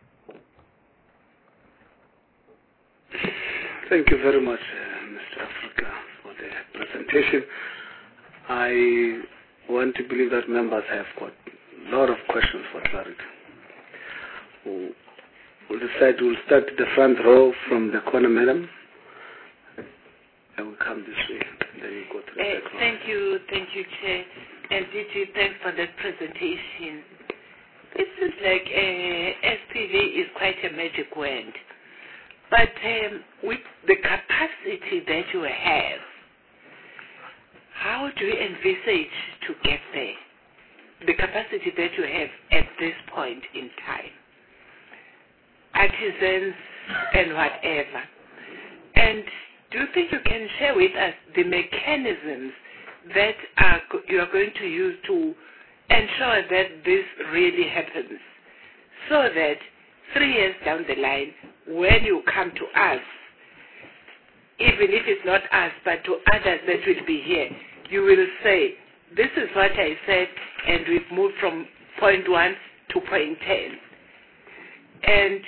Thank you very much, uh, Mister Africa, for the presentation. I want to believe that members have got a lot of questions for clarity. We'll, we'll decide we'll start the front row from the corner, madam. And we'll come this way. Then you go to the uh, back row. Thank you, thank you, Chair. And D G, thanks for that presentation. This is like a S P V is quite a magic word. But um, with the capacity that you have, how do you envisage to get there? The capacity that you have at this point in time. Artisans and whatever. And do you think you can share with us the mechanisms that are, you are going to use to ensure that this really happens, so that three years down the line, when you come to us, even if it's not us, but to others that will be here, you will say, this is what I said, and we've moved from point one to point ten. And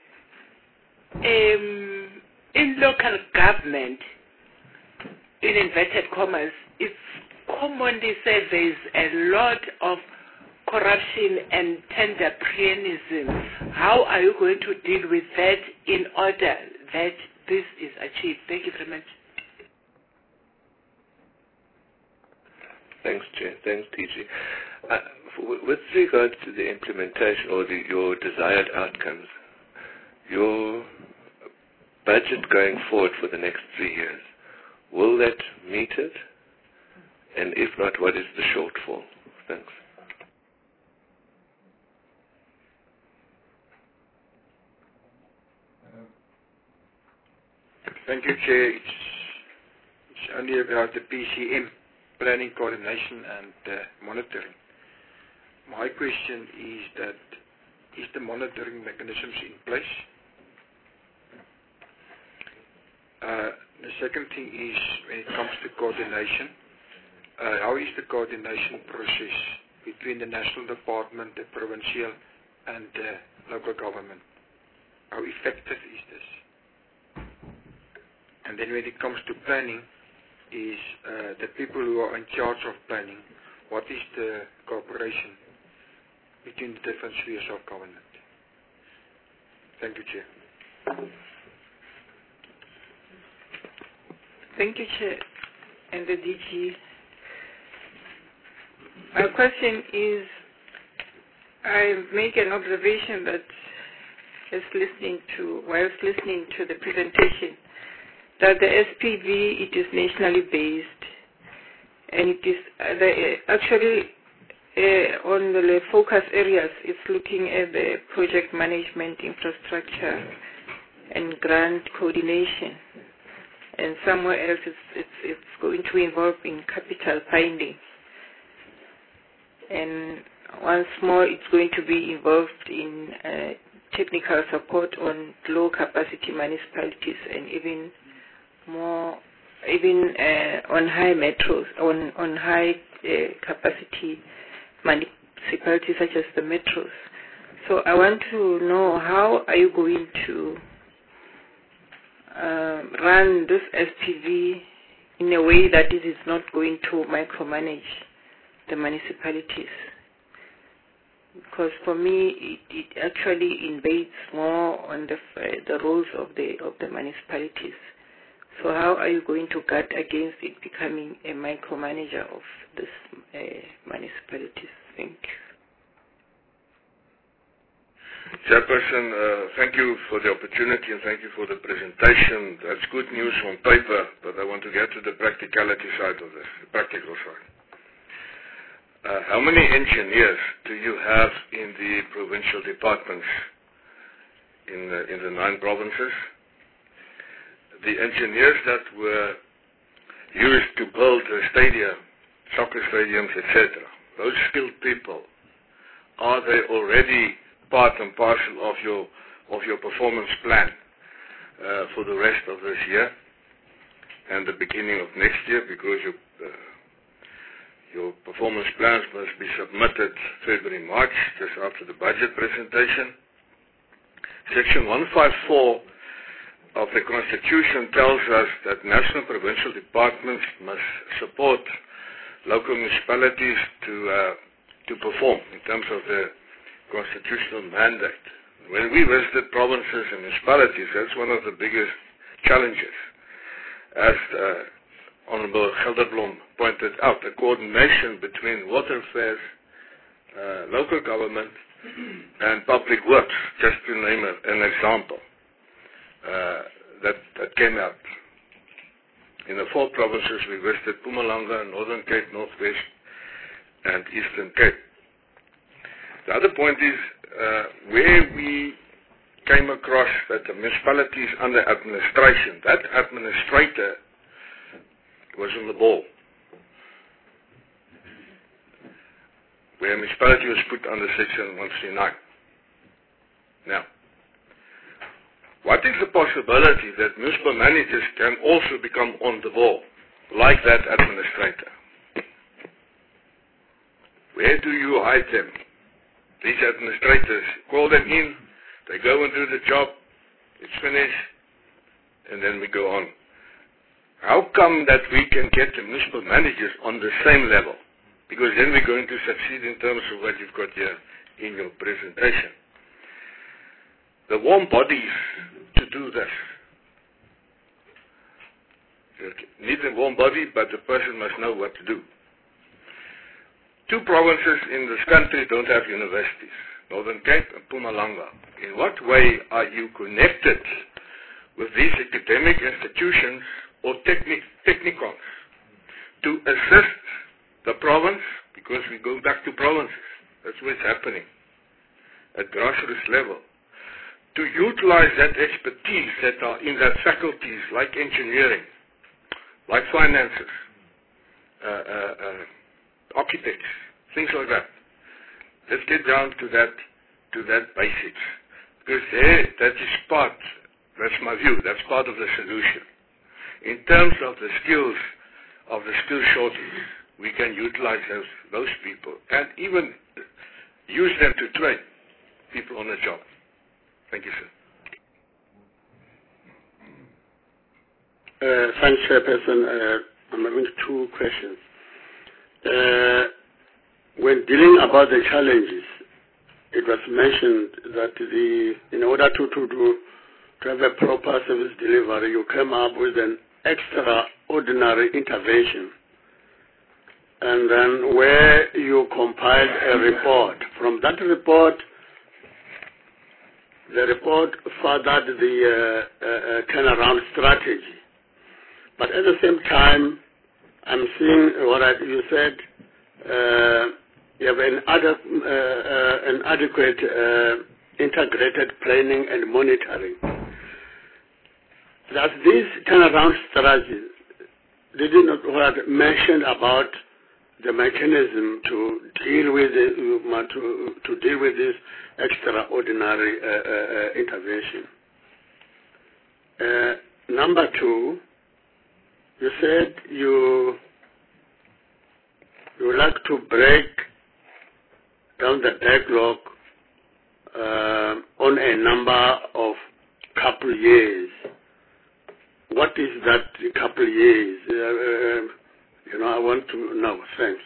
um, in local government, in inverted commas, it's commonly said there's a lot of corruption and tenderpriorism. How are you going to deal with that in order that this is achieved? Thank you very much. Thanks, Chair. Thanks, T G. Uh, with regard to the implementation or the, your desired outcomes, your budget going forward for the next three years, will that meet it? And if not, what is the shortfall? Thanks. Thank you, Chair. It's, it's only about the P C M, planning, coordination and uh, monitoring. My question is that, is the monitoring mechanisms in place? Uh, the second thing is, when it comes to coordination, uh, how is the coordination process between the national department, the provincial and the local government? How effective is this? And then when it comes to planning, is uh, the people who are in charge of planning, what is the cooperation between the different spheres of government? Thank you, Chair. Thank you, Chair, and the D G. My question is, I make an observation that as listening to, whilst listening to the presentation, that the S P V, it is nationally based, and it is uh, the, uh, actually uh, on the focus areas, it's looking at the project management, infrastructure, and grant coordination. And somewhere else, it's, it's, it's going to involve in capital finding. And once more, it's going to be involved in uh, technical support on low-capacity municipalities and even more, even uh, on high metros, on on high uh, capacity municipalities such as the metros. So I want to know, how are you going to uh, run this S P V in a way that it is not going to micromanage the municipalities? Because for me, it, it actually invades more on the uh, the roles of the of the municipalities. So how are you going to guard against it becoming a micromanager of this uh, municipalities? Thank you. Chairperson, uh, thank you for the opportunity and thank you for the presentation. That's good news on paper, but I want to get to the practicality side of this, the practical side. Uh, how many engineers do you have in the provincial departments in the, in the nine provinces? The engineers that were used to build a stadium, soccer stadiums, et cetera, those skilled people, are they already part and parcel of your of your performance plan uh, for the rest of this year and the beginning of next year? Because your uh, your performance plans must be submitted February, March, just after the budget presentation. Section one fifty-four of the Constitution tells us that national provincial departments must support local municipalities to uh, to perform in terms of the constitutional mandate. When we visited provinces and municipalities, that's one of the biggest challenges. As uh, Honorable Gelderblom pointed out, the coordination between water affairs, uh, local government, and public works, just to name a, an example. Uh, that, that came out. In the four provinces we visited, Mpumalanga, Northern Cape, Northwest, and Eastern Cape. The other point is uh, where we came across that the municipalities under administration, that administrator was on the ball. Where a municipality was put under Section one thirty-nine. Now, what is the possibility that municipal managers can also become on the ball, like that administrator? Where do you hide them? These administrators, call them in, they go and do the job, it's finished, and then we go on. How come that we can get the municipal managers on the same level? Because then we're going to succeed in terms of what you've got here in your presentation. The warm bodies to do this. You need a warm body, but the person must know what to do. Two provinces in this country don't have universities, Northern Cape and Mpumalanga. In what way are you connected with these academic institutions or technic technicons to assist the province, because we go back to provinces, that's what's happening at grassroots level, to utilize that expertise that are in that faculties like engineering, like finances, uh, uh, uh, architects, things like that. Let's get down to that, to that basics. Because there, that is part, that's my view, that's part of the solution. In terms of the skills, of the skill shortage, we can utilize those, those people and even use them to train people on the job. Thank you, sir. Uh, thanks, Chairperson. Uh, I'm having two questions. Uh, when dealing about the challenges, it was mentioned that the in order to, to, to, to have a proper service delivery, you came up with an extraordinary intervention. and then where you compiled a report. From that report, the report furthered the uh, uh, turnaround strategy. But at the same time, I'm seeing what I, you said, uh, you have an, ad uh, uh, an adequate uh, integrated planning and monitoring. Does this turnaround strategy, did you not what mentioned about the mechanism to deal with it, to, to deal with this extraordinary uh, uh, intervention? Uh, number two, you said you you would like to break down the backlog uh, on a number of couple years. What is that couple years? Uh, uh, you know, I want to know. Thanks.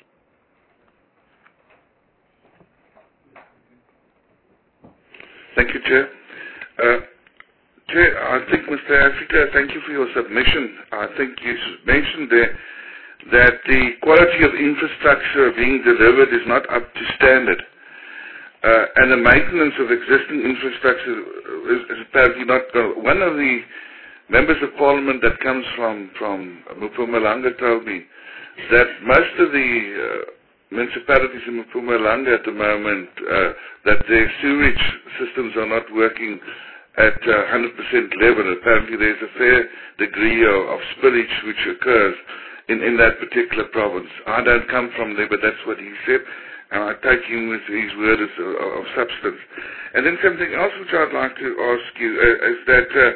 Thank you, Chair. Uh, Chair, I think, Mister Africa, thank you for your submission. I think you mentioned there that the quality of infrastructure being delivered is not up to standard. Uh, and the maintenance of existing infrastructure is, is apparently not going. One of the members of parliament that comes from, from Mpumalanga told me that most of the uh, municipalities in Mpumalanga at the moment, uh, that their sewage systems are not working at uh, one hundred percent level. Apparently there's a fair degree of, of spillage which occurs in, in that particular province. I don't come from there, but that's what he said, and I take him with his word of, of substance. And then something else which I'd like to ask you uh, is that uh,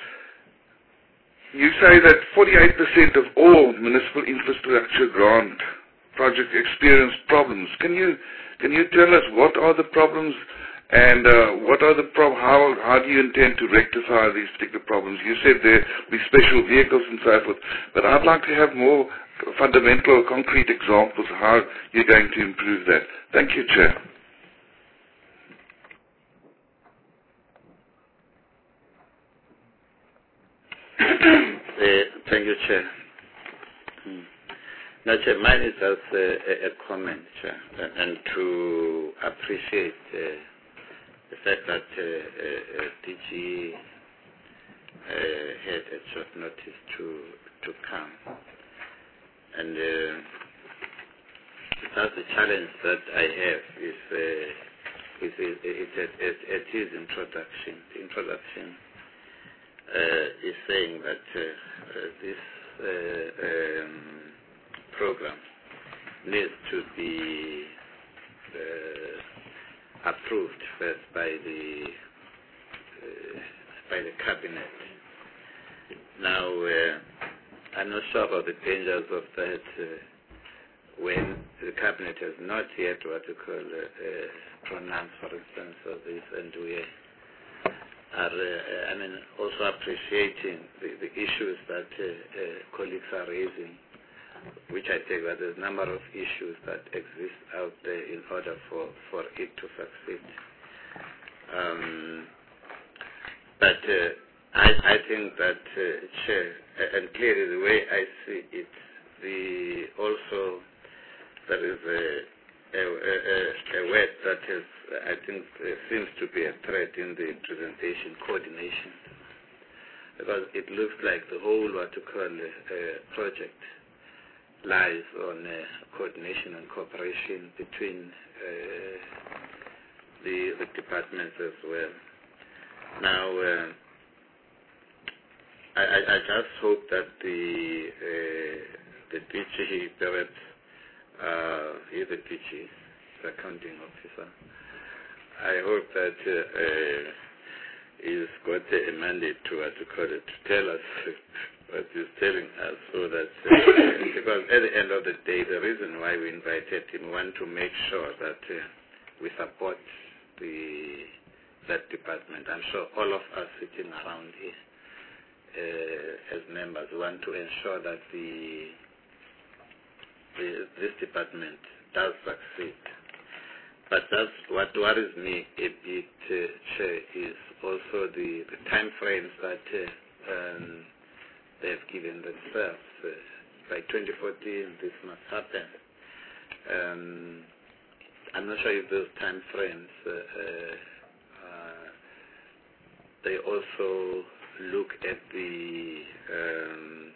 you say that forty-eight percent of all municipal infrastructure grant projects experience problems. Can you can you tell us what are the problems and uh, what are the prob how how do you intend to rectify these particular problems? You said there will be special vehicles and so forth, but I'd like to have more fundamental, concrete examples of how you're going to improve that. Thank you, Chair. Uh, thank you, Chair. Hmm. Now, Chair, mine is just uh, a, a comment, Chair, and to appreciate uh, the fact that uh, uh, D G uh, had a short notice to to come. And uh, that's the challenge that I have is, uh, is, is, is at, at, at his introduction. The introduction Uh, is saying that uh, uh, this uh, um, program needs to be uh, approved first by the uh, by the cabinet. Now, uh, I'm not sure about the dangers of that uh, when the cabinet has not yet what you call uh, uh, pronounced, for instance, of this, and we are, uh, I mean, also appreciating the, the issues that uh, uh, colleagues are raising, which I take that there's a number of issues that exist out there in order for, for it to succeed. Um, but uh, I, I think that, uh, Chair, and clearly the way I see it, the also there is a A, a, a word that is, I think, uh, seems to be a threat in the presentation, coordination. Because it looks like the whole, what you call, uh, project lies on uh, coordination and cooperation between uh, the, the departments as well. Now, uh, I, I, I just hope that the, uh, the D G perhaps Uh, he's a D G, the accounting officer. I hope that uh, uh, he's got a mandate to, uh, to call it, to tell us what he's telling us, so that, uh, because at the end of the day, the reason why we invited him, we want to make sure that uh, we support the that department. I'm sure all of us sitting around here uh, as members want to ensure that the this department does succeed. But that's what worries me a bit, uh, Chair, is also the, the time frames that uh, um, they've given themselves. Uh, by twenty fourteen this must happen. Um, I'm not sure if those time frames, uh, uh, they also look at the, um,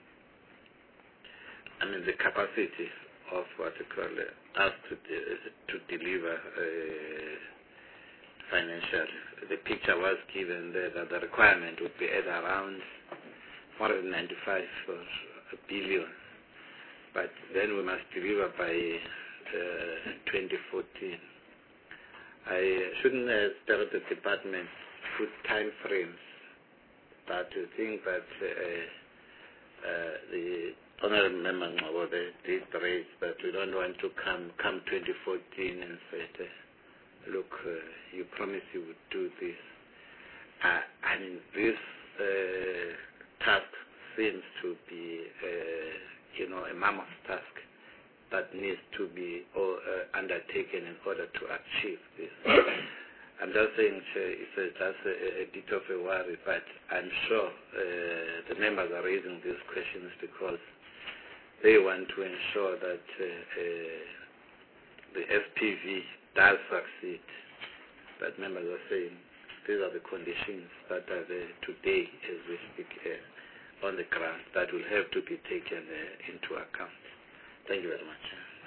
I mean, the capacity of what you call it, us to, de- to deliver uh, financial. The picture was given there that the requirement would be at around four hundred ninety-five billion, but then we must deliver by uh, twenty fourteen. I shouldn't uh, tell the department put time frames, but to think that uh, uh, the honorable member or the did raise that we don't want to come come twenty fourteen and say, uh, look, uh, you promised you would do this. Uh, I mean, this uh, task seems to be, uh, you know, a mammoth task that needs to be uh, undertaken in order to achieve this. I'm just saying uh, it's a, just a, a bit of a worry, but I'm sure uh, the members are raising these questions because they want to ensure that uh, uh, the S P V does succeed. But members are saying these are the conditions that are there today as we speak uh, on the ground that will have to be taken uh, into account. Thank you very much.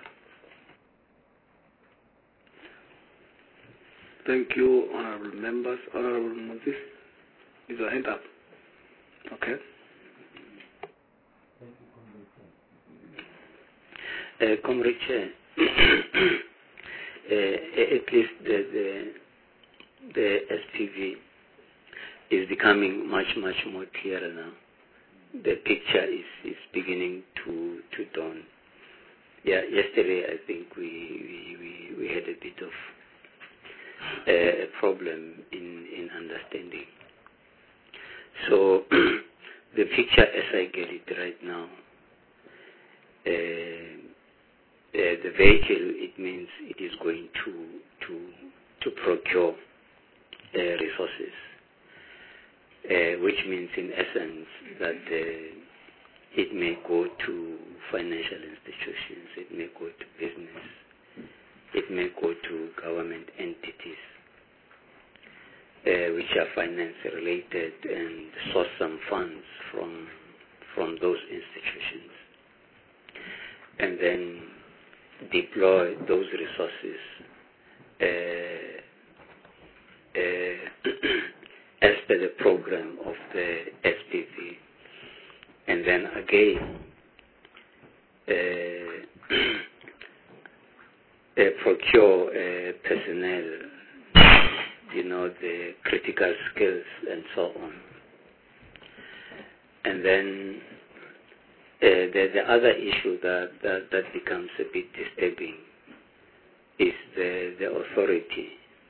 Thank you, honorable members. Honorable Moses, is your hand up? Okay. Uh, Comrade Chair, uh, at least the, the, the S P V is becoming much, much more clearer now. The picture is, is beginning to, to dawn. Yeah, yesterday I think we, we, we, we had a bit of a uh, problem in, in understanding. So the picture as I get it right now, uh, uh, the vehicle, it means it is going to to to procure uh, resources, uh, which means in essence that uh, it may go to financial institutions, it may go to business, it may go to government entities uh, which are finance related and source some funds from from those institutions, and then deploy those resources uh, uh, as per the program of the S P V, and then again uh, uh, procure uh, personnel, you know, the critical skills and so on. And then uh, the, the other issue that, that, that becomes a bit disturbing is the, the authority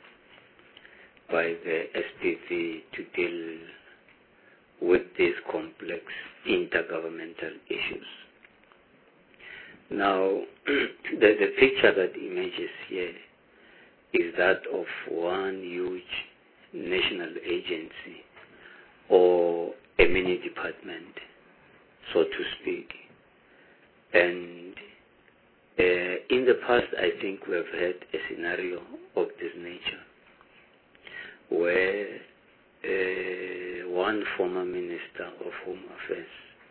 by the S P V to deal with these complex intergovernmental issues. Now, the, the picture that emerges here is that of one huge national agency or a mini department, so to speak. And uh, in the past, I think we have had a scenario of this nature where uh, one former Minister of Home Affairs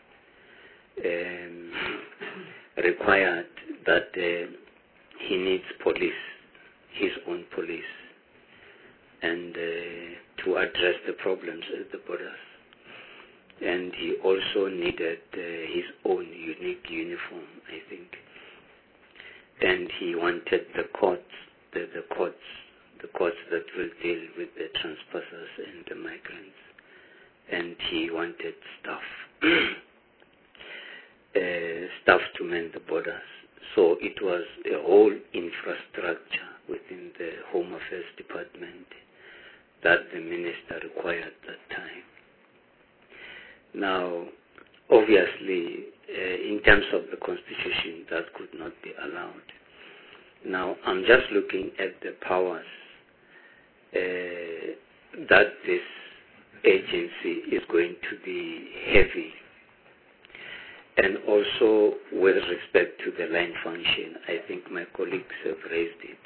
um, required that uh, he needs police, his own police, and uh, to address the problems at the borders. And he also needed uh, his own unique uniform, I think. And he wanted the courts, the, the courts, the courts that will deal with the trespassers and the migrants. And he wanted staff, uh, staff to man the borders. So it was a whole infrastructure within the Home Affairs Department that the minister required at that time. Now, obviously, uh, in terms of the Constitution, that could not be allowed. Now, I'm just looking at the powers uh, that this agency is going to be heavy. And also with respect to the line function, I think my colleagues have raised it.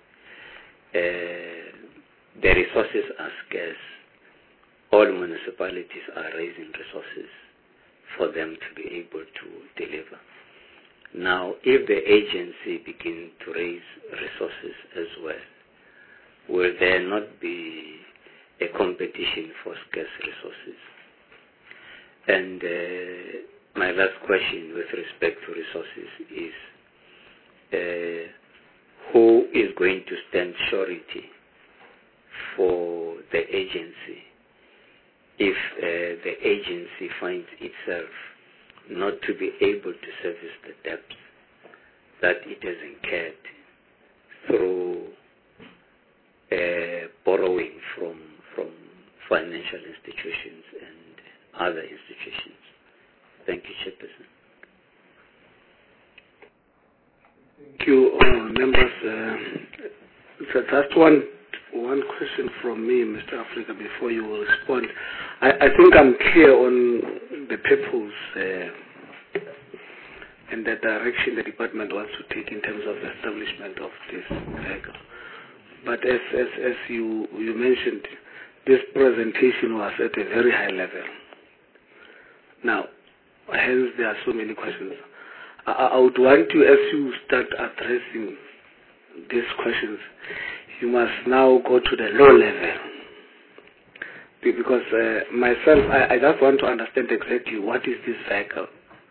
Uh, the resources are scarce. All municipalities are raising resources for them to be able to deliver. Now, if the agency begins to raise resources as well, will there not be a competition for scarce resources? And uh, my last question with respect to resources is, uh, who is going to stand surety for the agency if uh, the agency finds itself not to be able to service the debts that it has incurred through uh, borrowing from from financial institutions and other institutions? Thank you, Chairperson. Thank you, uh, members. Uh, so just one one question from me, Mister Africa, before you will respond. I, I think I'm clear on the purpose uh, and the direction the department wants to take in terms of the establishment of this vehicle. But as, as, as you, you mentioned, this presentation was at a very high level. Now, hence there are so many questions. I, I would want to, as you start addressing these questions, you must now go to the low level. Because uh, myself, I, I just want to understand exactly what is this vehicle.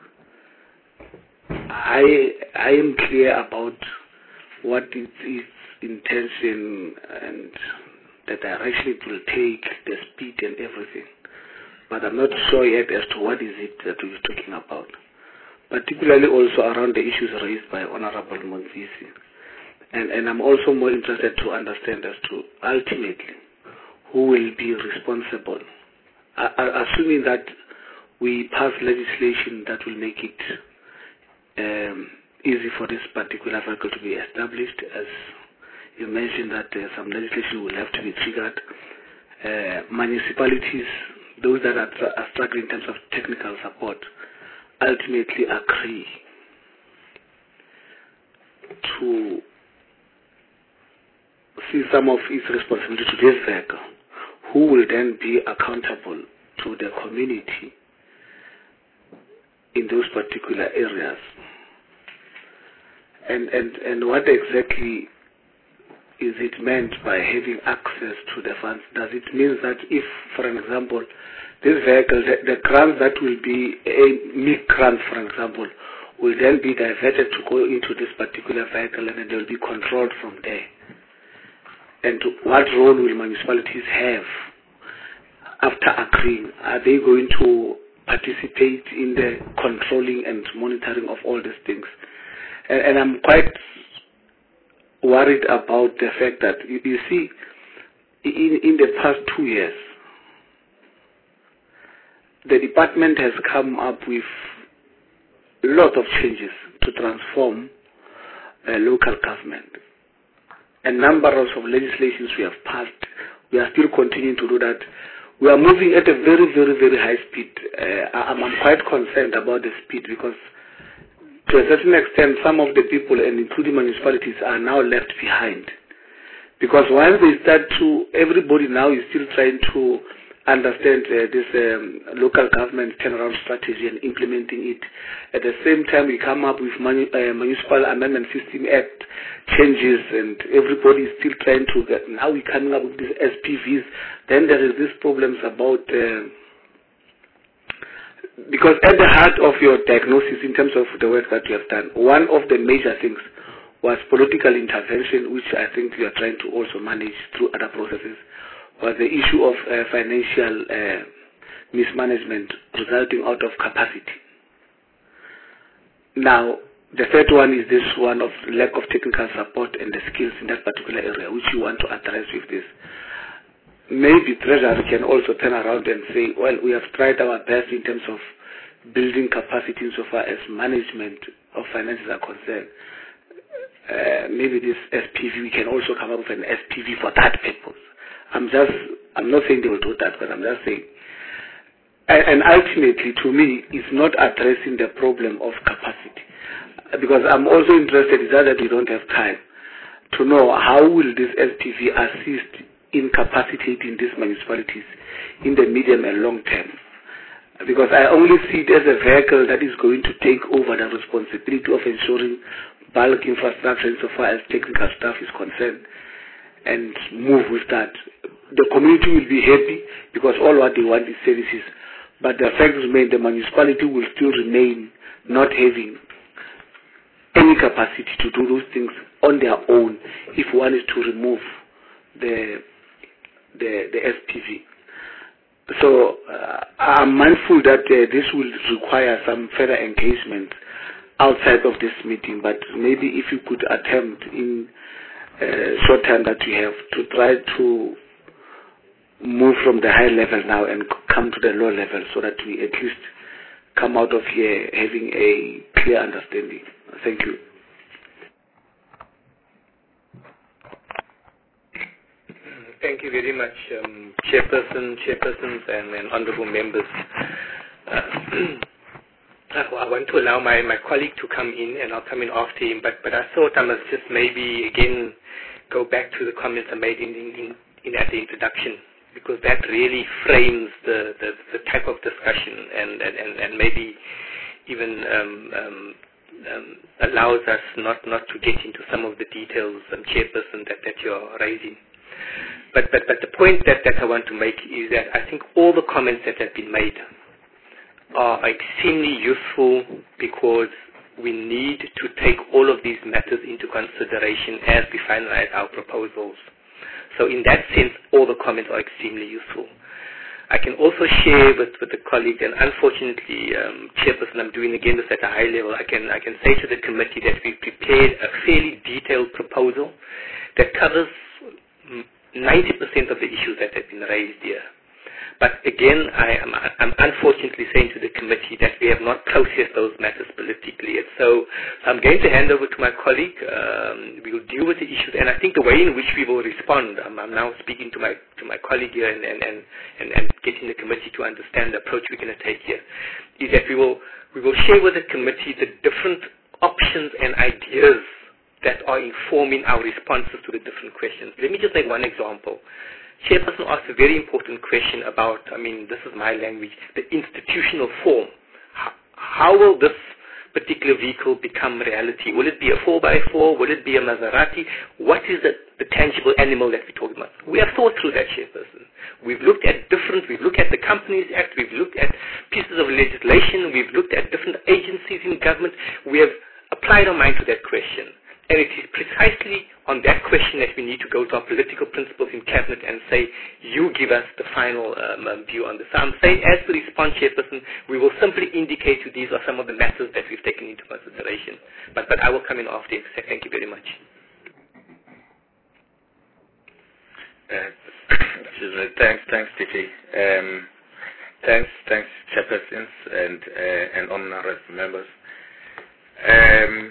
I, I am clear about what is its intention and the direction it will take, the speed and everything. But I'm not sure yet as to what is it that we're talking about. Particularly also around the issues raised by Honorable Monzisi. And, and I'm also more interested to understand as to ultimately who will be responsible. Uh, assuming that we pass legislation that will make it um, easy for this particular vehicle to be established, as you mentioned that uh, some legislation will have to be triggered. Uh, municipalities, those that are, tra- are struggling in terms of technical support, ultimately agree to see some of its responsibility to this vehicle, who will then be accountable to the community in those particular areas. And, and, and what exactly is it meant by having access to the funds? Does it mean that if, for an example, this vehicle, the, the grants that will be a M I C grant, for example, will then be diverted to go into this particular vehicle and then they will be controlled from there? And what role will municipalities have after agreeing? Are they going to participate in the controlling and monitoring of all these things? And, and I'm quite worried about the fact that, you, you see, in, in the past two years, the department has come up with a lot of changes to transform uh, local government. A number of legislations we have passed. We are still continuing to do that. We are moving at a very, very, very high speed. Uh, I'm, I'm quite concerned about the speed because to a certain extent, some of the people, and including municipalities, are now left behind. Because once they start to, everybody now is still trying to understand uh, this um, local government turnaround strategy and implementing it. At the same time, we come up with manu- uh, Municipal Amendment System Act changes, and everybody is still trying to get, now we're coming up with these S P Vs. Then there is these problems about, uh, because at the heart of your diagnosis in terms of the work that you have done, one of the major things was political intervention, which I think you are trying to also manage through other processes, was the issue of uh, financial uh, mismanagement resulting out of capacity. Now, the third one is this one of lack of technical support and the skills in that particular area, which you want to address with this. Maybe Treasury can also turn around and say, well, we have tried our best in terms of building capacity insofar as management of finances are concerned. Uh, maybe this S P V, we can also come up with an S P V for that purpose. I'm just, I'm not saying they will do that, but I'm just saying and, and ultimately, to me, is not addressing the problem of capacity. Because I'm also interested, is that we don't have time, to know how will this S P V assist in capacitating these municipalities in the medium and long term. Because I only see it as a vehicle that is going to take over the responsibility of ensuring bulk infrastructure insofar as technical staff is concerned and move with that. The community will be happy because all what they want is services, but the fact remains the municipality will still remain not having any capacity to do those things on their own if one is to remove the the, the S P V. So uh, I'm mindful that uh, this will require some further engagement outside of this meeting, but maybe if you could attempt in uh, short time that you have to try to move from the high level now and come to the low level so that we at least come out of here having a clear understanding. Thank you. Thank you very much, um, Chairperson, Chairpersons, and, and Honourable Members. Uh, I want to allow my, my colleague to come in, and I'll come in after him, but, but I thought I must just maybe again go back to the comments I made in, in, in at the introduction, because that really frames the, the, the type of discussion and, and, and, and maybe even um, um, um, allows us not, not to get into some of the details, um, Chairperson, that, that you're raising. But, but, but the point that, that I want to make is that I think all the comments that have been made are extremely useful because we need to take all of these matters into consideration as we finalize our proposals. So in that sense, all the comments are extremely useful. I can also share with, with the colleague, and unfortunately, um, Chairperson, I'm doing again this at a high level, I can, I can say to the committee that we've prepared a fairly detailed proposal that covers ninety percent of the issues that have been raised here. But again, I am I'm unfortunately saying to the committee that we have not processed those matters politically yet. So I'm going to hand over to my colleague. Um, we will deal with the issues, and I think the way in which we will respond, I'm, I'm now speaking to my to my colleague here and, and, and, and, and getting the committee to understand the approach we're going to take here, is that we will we will share with the committee the different options and ideas that are informing our responses to the different questions. Let me just make one example. Chairperson asked a very important question about, I mean, this is my language, the institutional form. How, how will this particular vehicle become reality? Will it be a four by four? Will it be a Maserati? What is the, the tangible animal that we're talking about? We have thought through that, Chairperson. We've looked at different, we've looked at the Companies Act, we've looked at pieces of legislation, we've looked at different agencies in government. We have applied our mind to that question. And it is precisely on that question that we need to go to our political principles in Cabinet and say, you give us the final um, um, view on this. So I'm saying, as the response, Chairperson, we will simply indicate to these are some of the matters that we've taken into consideration. But, but I will come in after you. Thank you very much. Uh, excuse me. Thanks, thanks, T T. Um, thanks, thanks, Chairpersons and, uh, and honorable members. Um,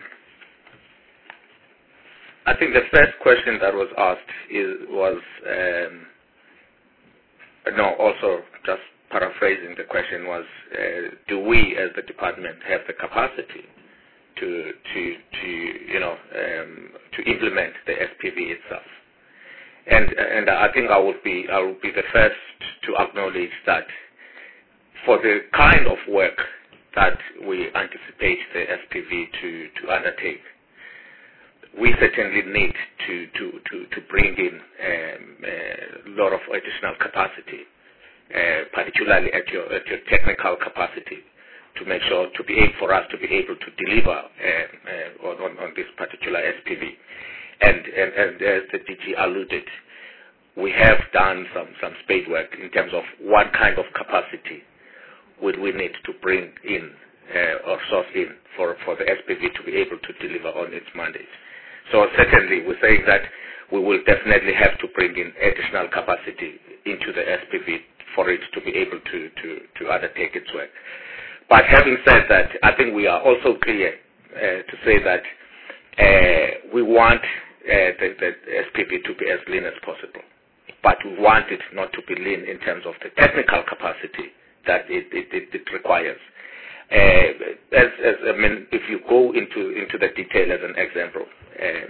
I think the first question that was asked is, was, um, no, also just paraphrasing the question was, uh, do we as the department have the capacity to, to, to you know, um, to implement the S P V itself? And, and I think I would be, I would be the first to acknowledge that for the kind of work that we anticipate the S P V to, to undertake, we certainly need to, to, to, to bring in um, a lot of additional capacity, uh, particularly at your, at your technical capacity, to make sure to be able for us to be able to deliver uh, uh, on, on this particular S P V. And, and, and as the D G alluded, we have done some, some spade work in terms of what kind of capacity would we need to bring in uh, or source in for, for the S P V to be able to deliver on its mandate. So certainly we're saying that we will definitely have to bring in additional capacity into the S P V for it to be able to, to, to undertake its work. But having said that, I think we are also clear uh, to say that uh, we want uh, the, the S P V to be as lean as possible. But we want it not to be lean in terms of the technical capacity that it, it, it, it requires. Uh, as, as I mean, if you go into into the detail as an example, um,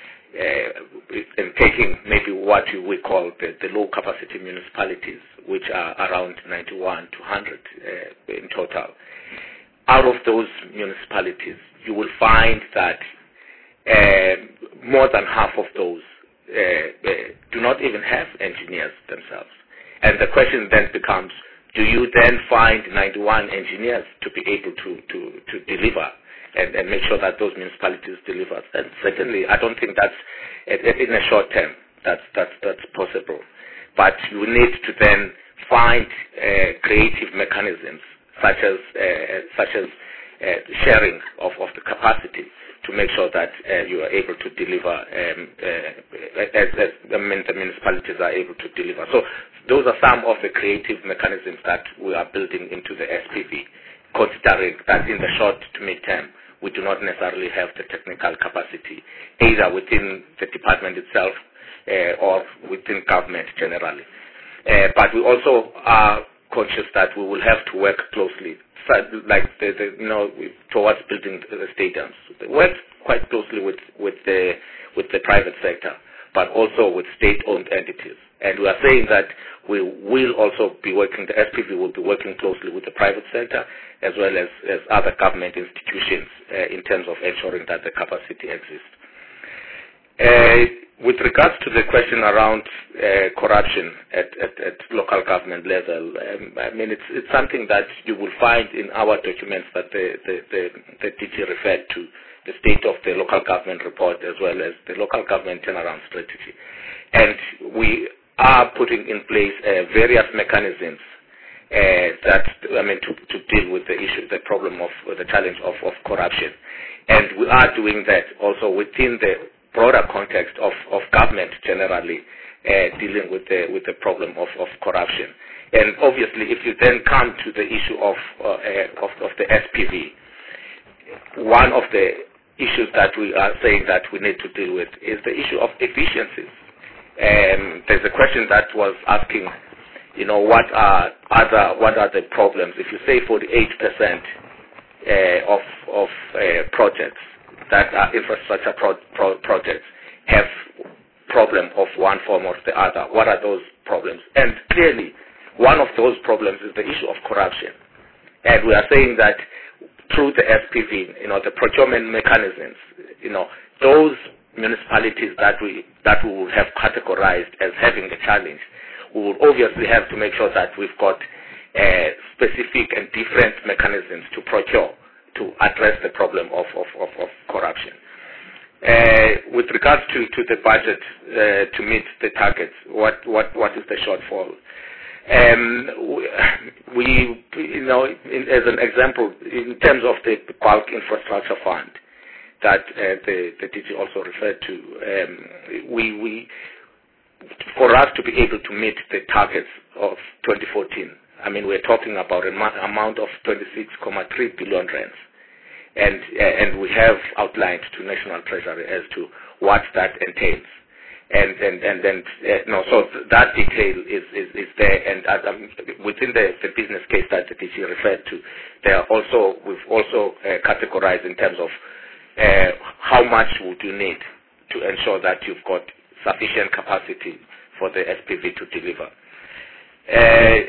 uh, in taking maybe what you, we call the, the low capacity municipalities, which are around ninety-one to one hundred uh, in total. Out of those municipalities, you will find that uh, more than half of those uh, uh, do not even have engineers themselves. And the question then becomes, do you then find ninety-one engineers to be able to, to, to deliver and, and make sure that those municipalities deliver? And certainly, I don't think that's, in a short term, that's, that's, that's possible. But you need to then find uh, creative mechanisms such as uh, such as uh, sharing of, of the capacity to make sure that uh, you are able to deliver, um, uh, as, as the, the municipalities are able to deliver. So those are some of the creative mechanisms that we are building into the S P V, considering that in the short to mid-term, we do not necessarily have the technical capacity, either within the department itself uh, or within government generally. Uh, but we also are conscious that we will have to work closely, like the, the, you know, towards building the stadiums. We work quite closely with with the with the private sector, but also with state-owned entities. And we are saying that we will also be working. The S P V will be working closely with the private sector as well as, as other government institutions uh, in terms of ensuring that the capacity exists. Uh, With regards to the question around uh, corruption at, at, at local government level, um, I mean, it's, it's something that you will find in our documents that the, the, the, the D G referred to, the state of the local government report as well as the local government turnaround strategy. And we are putting in place uh, various mechanisms uh, that, I mean, to, to deal with the issue, the problem of, the challenge of, of corruption. And we are doing that also within the broader context of, of government generally uh, dealing with the with the problem of, of corruption. And obviously, if you then come to the issue of uh, uh, of, of the S P V, one of the issues that we are saying that we need to deal with is the issue of efficiencies. Um, there's a question that was asking, you know, what are other what are the problems? If you say forty-eight percent uh, of of uh, projects that are infrastructure pro pro projects have problem of one form or the other. What are those problems? And clearly, one of those problems is the issue of corruption. And we are saying that through the S P V, you know, the procurement mechanisms, you know, those municipalities that we that we will have categorized as having a challenge, we will obviously have to make sure that we've got uh, specific and different mechanisms to procure to address the problem of, of, of, of corruption. Uh, with regards to, to the budget uh, to meet the targets, what, what, what is the shortfall? Um, we, you know, in, as an example, in terms of the bulk infrastructure fund that uh, the, the D G also referred to, um, we, we, for us to be able to meet the targets of twenty fourteen, I mean, we're talking about an amount of twenty-six point three billion rands. And, uh, and we have outlined to National Treasury as to what that entails. And, and, and then, uh, no, so th that detail is, is, is there. And uh, um, within the, the business case that the D G referred to, there are also, we've also uh, categorized in terms of uh, how much would you need to ensure that you've got sufficient capacity for the S P V to deliver. Uh,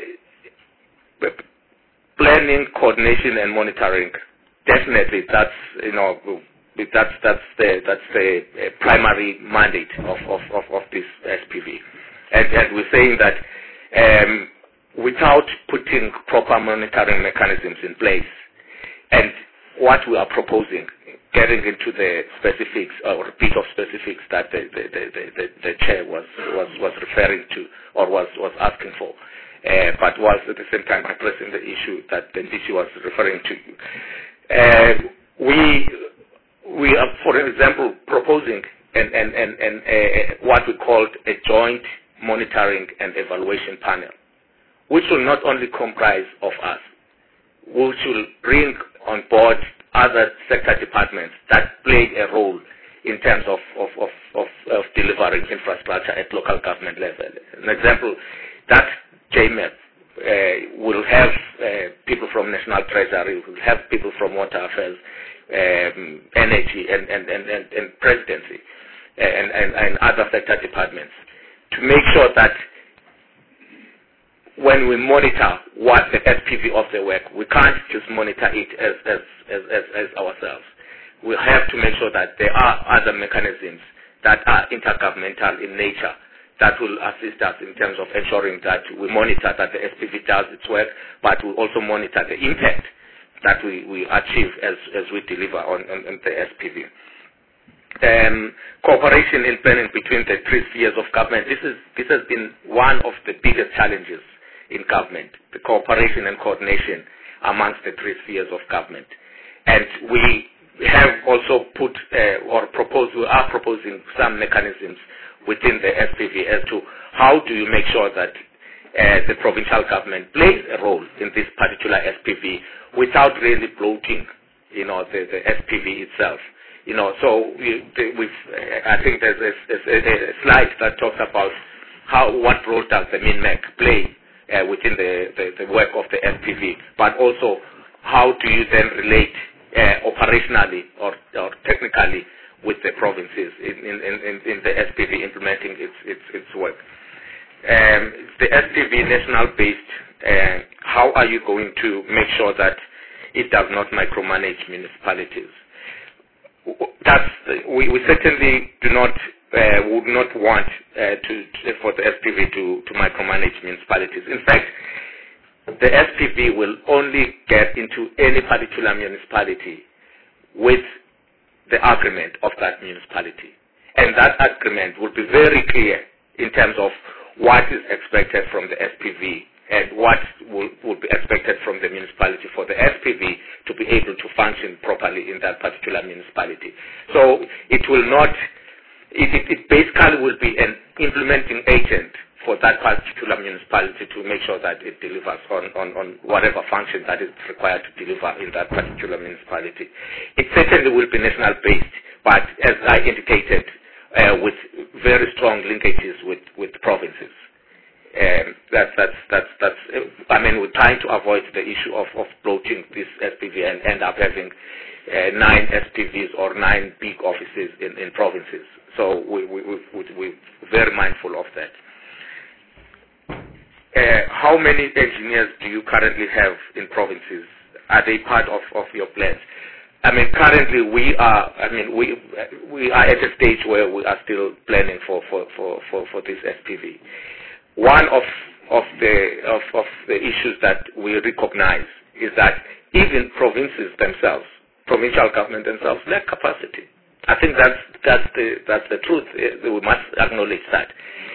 planning, coordination, and monitoring. Definitely, that's you know that's that's the that's the uh, primary mandate of, of, of, of this S P V, and, and we're saying that um, without putting proper monitoring mechanisms in place, and what we are proposing, getting into the specifics or a bit of specifics that the the, the, the, the chair was, was was referring to or was was asking for. Uh, but was at the same time addressing the issue that the D G was referring to. Uh, we we are, for example, proposing and and and, and uh, what we called a joint monitoring and evaluation panel, which will not only comprise of us, which will bring on board other sector departments that play a role in terms of of, of, of, of delivering infrastructure at local government level. An example, that J M E P uh, we'll have uh, people from National Treasury, we'll have people from Water Affairs, um, Energy, and, and, and, and, and Presidency, and, and, and other sector departments, to make sure that when we monitor what the S P V of the work, we can't just monitor it as, as, as, as, as ourselves. We have to make sure that there are other mechanisms that are intergovernmental in nature that will assist us in terms of ensuring that we monitor that the S P V does its work, but we also monitor the impact that we, we achieve as, as we deliver on, on, on the S P V. Um, cooperation in planning between the three spheres of government, this, is, this has been one of the biggest challenges in government, the cooperation and coordination amongst the three spheres of government. And we have also put uh, or proposed, we are proposing some mechanisms within the S P V as to how do you make sure that uh, the provincial government plays a role in this particular S P V without really bloating, you know, the, the S P V itself. You know, so we, the, we've, uh, I think there's a, a, a slide that talks about how what role does the MINMEC play uh, within the, the, the work of the S P V, but also how do you then relate uh, operationally or, or technically with the provinces in, in, in, in the S P V implementing its, its, its work. Um, the S P V national-based, uh, how are you going to make sure that it does not micromanage municipalities? That's, we, we certainly do not, uh, would not want uh, to, to, for the S P V to, to micromanage municipalities. In fact, the S P V will only get into any particular municipality with the agreement of that municipality. And that agreement will be very clear in terms of what is expected from the S P V and what will, will be expected from the municipality for the S P V to be able to function properly in that particular municipality. So it will not, it, it, it basically will be an implementing agent for that particular municipality to make sure that it delivers on, on, on whatever function that is required to deliver in that particular municipality. It certainly will be national-based, but as I indicated, uh, with very strong linkages with, with provinces. Um, that's, that's, that's, that's, uh, I mean, we're trying to avoid the issue of, of bloating this S P V and end up having uh, nine S P Vs or nine big offices in, in provinces. So we, we, we, we're very mindful of that. Uh, how many engineers do you currently have in provinces? Are they part of, of your plans? I mean, currently we are, I mean, we we are at a stage where we are still planning for, for, for, for, for this S P V. One of, of, the, of, of the issues that we recognize is that even provinces themselves, provincial government themselves, lack capacity. I think that's, that's, the, that's the truth. We must acknowledge that.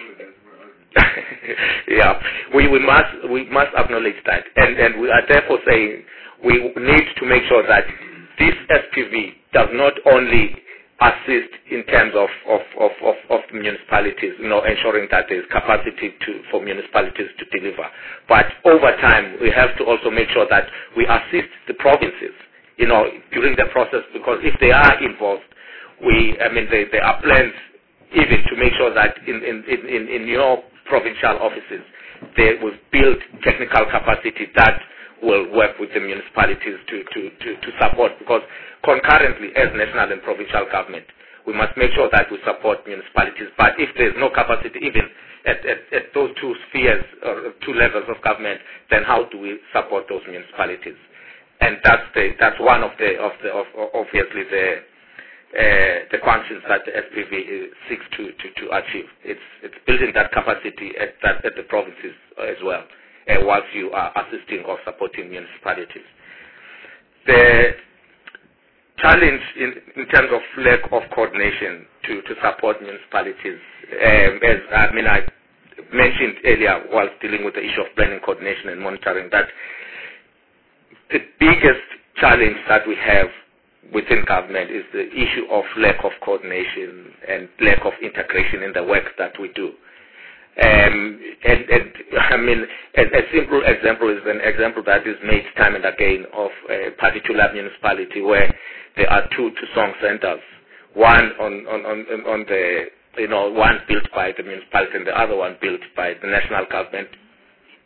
Yeah, we, we must we must acknowledge that, and and we are therefore saying we need to make sure that this S P V does not only assist in terms of of, of, of, of municipalities, you know, ensuring that there is capacity to for municipalities to deliver, but over time we have to also make sure that we assist the provinces, you know, during the process, because if they are involved, we I mean they, there are plans even to make sure that in in in, in your provincial offices, they will build technical capacity that will work with the municipalities to, to, to, to support, because concurrently as national and provincial government, we must make sure that we support municipalities. But if there's no capacity even at, at, at those two spheres or two levels of government, then how do we support those municipalities? And that's the, that's one of the, of the, of, obviously the, Uh, the functions that the S P V seeks to, to, to achieve. It's, it's building that capacity at, that, at the provinces as well, uh, whilst you are assisting or supporting municipalities. The challenge in, in terms of lack of coordination to, to support municipalities, um, as I mean I mentioned earlier whilst dealing with the issue of planning, coordination and monitoring, that the biggest challenge that we have within government is the issue of lack of coordination and lack of integration in the work that we do. Um, and, and I mean, a, a simple example is an example that is made time and again of a particular municipality where there are two two song centers, one on, on, on, on the, you know, one built by the municipality and the other one built by the national government.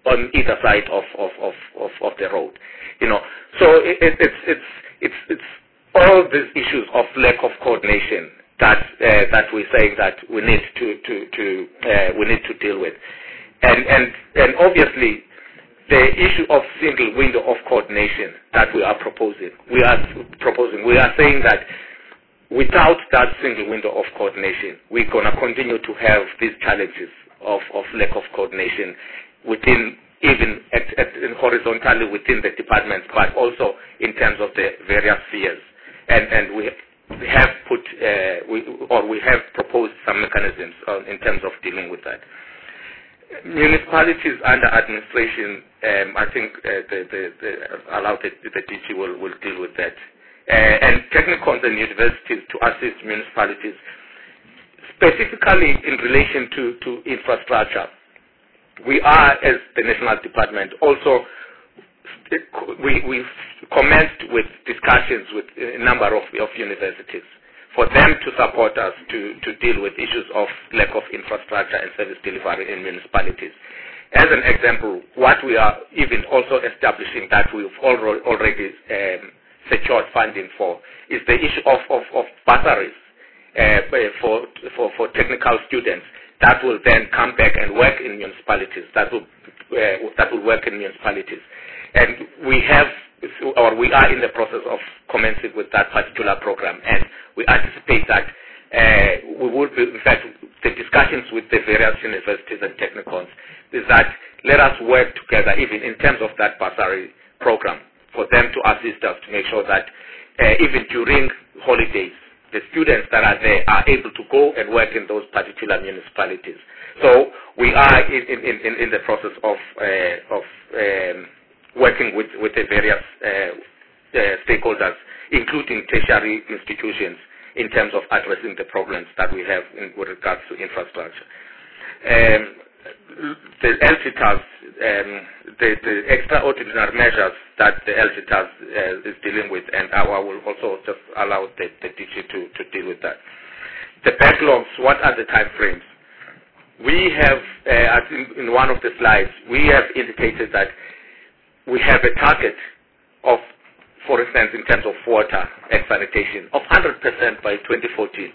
on either side of, of, of, of, of the road. You know, so it, it, it's, it's, it's, it's all these issues of lack of coordination that, uh, that we're saying that we need to, to, to uh, we need to deal with. And, and, and obviously, the issue of single window of coordination that we are proposing, we are proposing, we are saying that without that single window of coordination, we're going to continue to have these challenges of, of lack of coordination within, even at, at, horizontally within the departments, but also in terms of the various spheres. And, and we have put, uh, we, or we have proposed some mechanisms uh, in terms of dealing with that. Municipalities under administration, um, I think uh, the, the, the, allow the, the D G will, will deal with that. Uh, and technicons and universities to assist municipalities, specifically in relation to, to infrastructure. We are, as the National Department, also we, we've commenced with discussions with a number of, of universities for them to support us to, to deal with issues of lack of infrastructure and service delivery in municipalities. As an example, what we are even also establishing that we've already um, secured funding for is the issue of, of, of bursaries uh, for, for, for technical students that will then come back and work in municipalities, that will, uh, that will work in municipalities. And we have, or we are in the process of commencing with that particular program, and we anticipate that uh, we will be, in fact, the discussions with the various universities and technicons is that let us work together even in terms of that bursary program for them to assist us to make sure that uh, even during holidays, the students that are there are able to go and work in those particular municipalities. So we are in, in, in, in the process of, uh, of um, working with, with the various uh, uh, stakeholders, including tertiary institutions, in terms of addressing the problems that we have in, with regards to infrastructure. Um, the L T A S, um, the, the extraordinary measures that the L T A S uh, is dealing with, and I will also just allow the, the D G to, to deal with that. The backlogs, what are the time frames? We have, uh, I think in one of the slides, we have indicated that we have a target of, for instance, in terms of water and sanitation, of one hundred percent by twenty fourteen.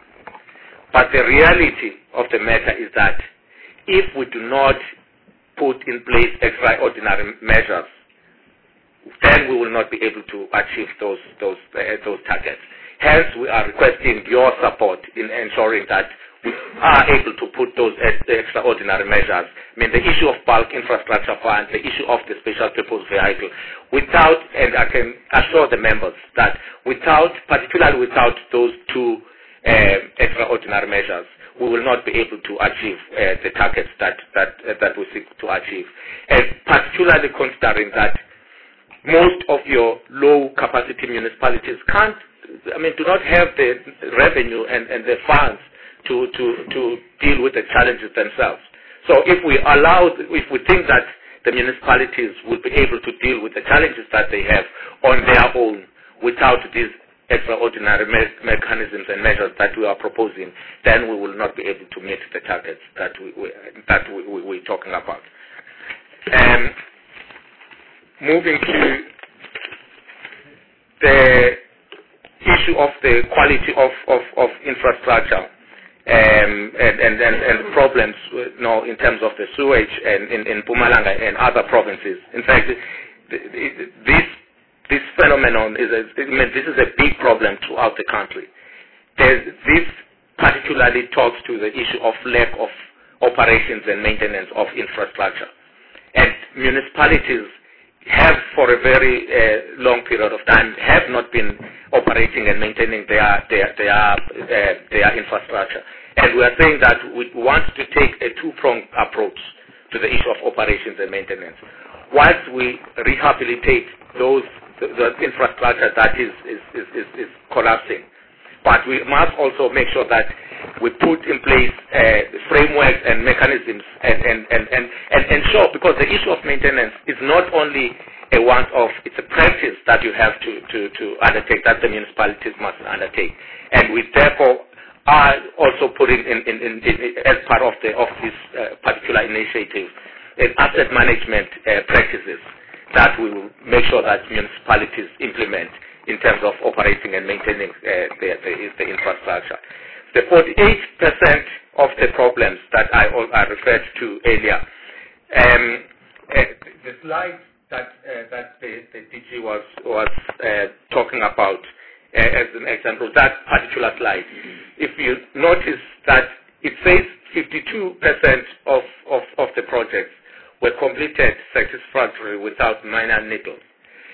But the reality of the matter is that if we do not put in place extraordinary measures, then we will not be able to achieve those those uh, those targets. Hence, we are requesting your support in ensuring that we are able to put those extraordinary measures. I mean, the issue of bulk infrastructure fund, the issue of the special purpose vehicle, without, and I can assure the members that without, particularly without those two uh, extraordinary measures, we will not be able to achieve uh, the targets that that uh, that we seek to achieve. And particularly considering that most of your low capacity municipalities can't, I mean, do not have the revenue and, and the funds to, to, to deal with the challenges themselves. So if we allow, if we think that the municipalities will be able to deal with the challenges that they have on their own without these extraordinary me- mechanisms and measures that we are proposing, then we will not be able to meet the targets that we, we that we, we, we're talking about. Um, moving to the issue of the quality of, of, of infrastructure um, and, and, and, and problems you know, in terms of the sewage and in, in Mpumalanga and other provinces. In fact, this This phenomenon is a, I mean, this is a big problem throughout the country. There's, this particularly talks to the issue of lack of operations and maintenance of infrastructure. And municipalities have, for a very uh, long period of time, have not been operating and maintaining their their their, uh, their infrastructure. And we are saying that we want to take a two-pronged approach to the issue of operations and maintenance. Once we rehabilitate those the, the infrastructure that is is, is, is is collapsing, but we must also make sure that we put in place uh, frameworks and mechanisms and, and, and, and, and ensure, because the issue of maintenance is not only a once-off, it's a practice that you have to, to, to undertake, that the municipalities must undertake. And we therefore are also putting in, in, in, in as part of, the, of this uh, particular initiative and asset management uh, practices that we will make sure that municipalities implement in terms of operating and maintaining uh, the, the, the infrastructure. The forty-eight percent of the problems that I, I referred to earlier, um, uh, the slide that uh, that the, the D G was was uh, talking about uh, as an example, that particular slide, if you notice that it says fifty-two percent of, of, of the projects were completed satisfactorily without minor niggles.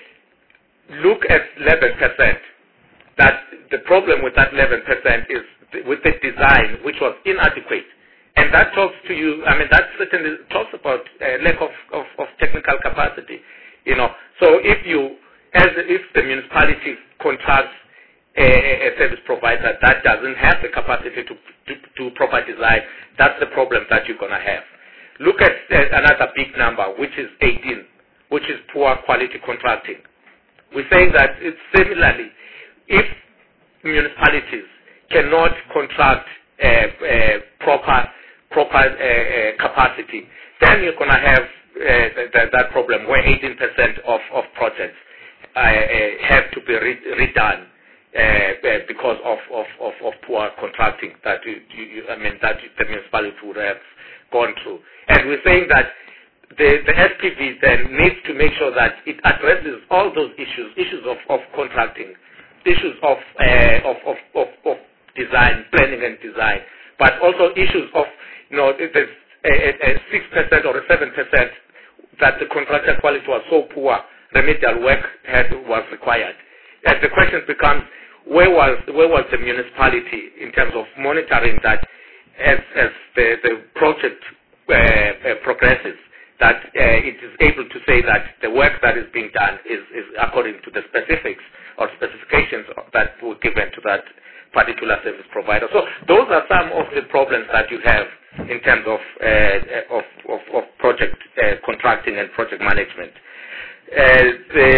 Look at eleven percent. That the problem with that eleven percent is with the design, which was inadequate. And that talks to you, I mean, that certainly talks about uh, lack of, of, of technical capacity, you know. So if you, as if the municipality contracts a, a service provider that doesn't have the capacity to, to do proper design, that's the problem that you're going to have. Look at uh, another big number, which is eighteen, which is poor quality contracting. We're saying that it's similarly, if municipalities cannot contract uh, uh, proper proper uh, uh, capacity, then you're going to have uh, th th that problem where eighteen percent of, of projects uh, uh, have to be re redone uh, uh, because of, of, of, of poor contracting that you, you, I mean that the municipality would have gone through. And we're saying that the, the S P V then needs to make sure that it addresses all those issues, issues of, of contracting, issues of, uh, of, of, of, of design, planning and design, but also issues of, you know, there's a, a six percent or a seven percent that the contractor quality was so poor, remedial work had, was required. And the question becomes, where was, where was the municipality in terms of monitoring that as, as the, the project uh, uh, progresses, that uh, it is able to say that the work that is being done is, is according to the specifics or specifications that were given to that particular service provider. So those are some of the problems that you have in terms of uh, of, of, of project uh, contracting and project management. Uh, the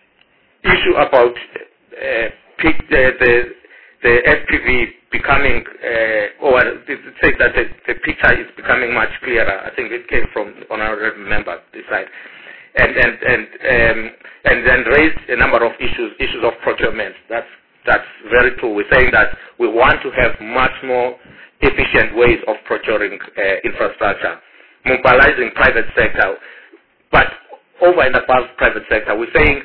issue about uh, the, the the S P V becoming, uh, or it says that the, the picture is becoming much clearer. I think it came from honorable member this side, and and and um, and then raised a number of issues, issues of procurement. That's That's very true. We're saying that we want to have much more efficient ways of procuring uh, infrastructure, mobilizing private sector, but over and above private sector, we're saying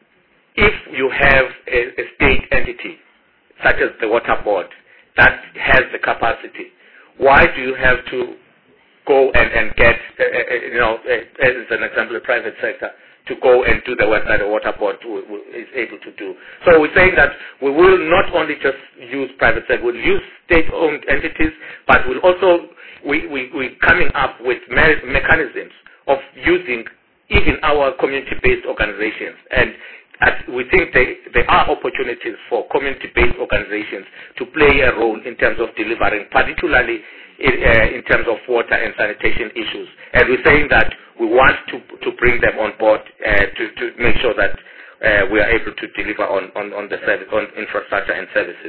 if you have a, a state entity, such as the water board, that has the capacity, why do you have to go and, and get, uh, uh, you know, uh, as an example, the private sector, to go and do the work that the water board is able to do. So we're saying that we will not only just use private sector, we'll use state-owned entities, but we'll also, we, we, we're coming up with me mechanisms of using even our community-based organizations. And as we think they, there are opportunities for community-based organizations to play a role in terms of delivering, particularly in, uh, in terms of water and sanitation issues. And we're saying that we want to, to bring them on board uh, to, to make sure that uh, we are able to deliver on, on, on the service, on infrastructure and services.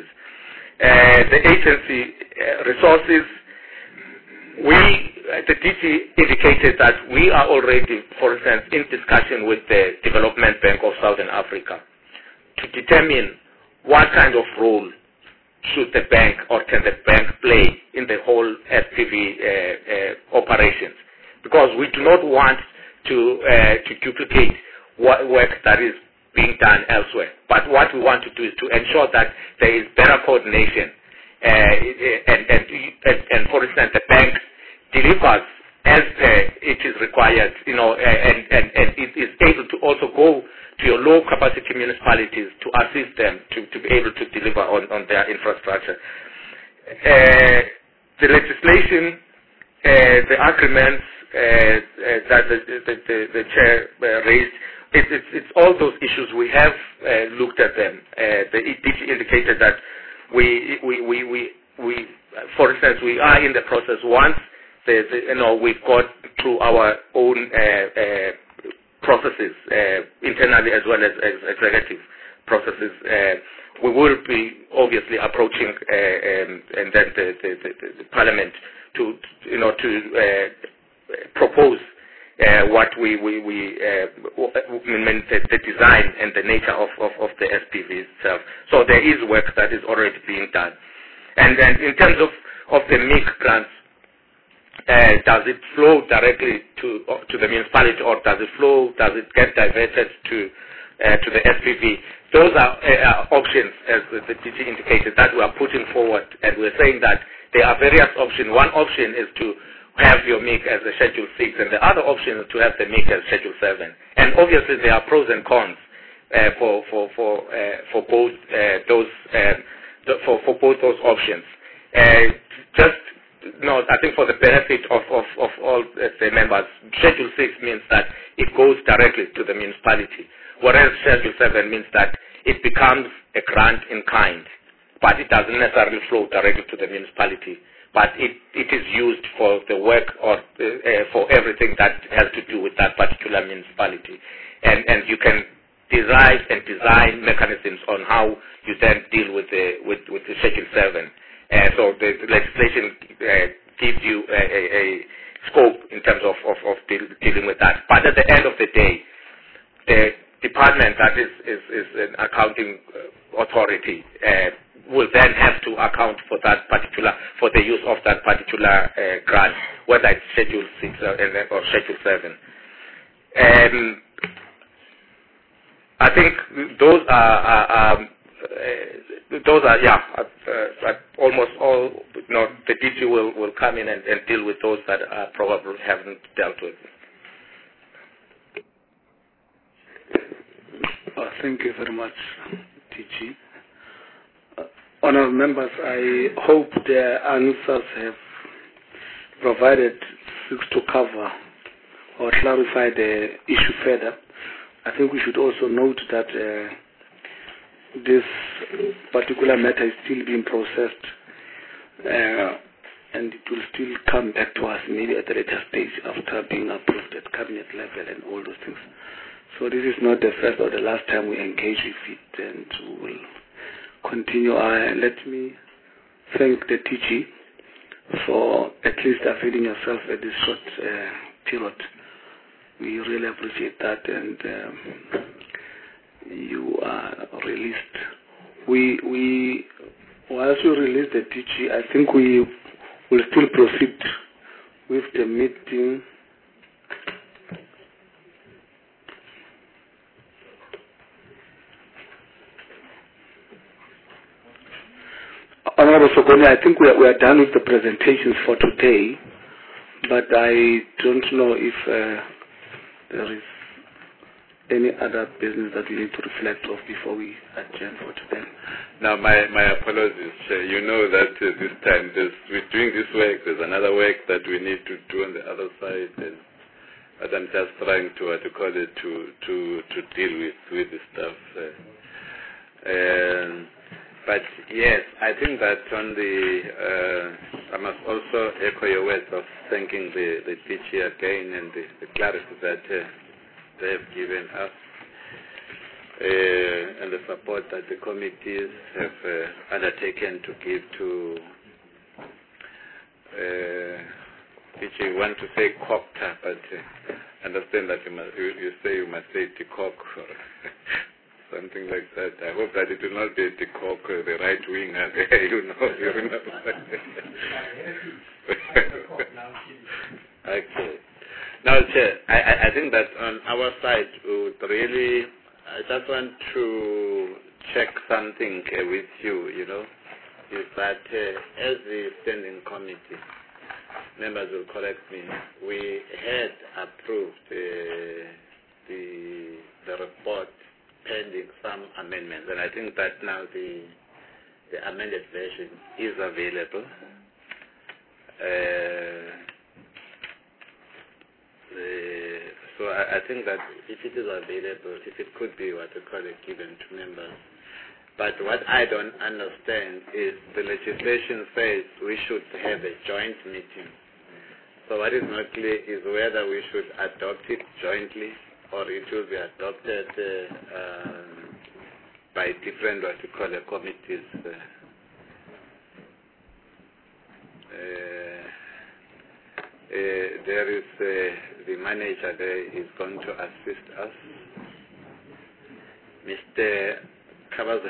Uh, the agency uh, resources, we, uh, the D G indicated that we are already, for instance, in discussion with the Development Bank of Southern Africa to determine what kind of role should the bank or can the bank play in the whole S P V uh, uh, operations. Because we do not want to uh, to duplicate what work that is being done elsewhere. But what we want to do is to ensure that there is better coordination, uh, and, and, and, and for instance, the bank delivers as uh, it is required, you know, and, and, and it is able to also go to your low capacity municipalities to assist them to, to be able to deliver on, on their infrastructure. Uh, the legislation, uh, the agreements, Uh, uh, that the, the, the, the chair uh, raised, it, it's, it's all those issues. We have uh, looked at them. Uh, the D G indicated that we, we, we, we, we, for instance, we are in the process. Once the, the, you know, we've got through our own uh, uh, processes, uh, internally as well as, as executive processes, uh, we will be obviously approaching uh, um, and then the, the, the, the Parliament to, you know, to uh, propose uh, what we, we, we uh, mean the, the design and the nature of, of, of the S P V itself. So there is work that is already being done. And then in terms of, of the M I C grants, uh, does it flow directly to to the municipality, or does it flow, does it get diverted to uh, to the S P V? Those are uh, options, as the D G indicated, that we are putting forward, and we're saying that there are various options. One option is to have your M I C as a Schedule six, and the other option is to have the M I C as Schedule seven. And obviously there are pros and cons uh, for for for uh, for both uh, those um, for for both those options. Uh, just no, I think for the benefit of of, of all uh, the members, Schedule six means that it goes directly to the municipality, whereas Schedule seven means that it becomes a grant in kind, but it doesn't necessarily flow directly to the municipality, but it, it is used for the work or uh, uh, for everything that has to do with that particular municipality. And, and you can derive and design mechanisms on how you then deal with the, with, with the Schedule seven. Uh, so the, the legislation uh, gives you a, a, a scope in terms of, of, of deal, dealing with that. But at the end of the day, the department that is, is, is an accounting authority uh, will then have to account for that particular, for the use of that particular uh, grant, whether it's Schedule six or, or Schedule seven. Um, I think those are, are um, uh, those are yeah, uh, uh, almost all. You know, the D G will, will come in and, and deal with those that uh, probably haven't dealt with. Uh, thank you very much, D G. Uh, honourable members, I hope their answers have provided to cover or clarify the issue further. I think we should also note that uh, this particular matter is still being processed, uh, and it will still come back to us maybe at a later stage after being approved at cabinet level and all those things. So this is not the first or the last time we engage with it, and we will continue. Uh, let me thank the T G for at least availing yourself at this short uh, period. We really appreciate that, and um, you are released. We, we, once you release the T G, I think we will still proceed with the meeting. Honorable Sokoni, I think we are, we are done with the presentations for today, but I don't know if uh, there is any other business that we need to reflect of before we adjourn for today. Now, my, my apologies. Uh, you know that uh, this time there's, we're doing this work. There's another work that we need to do on the other side, and, and I'm just trying to, uh, to call it, to, to, to deal with, with this stuff. Uh, um, but yes, I think that on the, uh, I must also echo your words of thanking the, the D G again and the, the clarity that uh, they have given us, uh, and the support that the committees have uh, undertaken to give to, uh, which you want to say COCTA, but uh, understand that you, must, you, you say you must say DECOC or something like that. I hope that it will not be DECOC, uh, the right wing, uh, you know, you remember. Okay. Now, Chair, I, I think that on our side, we would really, I just want to check something uh, with you, you know, is that uh, as the standing committee, members will correct me, we had approved uh, the, the report pending some amendments, and I think that now the, the amended version is available. Uh, Uh, so I, I think that if it is available, if it could be what we call it given to members. But what I don't understand is the legislation says we should have a joint meeting. So what is not clear is whether we should adopt it jointly or it will be adopted uh, um, by different what we call it committees. Uh, uh, uh, there is uh, the manager there is going to assist us. Mister Kabaza.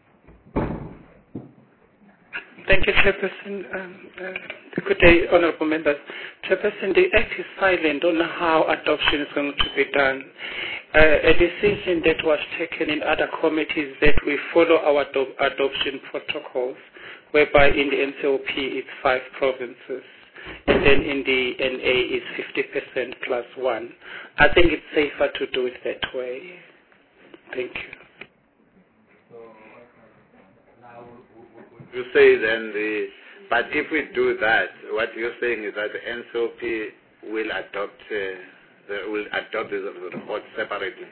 Thank you, Chairperson. Um, uh, good day, Honourable Members. Chairperson, the Act is silent on how adoption is going to be done. Uh, a decision that was taken in other committees that we follow our ado- adoption protocols, whereby in the N C O P it's five provinces, and then in the N A it's fifty percent plus one. I think it's safer to do it that way. Thank you. You say then the, but if we do that, what you're saying is that the N C O P will adopt, uh, the, will adopt the report separately.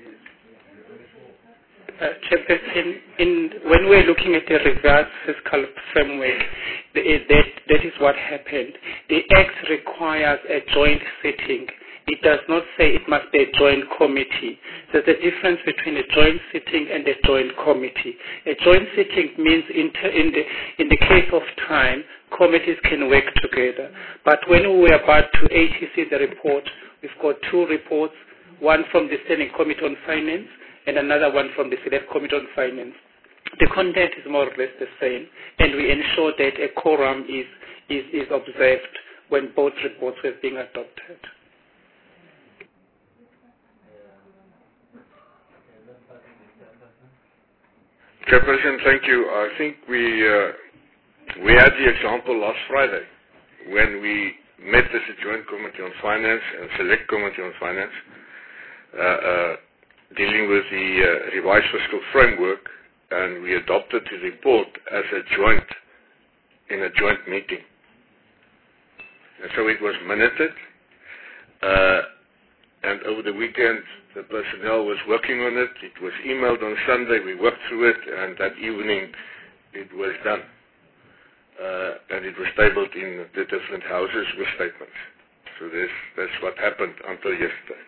Uh, Chairperson, in, when we're looking at the reverse fiscal framework, the, that, that is what happened. The Act requires a joint sitting. It does not say it must be a joint committee. There's a difference between a joint sitting and a joint committee. A joint sitting means in, ter- in, the, in the case of time, committees can work together. But when we are about to A T C the report, we've got two reports, one from the Standing Committee on Finance and another one from the Select Committee on Finance. The content is more or less the same, and we ensure that a quorum is, is, is observed when both reports were being adopted. Chairperson, thank you. I think we uh, we had the example last Friday when we met as a Joint Committee on Finance and Select Committee on Finance, uh, uh, dealing with the uh, revised fiscal framework, and we adopted the report as a joint, in a joint meeting. And so it was minuted, uh, and over the weekend the personnel was working on it. It was emailed on Sunday, we worked through it, and that evening it was done. Uh, and it was tabled in the different houses with statements. So this, that's what happened until yesterday.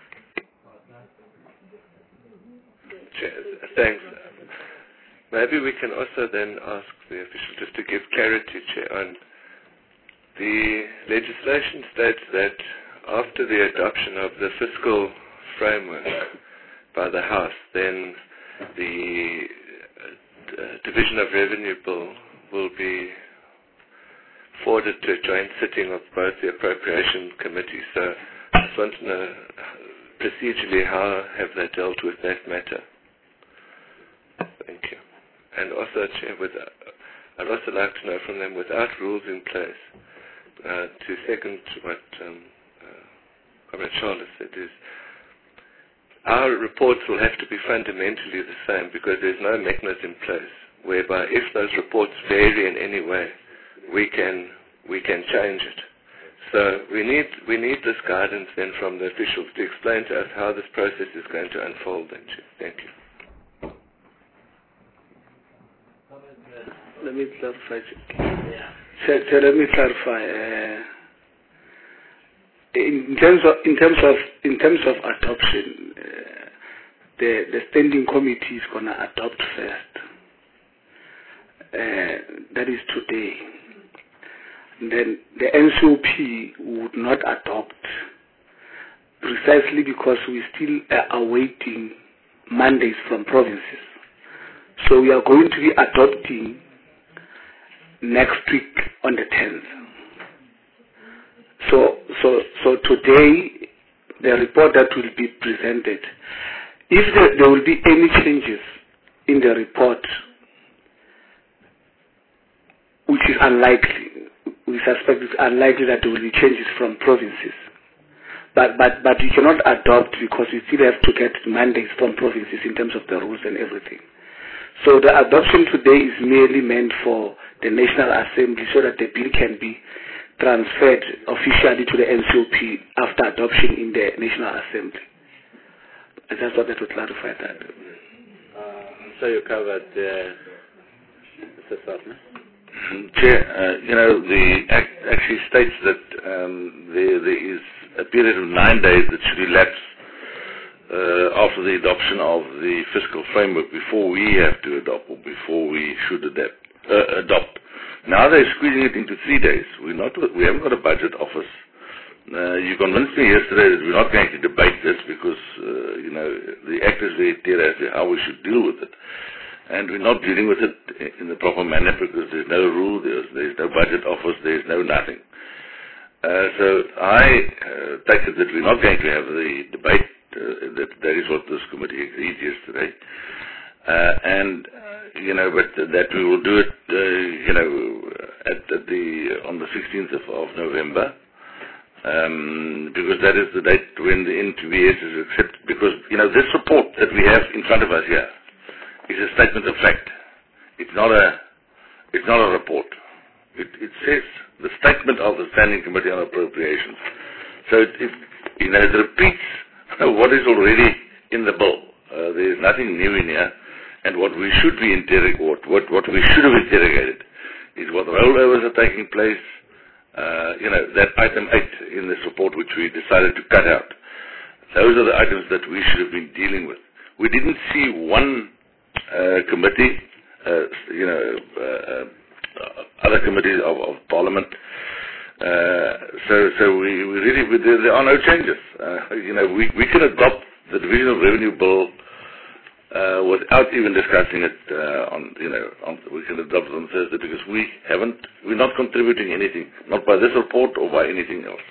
Chair, thanks. Maybe we can also then ask the official just to give clarity, Chair, on the legislation states that after the adoption of the fiscal framework by the House, then the uh, Division of Revenue Bill will be forwarded to a joint sitting of both the appropriation committees. So I just want to know procedurally how have they dealt with that matter. Thank you. And also, Chair, with, uh, I'd also like to know from them, without rules in place, uh, to second what um, uh, Comrade Charles said, is our reports will have to be fundamentally the same because there's no mechanism in place whereby if those reports vary in any way, we can we can change it. So we need we need this guidance then from the officials to explain to us how this process is going to unfold. Then, thank you. Let me clarify. So, so let me clarify. Uh, in terms of in terms of in terms of adoption, uh, the the standing committee is gonna adopt first. Uh, that is today. Then the N C O P would not adopt precisely because we still are awaiting mandates from provinces. So we are going to be adopting next week on the tenth. So, so, so today, the report that will be presented, if there, there will be any changes in the report, which is unlikely, we suspect it's unlikely that there will be changes from provinces. But, but, but we cannot adopt because we still have to get mandates from provinces in terms of the rules and everything. So the adoption today is merely meant for the National Assembly so that the bill can be transferred officially to the N C O P after adoption in the National Assembly. I just wanted to clarify that. Uh, so you covered uh, Mister Sartner? Chair, uh, you know, the Act actually states that um, there, there is a period of nine days that should elapse uh, after the adoption of the fiscal framework before we have to adopt or before we should adapt, uh, adopt. Now they're squeezing it into three days. We're not, we haven't got a budget office Uh, you convinced me yesterday that we're not going to debate this because, uh, you know, the Act is very clear as to how we should deal with it. And we're not dealing with it in the proper manner because there's no rule, there's, there's no budget office, there's no nothing. Uh, so I uh, take it that we're not going to have the debate. Uh, that, that is what this committee agreed yesterday. Uh, and, uh, you know, but that we will do it, uh, you know, at, at the, on the sixteenth of, of November. Um, because that is the date when the N T B S is accepted. Because, you know, this report that we have in front of us here is a statement of fact. It's not a, it's not a report. It, it says the statement of the Standing Committee on Appropriations. So it, it you know, it repeats what is already in the bill. Uh, there is nothing new in here. And what we should be interrogating, what, what, what we should have interrogated is what rollovers are taking place. Uh, you know, that item eight in this report which we decided to cut out. Those are the items that we should have been dealing with. We didn't see one uh, committee, uh, you know, uh, uh, other committees of, of Parliament. Uh, so so we, we really, we, there, there are no changes. Uh, you know, we, we can adopt the Division of Revenue Bill Uh, without even discussing it uh, on, you know, on, we can adopt it on Thursday because we haven't, we're not contributing anything, not by this report or by anything else.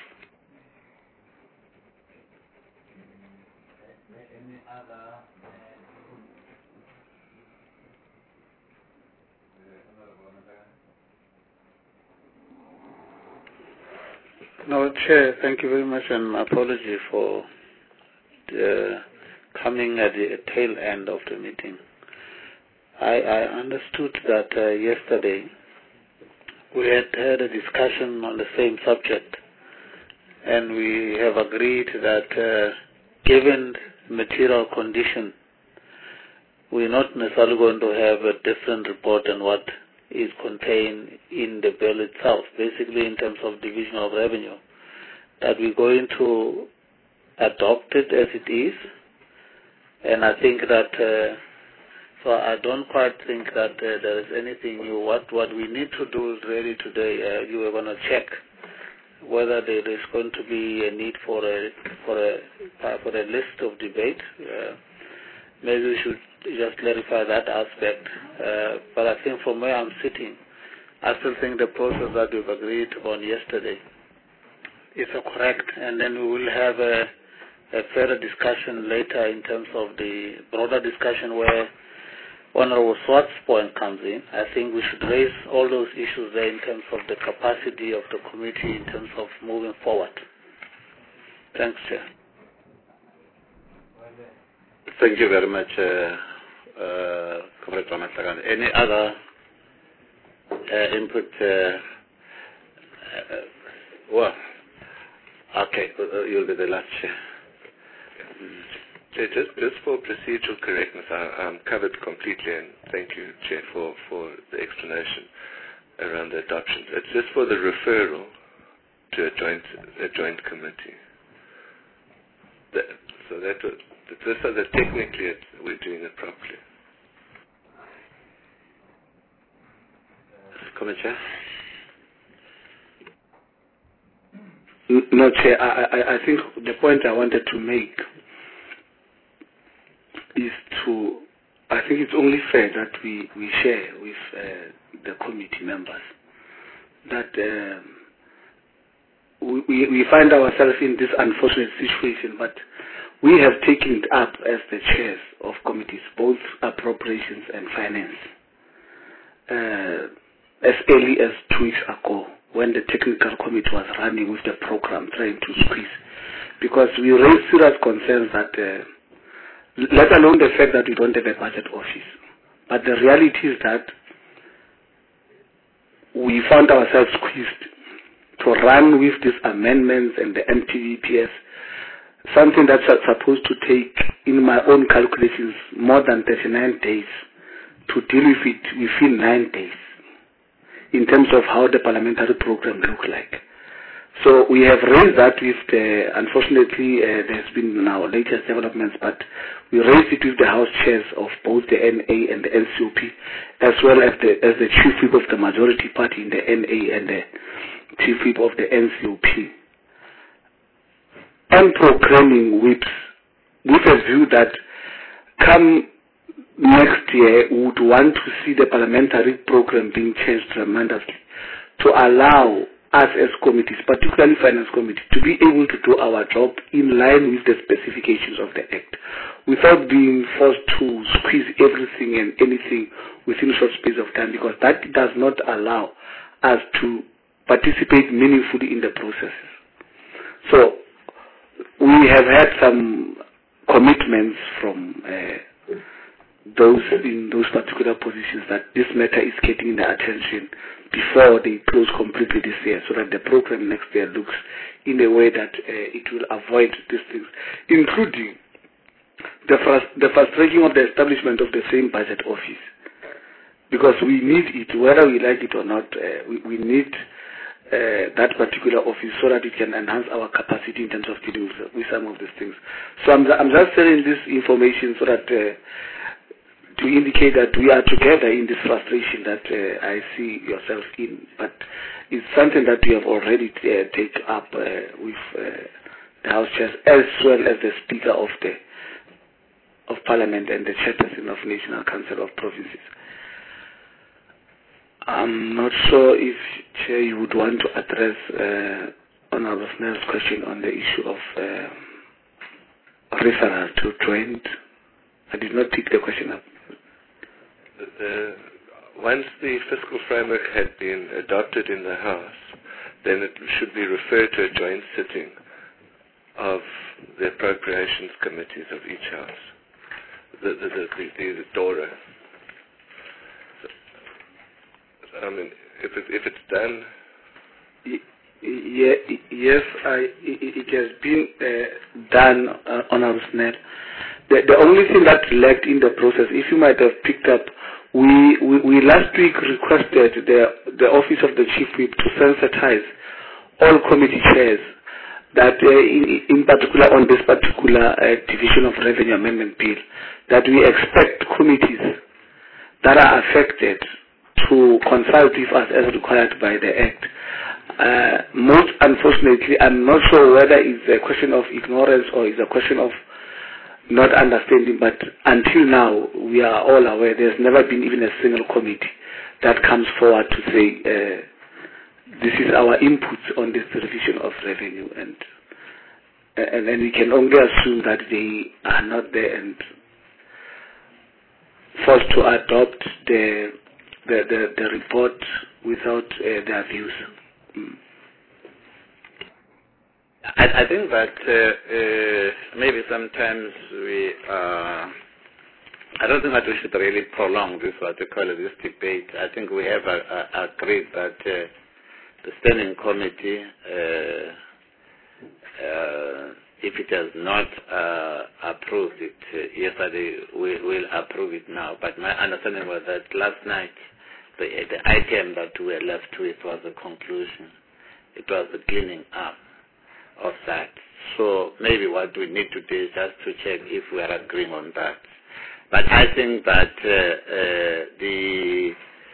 No, Chair, thank you very much, and my apology for the coming at the tail end of the meeting. I, I understood that uh, yesterday we had had a discussion on the same subject, and we have agreed that uh, given material condition, we're not necessarily going to have a different report than what is contained in the bill itself, basically in terms of division of revenue, that we're going to adopt it as it is. And I think that, uh, so I don't quite think that uh, there is anything new. What what we need to do really today, uh, you are going to check whether there is going to be a need for a for a for a list of debate. Uh, maybe we should just clarify that aspect. Uh, but I think from where I'm sitting, I still think the process that we've agreed on yesterday is correct, and then we will have a a further discussion later in terms of the broader discussion where Honorable Swart's point comes in. I think we should raise all those issues there in terms of the capacity of the committee in terms of moving forward. Thanks, Chair. Thank you very much, uh, uh, Comrade Ramatlakane. Any other uh, input? Uh, uh, well, okay, uh, you'll be the last Chair. Chair, just, just for procedural correctness, I, I'm covered completely, and thank you, Chair, for, for the explanation around the adoption. It's just for the referral to a joint a joint committee. That, so that was, just so that technically it, we're doing it properly. Comment, Chair? No, Chair, I, I, I think the point I wanted to make is to, I think it's only fair that we, we share with uh, the committee members that um, we, we, we find ourselves in this unfortunate situation, but we have taken it up as the chairs of committees, both appropriations and finance, uh, as early as two weeks ago when the technical committee was running with the program trying to squeeze, because we raised serious concerns that uh, let alone the fact that we don't have a budget office. But the reality is that we found ourselves squeezed to run with these amendments and the M T V P S, something that's supposed to take, in my own calculations, more than thirty-nine days to deal with it within nine days in terms of how the parliamentary program look like. So we have raised that with the, unfortunately, uh, there's been now latest developments, but we raised it with the House chairs of both the N A and the N C O P, as well as the, as the chief whip of the majority party in the N A and the chief whip of the N C O P. and programming whips with a view that come next year we would want to see the parliamentary program being changed tremendously to allow us as committees, particularly Finance Committee, to be able to do our job in line with the specifications of the Act without being forced to squeeze everything and anything within a short space of time, because that does not allow us to participate meaningfully in the processes. So we have had some commitments from uh, those in those particular positions that this matter is getting the attention before they close completely this year, so that the program next year looks in a way that uh, it will avoid these things, including the, frust the frustrating of the establishment of the same budget office. Because we need it, whether we like it or not, uh, we, we need uh, that particular office so that it can enhance our capacity in terms of dealing with, with some of these things. So I'm, I'm just sharing this information so that uh, to indicate that we are together in this frustration that uh, I see yourself in. But it's something that we have already uh, taken up uh, with uh, the House Chairs, as well as the Speaker of the of Parliament and the Chairperson of National Council of Provinces. I'm not sure if, Chair, you would want to address uh, Honourable Snell's question on the issue of uh, referral to joint. I did not pick the question up. The, once the fiscal framework had been adopted in the House, then it should be referred to a joint sitting of the appropriations committees of each House, the, the, the, the, the, the DORA. So, I mean, if, it, if it's done... Yeah, yes, I, it, it has been uh, done, uh, Honourable Snell. The, the only thing that lacked in the process, if you might have picked up, we, we, we last week requested the, the Office of the Chief Whip to sensitize all committee chairs that uh, in, in particular on this particular uh, Division of Revenue Amendment Bill, that we expect committees that are affected to consult with us as required by the Act. Uh, most unfortunately, I'm not sure whether it's a question of ignorance or it's a question of not understanding, but until now, we are all aware there's never been even a single committee that comes forward to say, uh, this is our input on this revision of revenue, and, and and we can only assume that they are not there and forced to adopt the the, the, the report without uh, their views. Mm. I, I think that uh, uh, maybe sometimes we, uh, I don't think that we should really prolong this, what we call it, this debate. I think we have uh, uh, agreed that uh, the Standing Committee, uh, uh, if it has not uh, approved it uh, yesterday, we will approve it now. But my understanding was that last night, the, the item that we were left with was a conclusion. It was the cleaning up of that. So maybe what we need to do is just to check if we are agreeing on that. But I think that uh, uh, the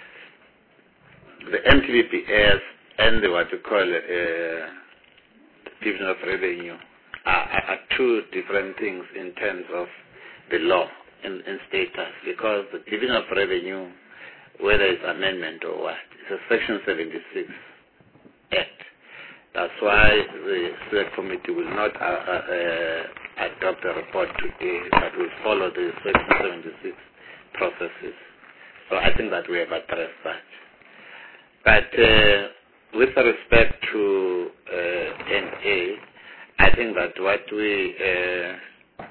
the M T B P S and the what you call uh, Division of Revenue are, are two different things in terms of the law in, in status, because the Division of Revenue, whether it's amendment or what, it's a Section seventy-six Act. That's why the Select Committee will not uh, uh, adopt a report today, but will follow the Section seventy-six processes. So I think that we have addressed that. But uh, with respect to uh, N A, I think that what we, uh,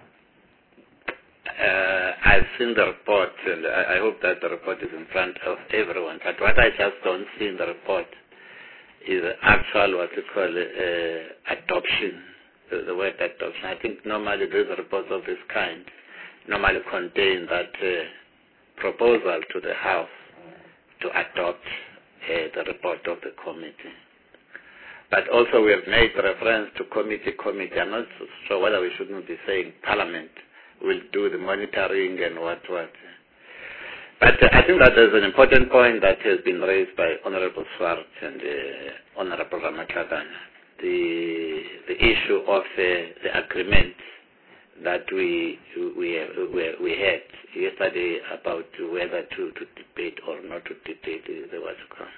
uh, I've seen the report, and I, I hope that the report is in front of everyone, but what I just don't see in the report is actual, what you call uh, adoption, the, the word adoption. I think normally these reports of this kind normally contain that uh, proposal to the House to adopt uh, the report of the committee. But also we have made reference to committee, committee. I'm not sure whether we shouldn't be saying Parliament will do the monitoring and what, what. But uh, I think that there's an important point that has been raised by Honorable Swart and uh, Honorable Ramakladana. the the issue of uh, the agreement that we we we, we had yesterday about whether to, to debate or not to debate the what's called.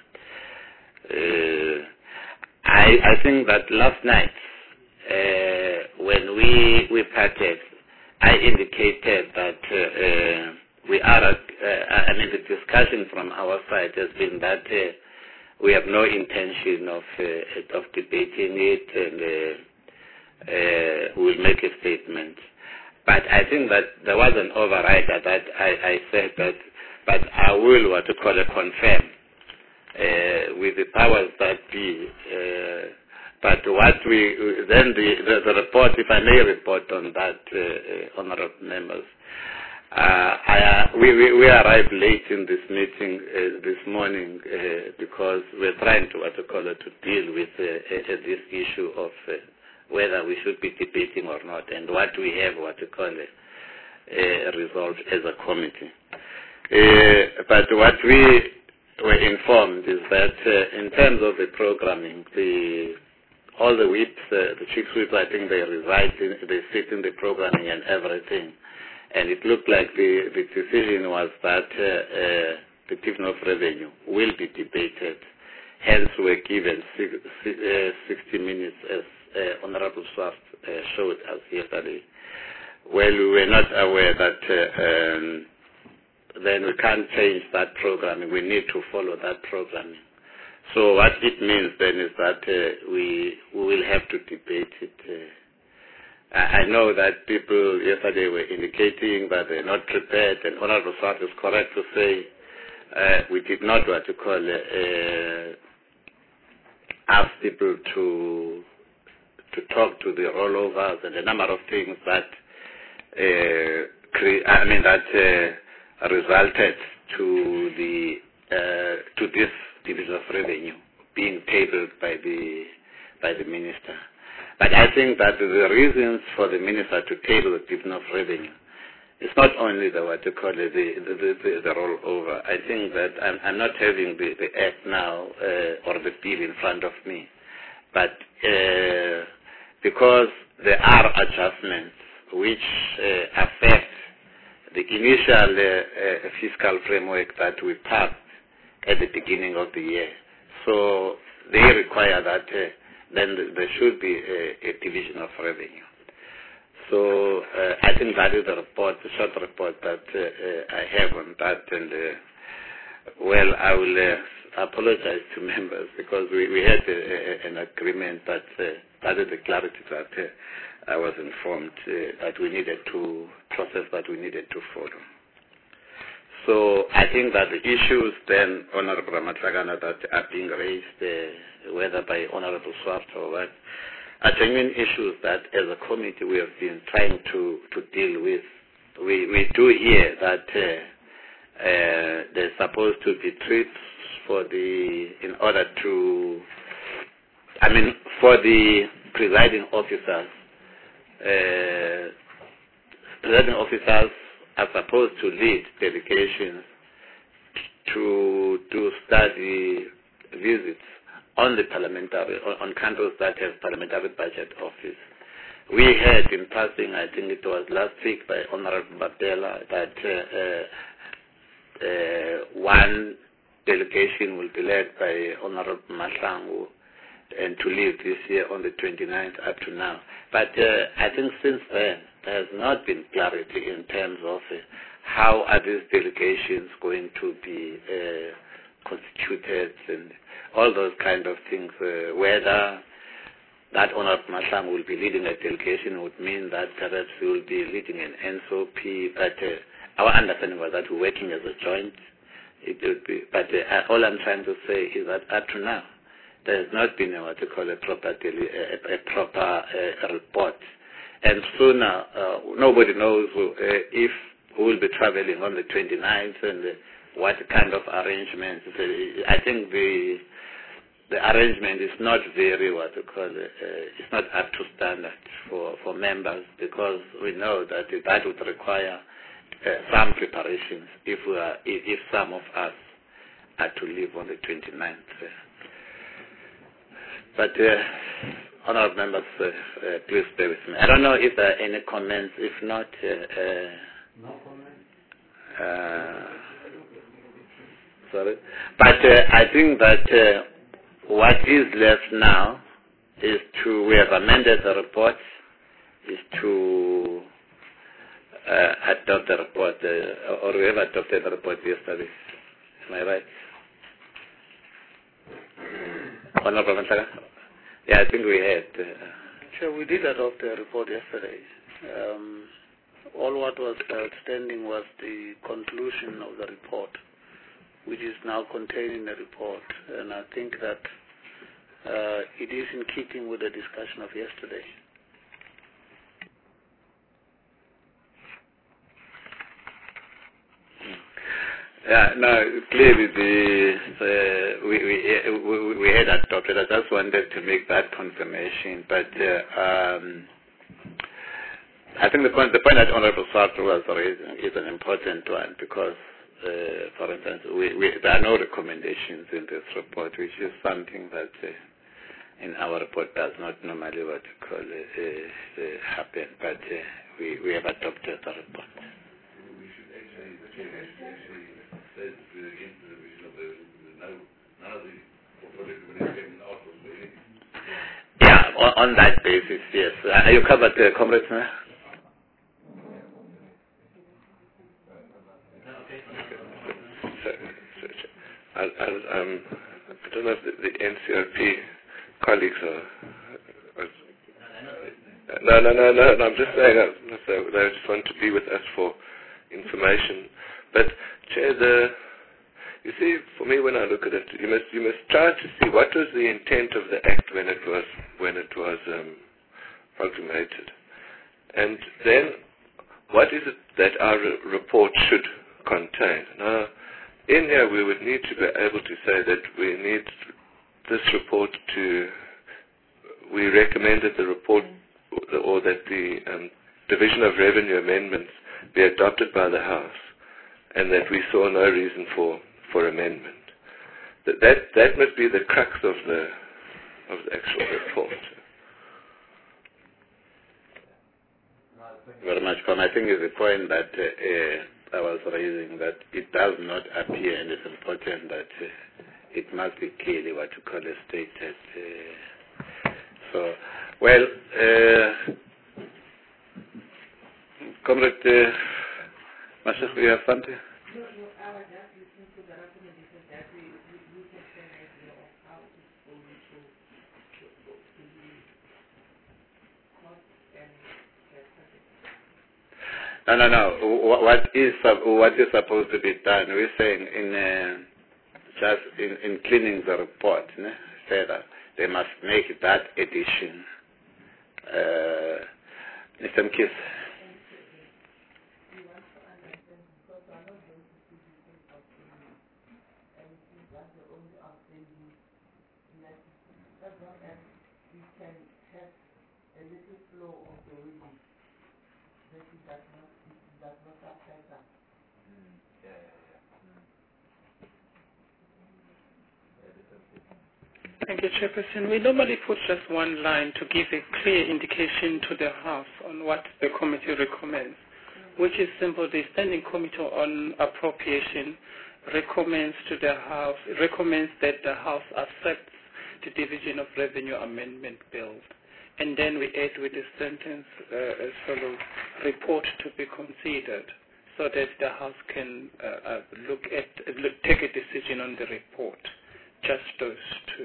Uh, I I think that last night uh, when we we parted, I indicated that uh, uh, we are. Uh, I mean, the discussion from our side has been that uh, we have no intention of uh, of debating it, and uh, uh, we'll make a statement. But I think that there was an overrider that I, I said that, but I will what to call it confirm uh, with the powers that be. Uh, but what we then the, the the report, if I may report on that, uh, uh, honourable members, uh, I, uh, we, we we arrived late in this meeting uh, this morning uh, because we're trying to what to call it to deal with uh, uh, this issue of. Uh, whether we should be debating or not, and what we have, what we call it, uh, resolved as a committee. Uh, but what we were informed is that uh, in terms of the programming, the all the whips, uh, the chief whips, I think they reside in, they sit in the programming and everything. And it looked like the, the decision was that uh, uh, the division of revenue will be debated. Hence, we're given six, uh, sixty minutes as Uh, Honorable Swaft uh, showed us yesterday. Well, we were not aware that uh, um, then we can't change that programming. We need to follow that programming. So what it means then is that uh, we, we will have to debate it. Uh, I know that people yesterday were indicating that they're not prepared, and Honorable Swaft is correct to say uh, we did not what to call uh, ask people to to talk to the rollovers and a number of things that uh, cre- I mean that uh, resulted to the uh, to this division of revenue being tabled by the by the minister. But I think that the reasons for the minister to table the division of revenue is not only the what you call it, the the, the, the rollover. I think that I'm, I'm not having the, the act now uh, or the bill in front of me, but uh, because there are adjustments which uh, affect the initial uh, uh, fiscal framework that we passed at the beginning of the year. So they require that uh, then there should be a, a division of revenue. So uh, I think that is the report, the short report that uh, uh, I have on that. And uh, well, I will uh, apologize to members because we, we had a, a, an agreement that uh, that is the clarity that uh, I was informed uh, that we needed to process, that we needed to follow. So I think that the issues then, Honorable Ramatlakane, that are being raised, uh, whether by Honorable Swaft or what, are genuine issues that as a committee we have been trying to, to deal with. We, we do hear that uh, uh, there's supposed to be trips for the, in order to, I mean, for the presiding officers, uh, presiding officers are supposed to lead delegations to to study visits on the parliamentary, on, on countries that have parliamentary budget office. We heard in passing, I think it was last week by Honorable Batela, that uh, uh, one delegation will be led by Honorable Mahlangu, and to leave this year on the twenty-ninth up to now. But uh, I think since then, there has not been clarity in terms of uh, how are these delegations going to be uh, constituted and all those kind of things. Uh, whether that Honorable Mahlangu will be leading a delegation would mean that perhaps he will be leading an N S O P, but uh, our understanding was that we're working as a joint. It would be, but uh, all I'm trying to say is that up to now, there has not been a, what you call a proper, daily, a, a proper uh, report. And so now, uh, nobody knows uh, if we will be traveling on the twenty-ninth and uh, what kind of arrangements. I think the the arrangement is not very, what you call it, uh, it's not up to standard for, for members, because we know that that would require uh, some preparations if, we are, if, if some of us are to leave on the twenty-ninth. Uh, But uh, honorable members, uh, uh, please stay with me. I don't know if there are any comments. If not, uh, uh, no comments. Uh, sorry, but uh, I think that uh, what is left now is to, we have amended the report, is to uh, adopt the report, uh, or we have adopted the report yesterday. Am I right? Honorable Mantaka? Yeah, I think we had. Uh, Sure, we did adopt the report yesterday. Um, all what was outstanding was the conclusion of the report, which is now contained in the report. And I think that uh, it is in keeping with the discussion of yesterday. Yeah, no, clearly the, uh, we, we, we, we had adopted. I just wanted to make that confirmation, but uh, um, I think the point, the point that Honorable Sartre was raising is an important one because, uh, for instance, we, we, there are no recommendations in this report, which is something that uh, in our report does not normally what you call it, uh, uh, happen, but uh, we, we have adopted the report. Yeah, on, on that basis, yes. Uh, you covered the uh, Comrades, huh? I'll, I'll, um, I don't know if the, the N C R P colleagues are. are no, no, no, no, no. I'm just saying uh, they, they just want to be with us for information. But Chair, the you see, for me, when I look at it, you must you must try to see what was the intent of the Act when it was when it was um, proclamated, and then what is it that our report should contain. Now, in here, we would need to be able to say that we need this report to. We recommended the report, or that the um, Division of Revenue amendments be adopted by the House, and that we saw no reason for. for amendment. That, that that must be the crux of the of the actual report. Very much, Con. I think it's the point that uh, uh, I was raising, that it does not appear, and it's important that uh, it must be clearly what you call a stated. Uh, so, well, uh, Comrade uh, Mashak, you have something? No, no, no. What is what is supposed to be done? We're saying in uh, just in, in cleaning the report, né? Further, they must make that addition. Uh, Mister Mkis. Thank you, Chairperson. We normally put just one line to give a clear indication to the House on what the committee recommends, which is simple. The Standing Committee on Appropriation recommends to the House, recommends that the House accepts the Division of Revenue Amendment Bill. And then we add with the sentence uh, as follows: report to be considered, so that the House can uh, uh, look at, uh, look, take a decision on the report. Just those two.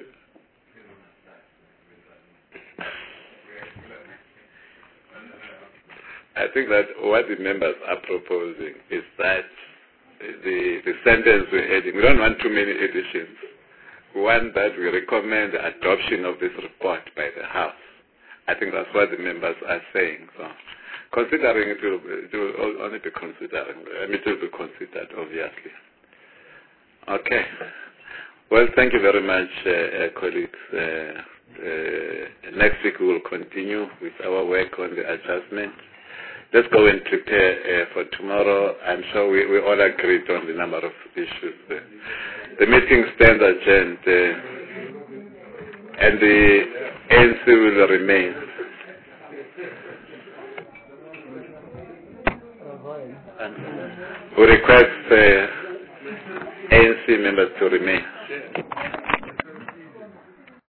I think that what the members are proposing is that the, the sentence we're adding, we don't want too many additions. We want that we recommend the adoption of this report by the House. I think that's what the members are saying. So, considering it will, it will only be considering, I mean, it will be considered, obviously. Okay. Well, thank you very much, uh, uh, colleagues. Uh, uh, next week we will continue with our work on the adjustment. Let's go and prepare uh, for tomorrow. I'm sure we, we all agreed on the number of issues. Uh, the meeting stands adjourned, uh, and the A N C will remain. We request uh, A N C members to remain.